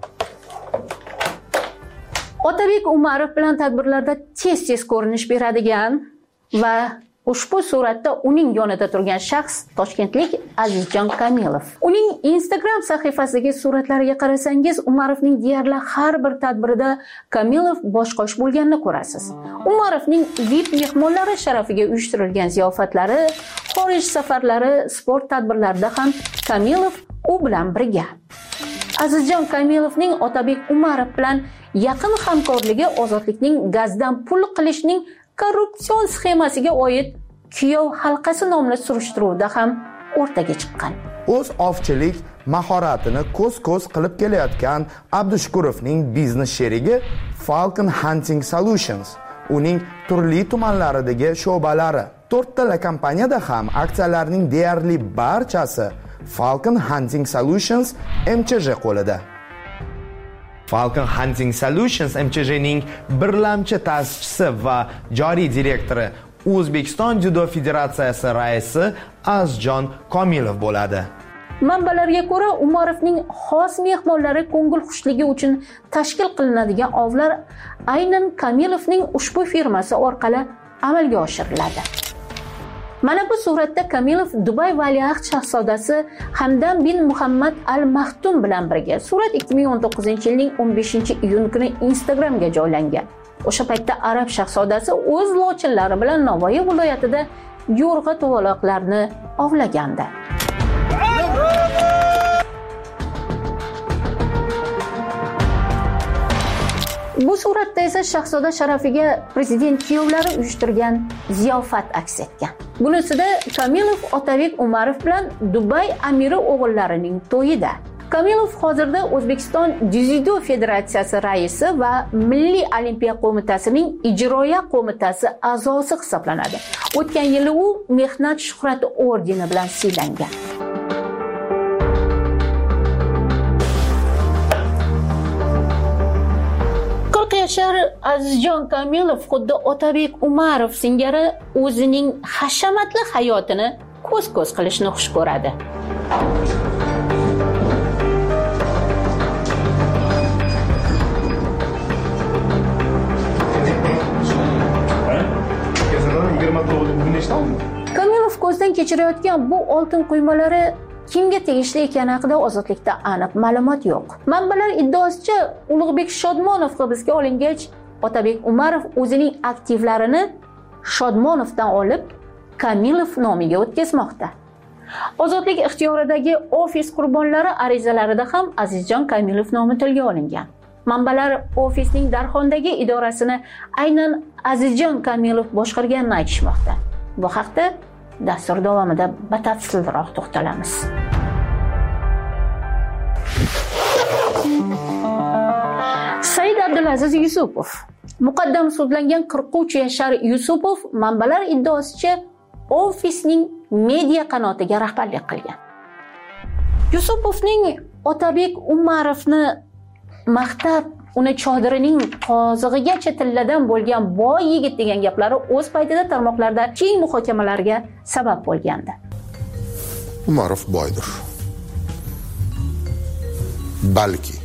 E: Otabek Umarov bilan tadbirlarda tez-tez ko'rinish beradigan va ushbu suratda uning yonida turgan shaxs toshkentlik Azizjon Komilov. Uning Instagram sahifasidagi suratlariga qarasangiz, Umarovning deyarli har bir tadbirida Komilov boshqosh bo'lganini ko'rasiz. Umarovning VIP mehmonlari sharafiga uyushtirilgan ziyofatlari, xorij safarlari, sport tadbirlarida ham Komilov u bilan birga. Azizjon Komilovning Otabek Umarov bilan yaqin hamkorligi ozodlikning gazdan pul qilishning korrupsion sxemasiga oid Kuyov halqasi nomli surishtiruvda ham o'rtaga chiqqan.
F: O'z ovchilik mahoratini ko'z-ko'z qilib kelayotgan Abdushukurovning biznes sherigi Falcon Hunting Solutions, uning turli tumanlaridagi sho'balari, 4 tala kompaniyada ham aksiyalarning deyarli barchasi Falcon Hunting Solutions MCJ qo'lida. Falcon Hunting Solutions MCJning birlamchi ta'sischisi va joriy direktori, O'zbekiston Judo Federatsiyasi raisi Azizjon Komilov bo'ladi.
E: Manbalarga ko'ra, Umarovning xos mehmonlari ko'ngilxushligi uchun tashkil qilinadigan ovlar aynan Komilovning ushbu firmasi orqali amalga oshiriladi. Mana bu suratda Komilov Dubay valiahd shahzodasi Hamdan bin Muhammad Al Maktum bilan birga. Surat 2019-yilning 15-iyun kuni Instagramga joylangan. O'sha paytda arab shahzodasi o'z lochinlari bilan Navoiy viloyatida yo'rg'a to'g'aloqlarni ovlagandi. Bu suratda esa shahzoda sharafiga prezident kuyovlari uyushtirgan ziyofat aks etgan. Bunisida Komilov Otabek Umarov bilan Dubay amiri o'g'illarining to'yida. Komilov hozirda O'zbekiston Dzyudo Federatsiyasi raisi va Milliy olimpiya qo'mitasining ijroiya qo'mitasi a'zosi hisoblanadi. O'tgan yili u Mehnat shuhrati ordeni bilan siylangan. Yashar Azizjon Komilov xuddi Otabek Umarov singari o'zining hashamatli hayotini ko'z-ko'z qilishni xush ko'radi. Komilov ko'zdan kechirayotgan bu oltin quymalari kimga tegishli ekani haqida ozodlikda aniq ma'lumot yo'q. Manbalar iddaosicha Ulug'bek Shodmonov hibsga olingach, Otabek Umarov o'zining aktivlarini Shodmonovdan olib, Kamilov nomiga o'tkazmoqda. Ozodlik ixtiyoridagi ofis qurbonlari arizalarida ham Azizjon Kamilov nomi tilga olingan. Manbalar ofisning Darxondagi idorasini aynan Azizjon Kamilov boshqarganini aytishmoqda. Bu haqda dastur davomida batafsilroq to'xtalamiz. Said Abdulaziz Yusupov. Muqaddam sudlangan 43 yashar Yusupov manbalar iddaosicha ofisning media qanotiga rahbarlik qilgan. Yusupovning Otabek Umarovni maqtab, uni chodirining qozig'igacha tilladan bo'lgan boy yigit degan gaplari o'z paytida tarmoqlarda keng muhokamalarga sabab bo'lgandi.
T: Umarov boydir. Balki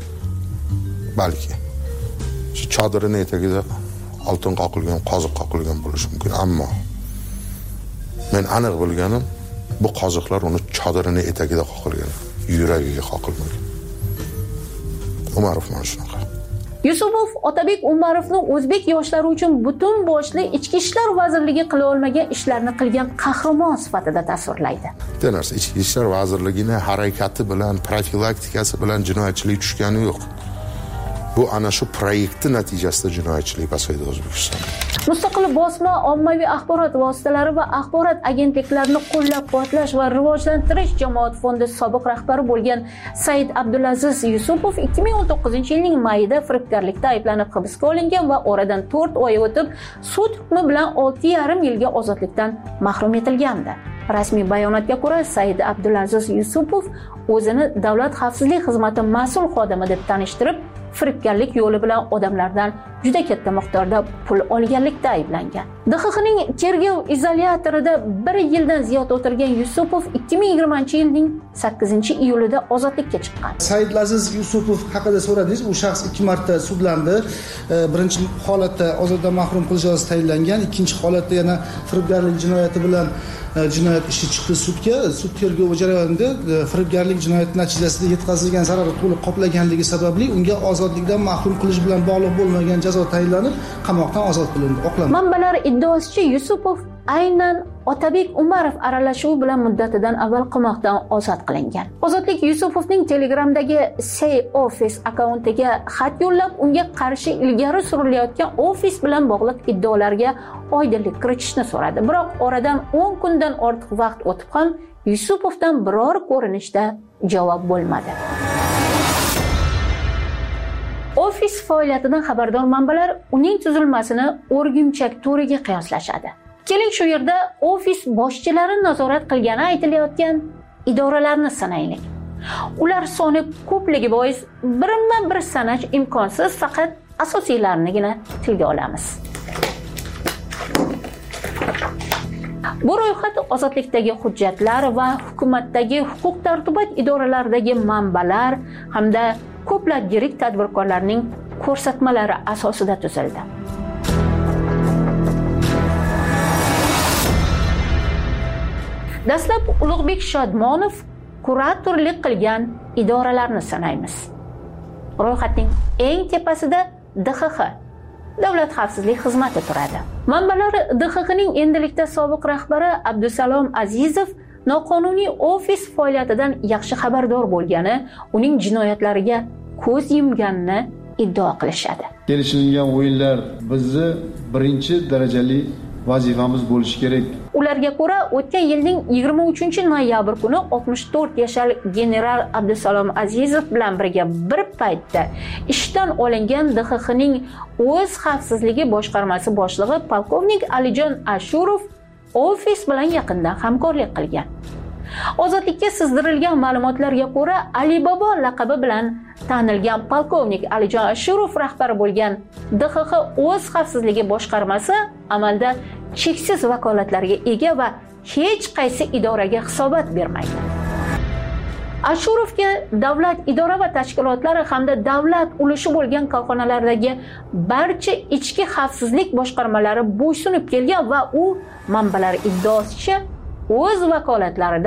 T: shu chodirini etagida oltin qoqilgan, qoziq qoqilgan bo'lishi mumkin, ammo men aniq bilganim, bu qoziqlar uni chodirini etagida qoqilgan, yuragiga qoqilmagan. Umarov mana shunaqa.
E: Yusupov Otabek Umarovni o'zbek yoshlari uchun butun boshli Ichki ishlar vazirligi qila olmagan ishlarni qilgan qahramon sifatida tasvirlaydi.
T: Bitta narsa, Ichki ishlar vazirligining harakati bilan, profilaktikasi bilan jinoyatchilik tushgani yo'q. Bu ana shu proyektning natijasida jinoyatchilik pasaydi O'zbekistonda.
E: Mustaqil bosma, ommaviy axborot vositalari va axborot agentliklarini qo'llab-quvvatlash va rivojlantirish jamoat fondi sobiq rahbari bo'lgan Said Abdulaziz Yusupov 2019-yilning mayida firibgarlikda ayblanib hibsga olingan va oradan 4 oy o'tib sud hukmi bilan 6,5 yilga ozodlikdan mahrum etilgandi. Rasmiy bayonotga ko'ra, Said Abdulaziz Yusupov o'zini Davlat xavfsizlik xizmati mas'ul xodimi deb tanishtirib, firibgarlik yo'li bilan odamlardan juda katta miqdorda pul olganlikda ayblangan. DXXning tergov izolyatorida 1 yildan ziyod o'tirgan Yusupov 2020-yilning 8-iyulida ozodlikka chiqqan.
M: Said Aziz Yusupov haqida so'radingiz. U shaxs 2 marta sudlandi. Birinchi holatda ozoddan mahrum qilish jazosi tayinlangan, ikkinchi holatda yana firibgarlik jinoyati bilan jinoyat ishi chiqdi sudga. Sud tergovi jarayonida firibgarlik jinoyati natijasida yetkazilgan zararni to'liq qoplaganligi sababli unga ozodlikdan mahrum qilish bilan bog'liq bo'lmagan jazo tayinlanib, qamoqdan ozod qilindi.
E: Manbalar iddaosicha Yusupov aynan Otabek Umarov aralashuvi bilan muddatidan avval qamoqdan ozod qilingan. Ozodlik Yusupovning Telegramdagi Say Office akkauntiga xat yo'llab, unga qarshi ilgari surilayotgan ofis bilan bog'liq iddaolarga oydinlik kiritishni so'radi. Biroq oradan 10 kundan ortiq vaqt o'tib ham Yusupovdan biror ko'rinishda javob bo'lmadi. Ofis faoliyatidan xabardor manbalar uning tuzilmasini O'rgimchak to'riga qiyoslashadi. Keling shu yerda ofis boshchilari nazorat qilgani aytilayotgan idoralarni sanaylik. Ular soni ko'pligi bois birma-bir sanash imkonsiz, faqat asosiylarnigina tilga olamiz. Bu ro'yxat ozodlikdagi hujjatlar va hukumatdagi huquq-tartibot idoralaridagi manbalar hamda ko'plab yirik tadbirkorlarning ko'rsatmalari asosida tuzildi. Dastlab Ulug'bek Shodmonov kuratorlik qilgan idoralarni sanaymiz. Ro'yxatning eng tepasida DXX, Davlat xavfsizlik xizmati turadi. Manbalar DXXning endilikda sobiq rahbari Abdusalom Azizov noqonuniy ofis faoliyatidan yaxshi xabardor bo'lgani, uning jinoyatlariga ko'z yumganini iddao qilishadi.
N: Kelishilgan o'yinlar bizni birinchi darajali vazifamiz bo'lishi kerak.
E: Ularga ko'ra, o'tgan yilning 23-noyabr kuni 64 yashar general Abdusalom Azizov bilan birga bir paytda ishdan olingan DXXning o'z xavfsizligi boshqarmasi boshlig'i polkovnik Alijon Ashurov ofis bilan yaqindan hamkorlik qilgan. Ozodlikka sizdirilgan ma'lumotlarga ko'ra, Alibaba laqabi bilan tanilgan polkovnik Alijon Ashurov rahbari bo'lgan DXX o'z xavfsizligi boshqarmasi amalda cheksiz vakolatlarga ega va hech qaysi idoraga hisobot bermaydi. Ashurovga davlat idora va tashkilotlari hamda davlat ulushi bo'lgan korxonalardagi barcha ichki xavfsizlik boshqarmalari bo'ysunib kelgan va u manbalar iddaosicha o'z vakolatlaridan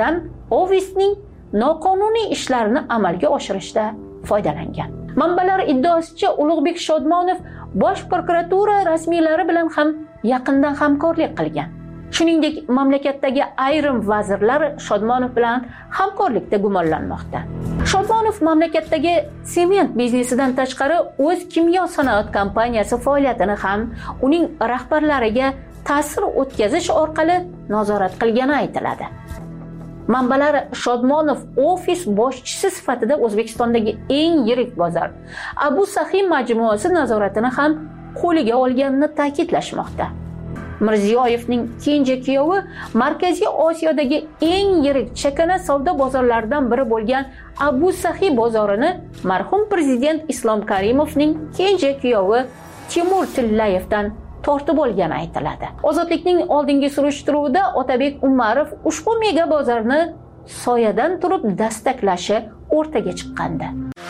E: ofisning noqonuniy ishlarini amalga oshirishda foydalangan. Manbalar iddaosicha Ulug'bek Shodmonov Bosh prokuratura rasmiylari bilan ham yaqindan hamkorlik qilgan. Shuningdek, mamlakatdagi ayrim vazirlar Shodmonov bilan hamkorlikda gumonlanmoqda. Shodmonov mamlakatdagi sement biznesidan tashqari o'z kimyo sanoat kompaniyasi faoliyatini ham uning rahbarlariga ta'sir o'tkazish orqali nazorat qilgani aytiladi. Manbalar Shodmonov ofis boshchisi sifatida O'zbekistondagi eng yirik bozor Abu Sahiy majmuasi nazoratini ham qo'liga olganini ta'kidlashmoqda. Mirziyoyevning kenja kuyovi Markaziy Osiyodagi eng yirik chakana savdo bozorlaridan biri bo'lgan Abu Sahiy bozorini marhum prezident Islom Karimovning kenja kuyovi Timur Tillayevdan tortib olgani aytiladi. Ozodlikning oldingi surishtiruvida Otabek Umarov ushbu mega bozorni soyadan turib dastaklashi o'rtaga chiqqandi.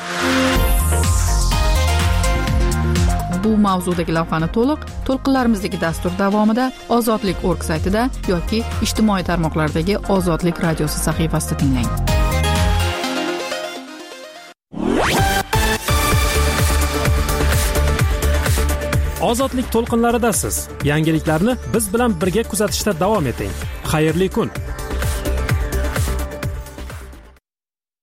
D: Bu mavzudagi lavhani to'lqinlarimizdagi dastur davomida Ozodlik.org saytida yoki ijtimoiy tarmoqlardagi Ozodlik radiosi sahifasida tinglang.
A: Ozodlik to'lqinlaridasiz. Yangiliklarni biz bilan birga kuzatishda davom eting. Xayrli kun.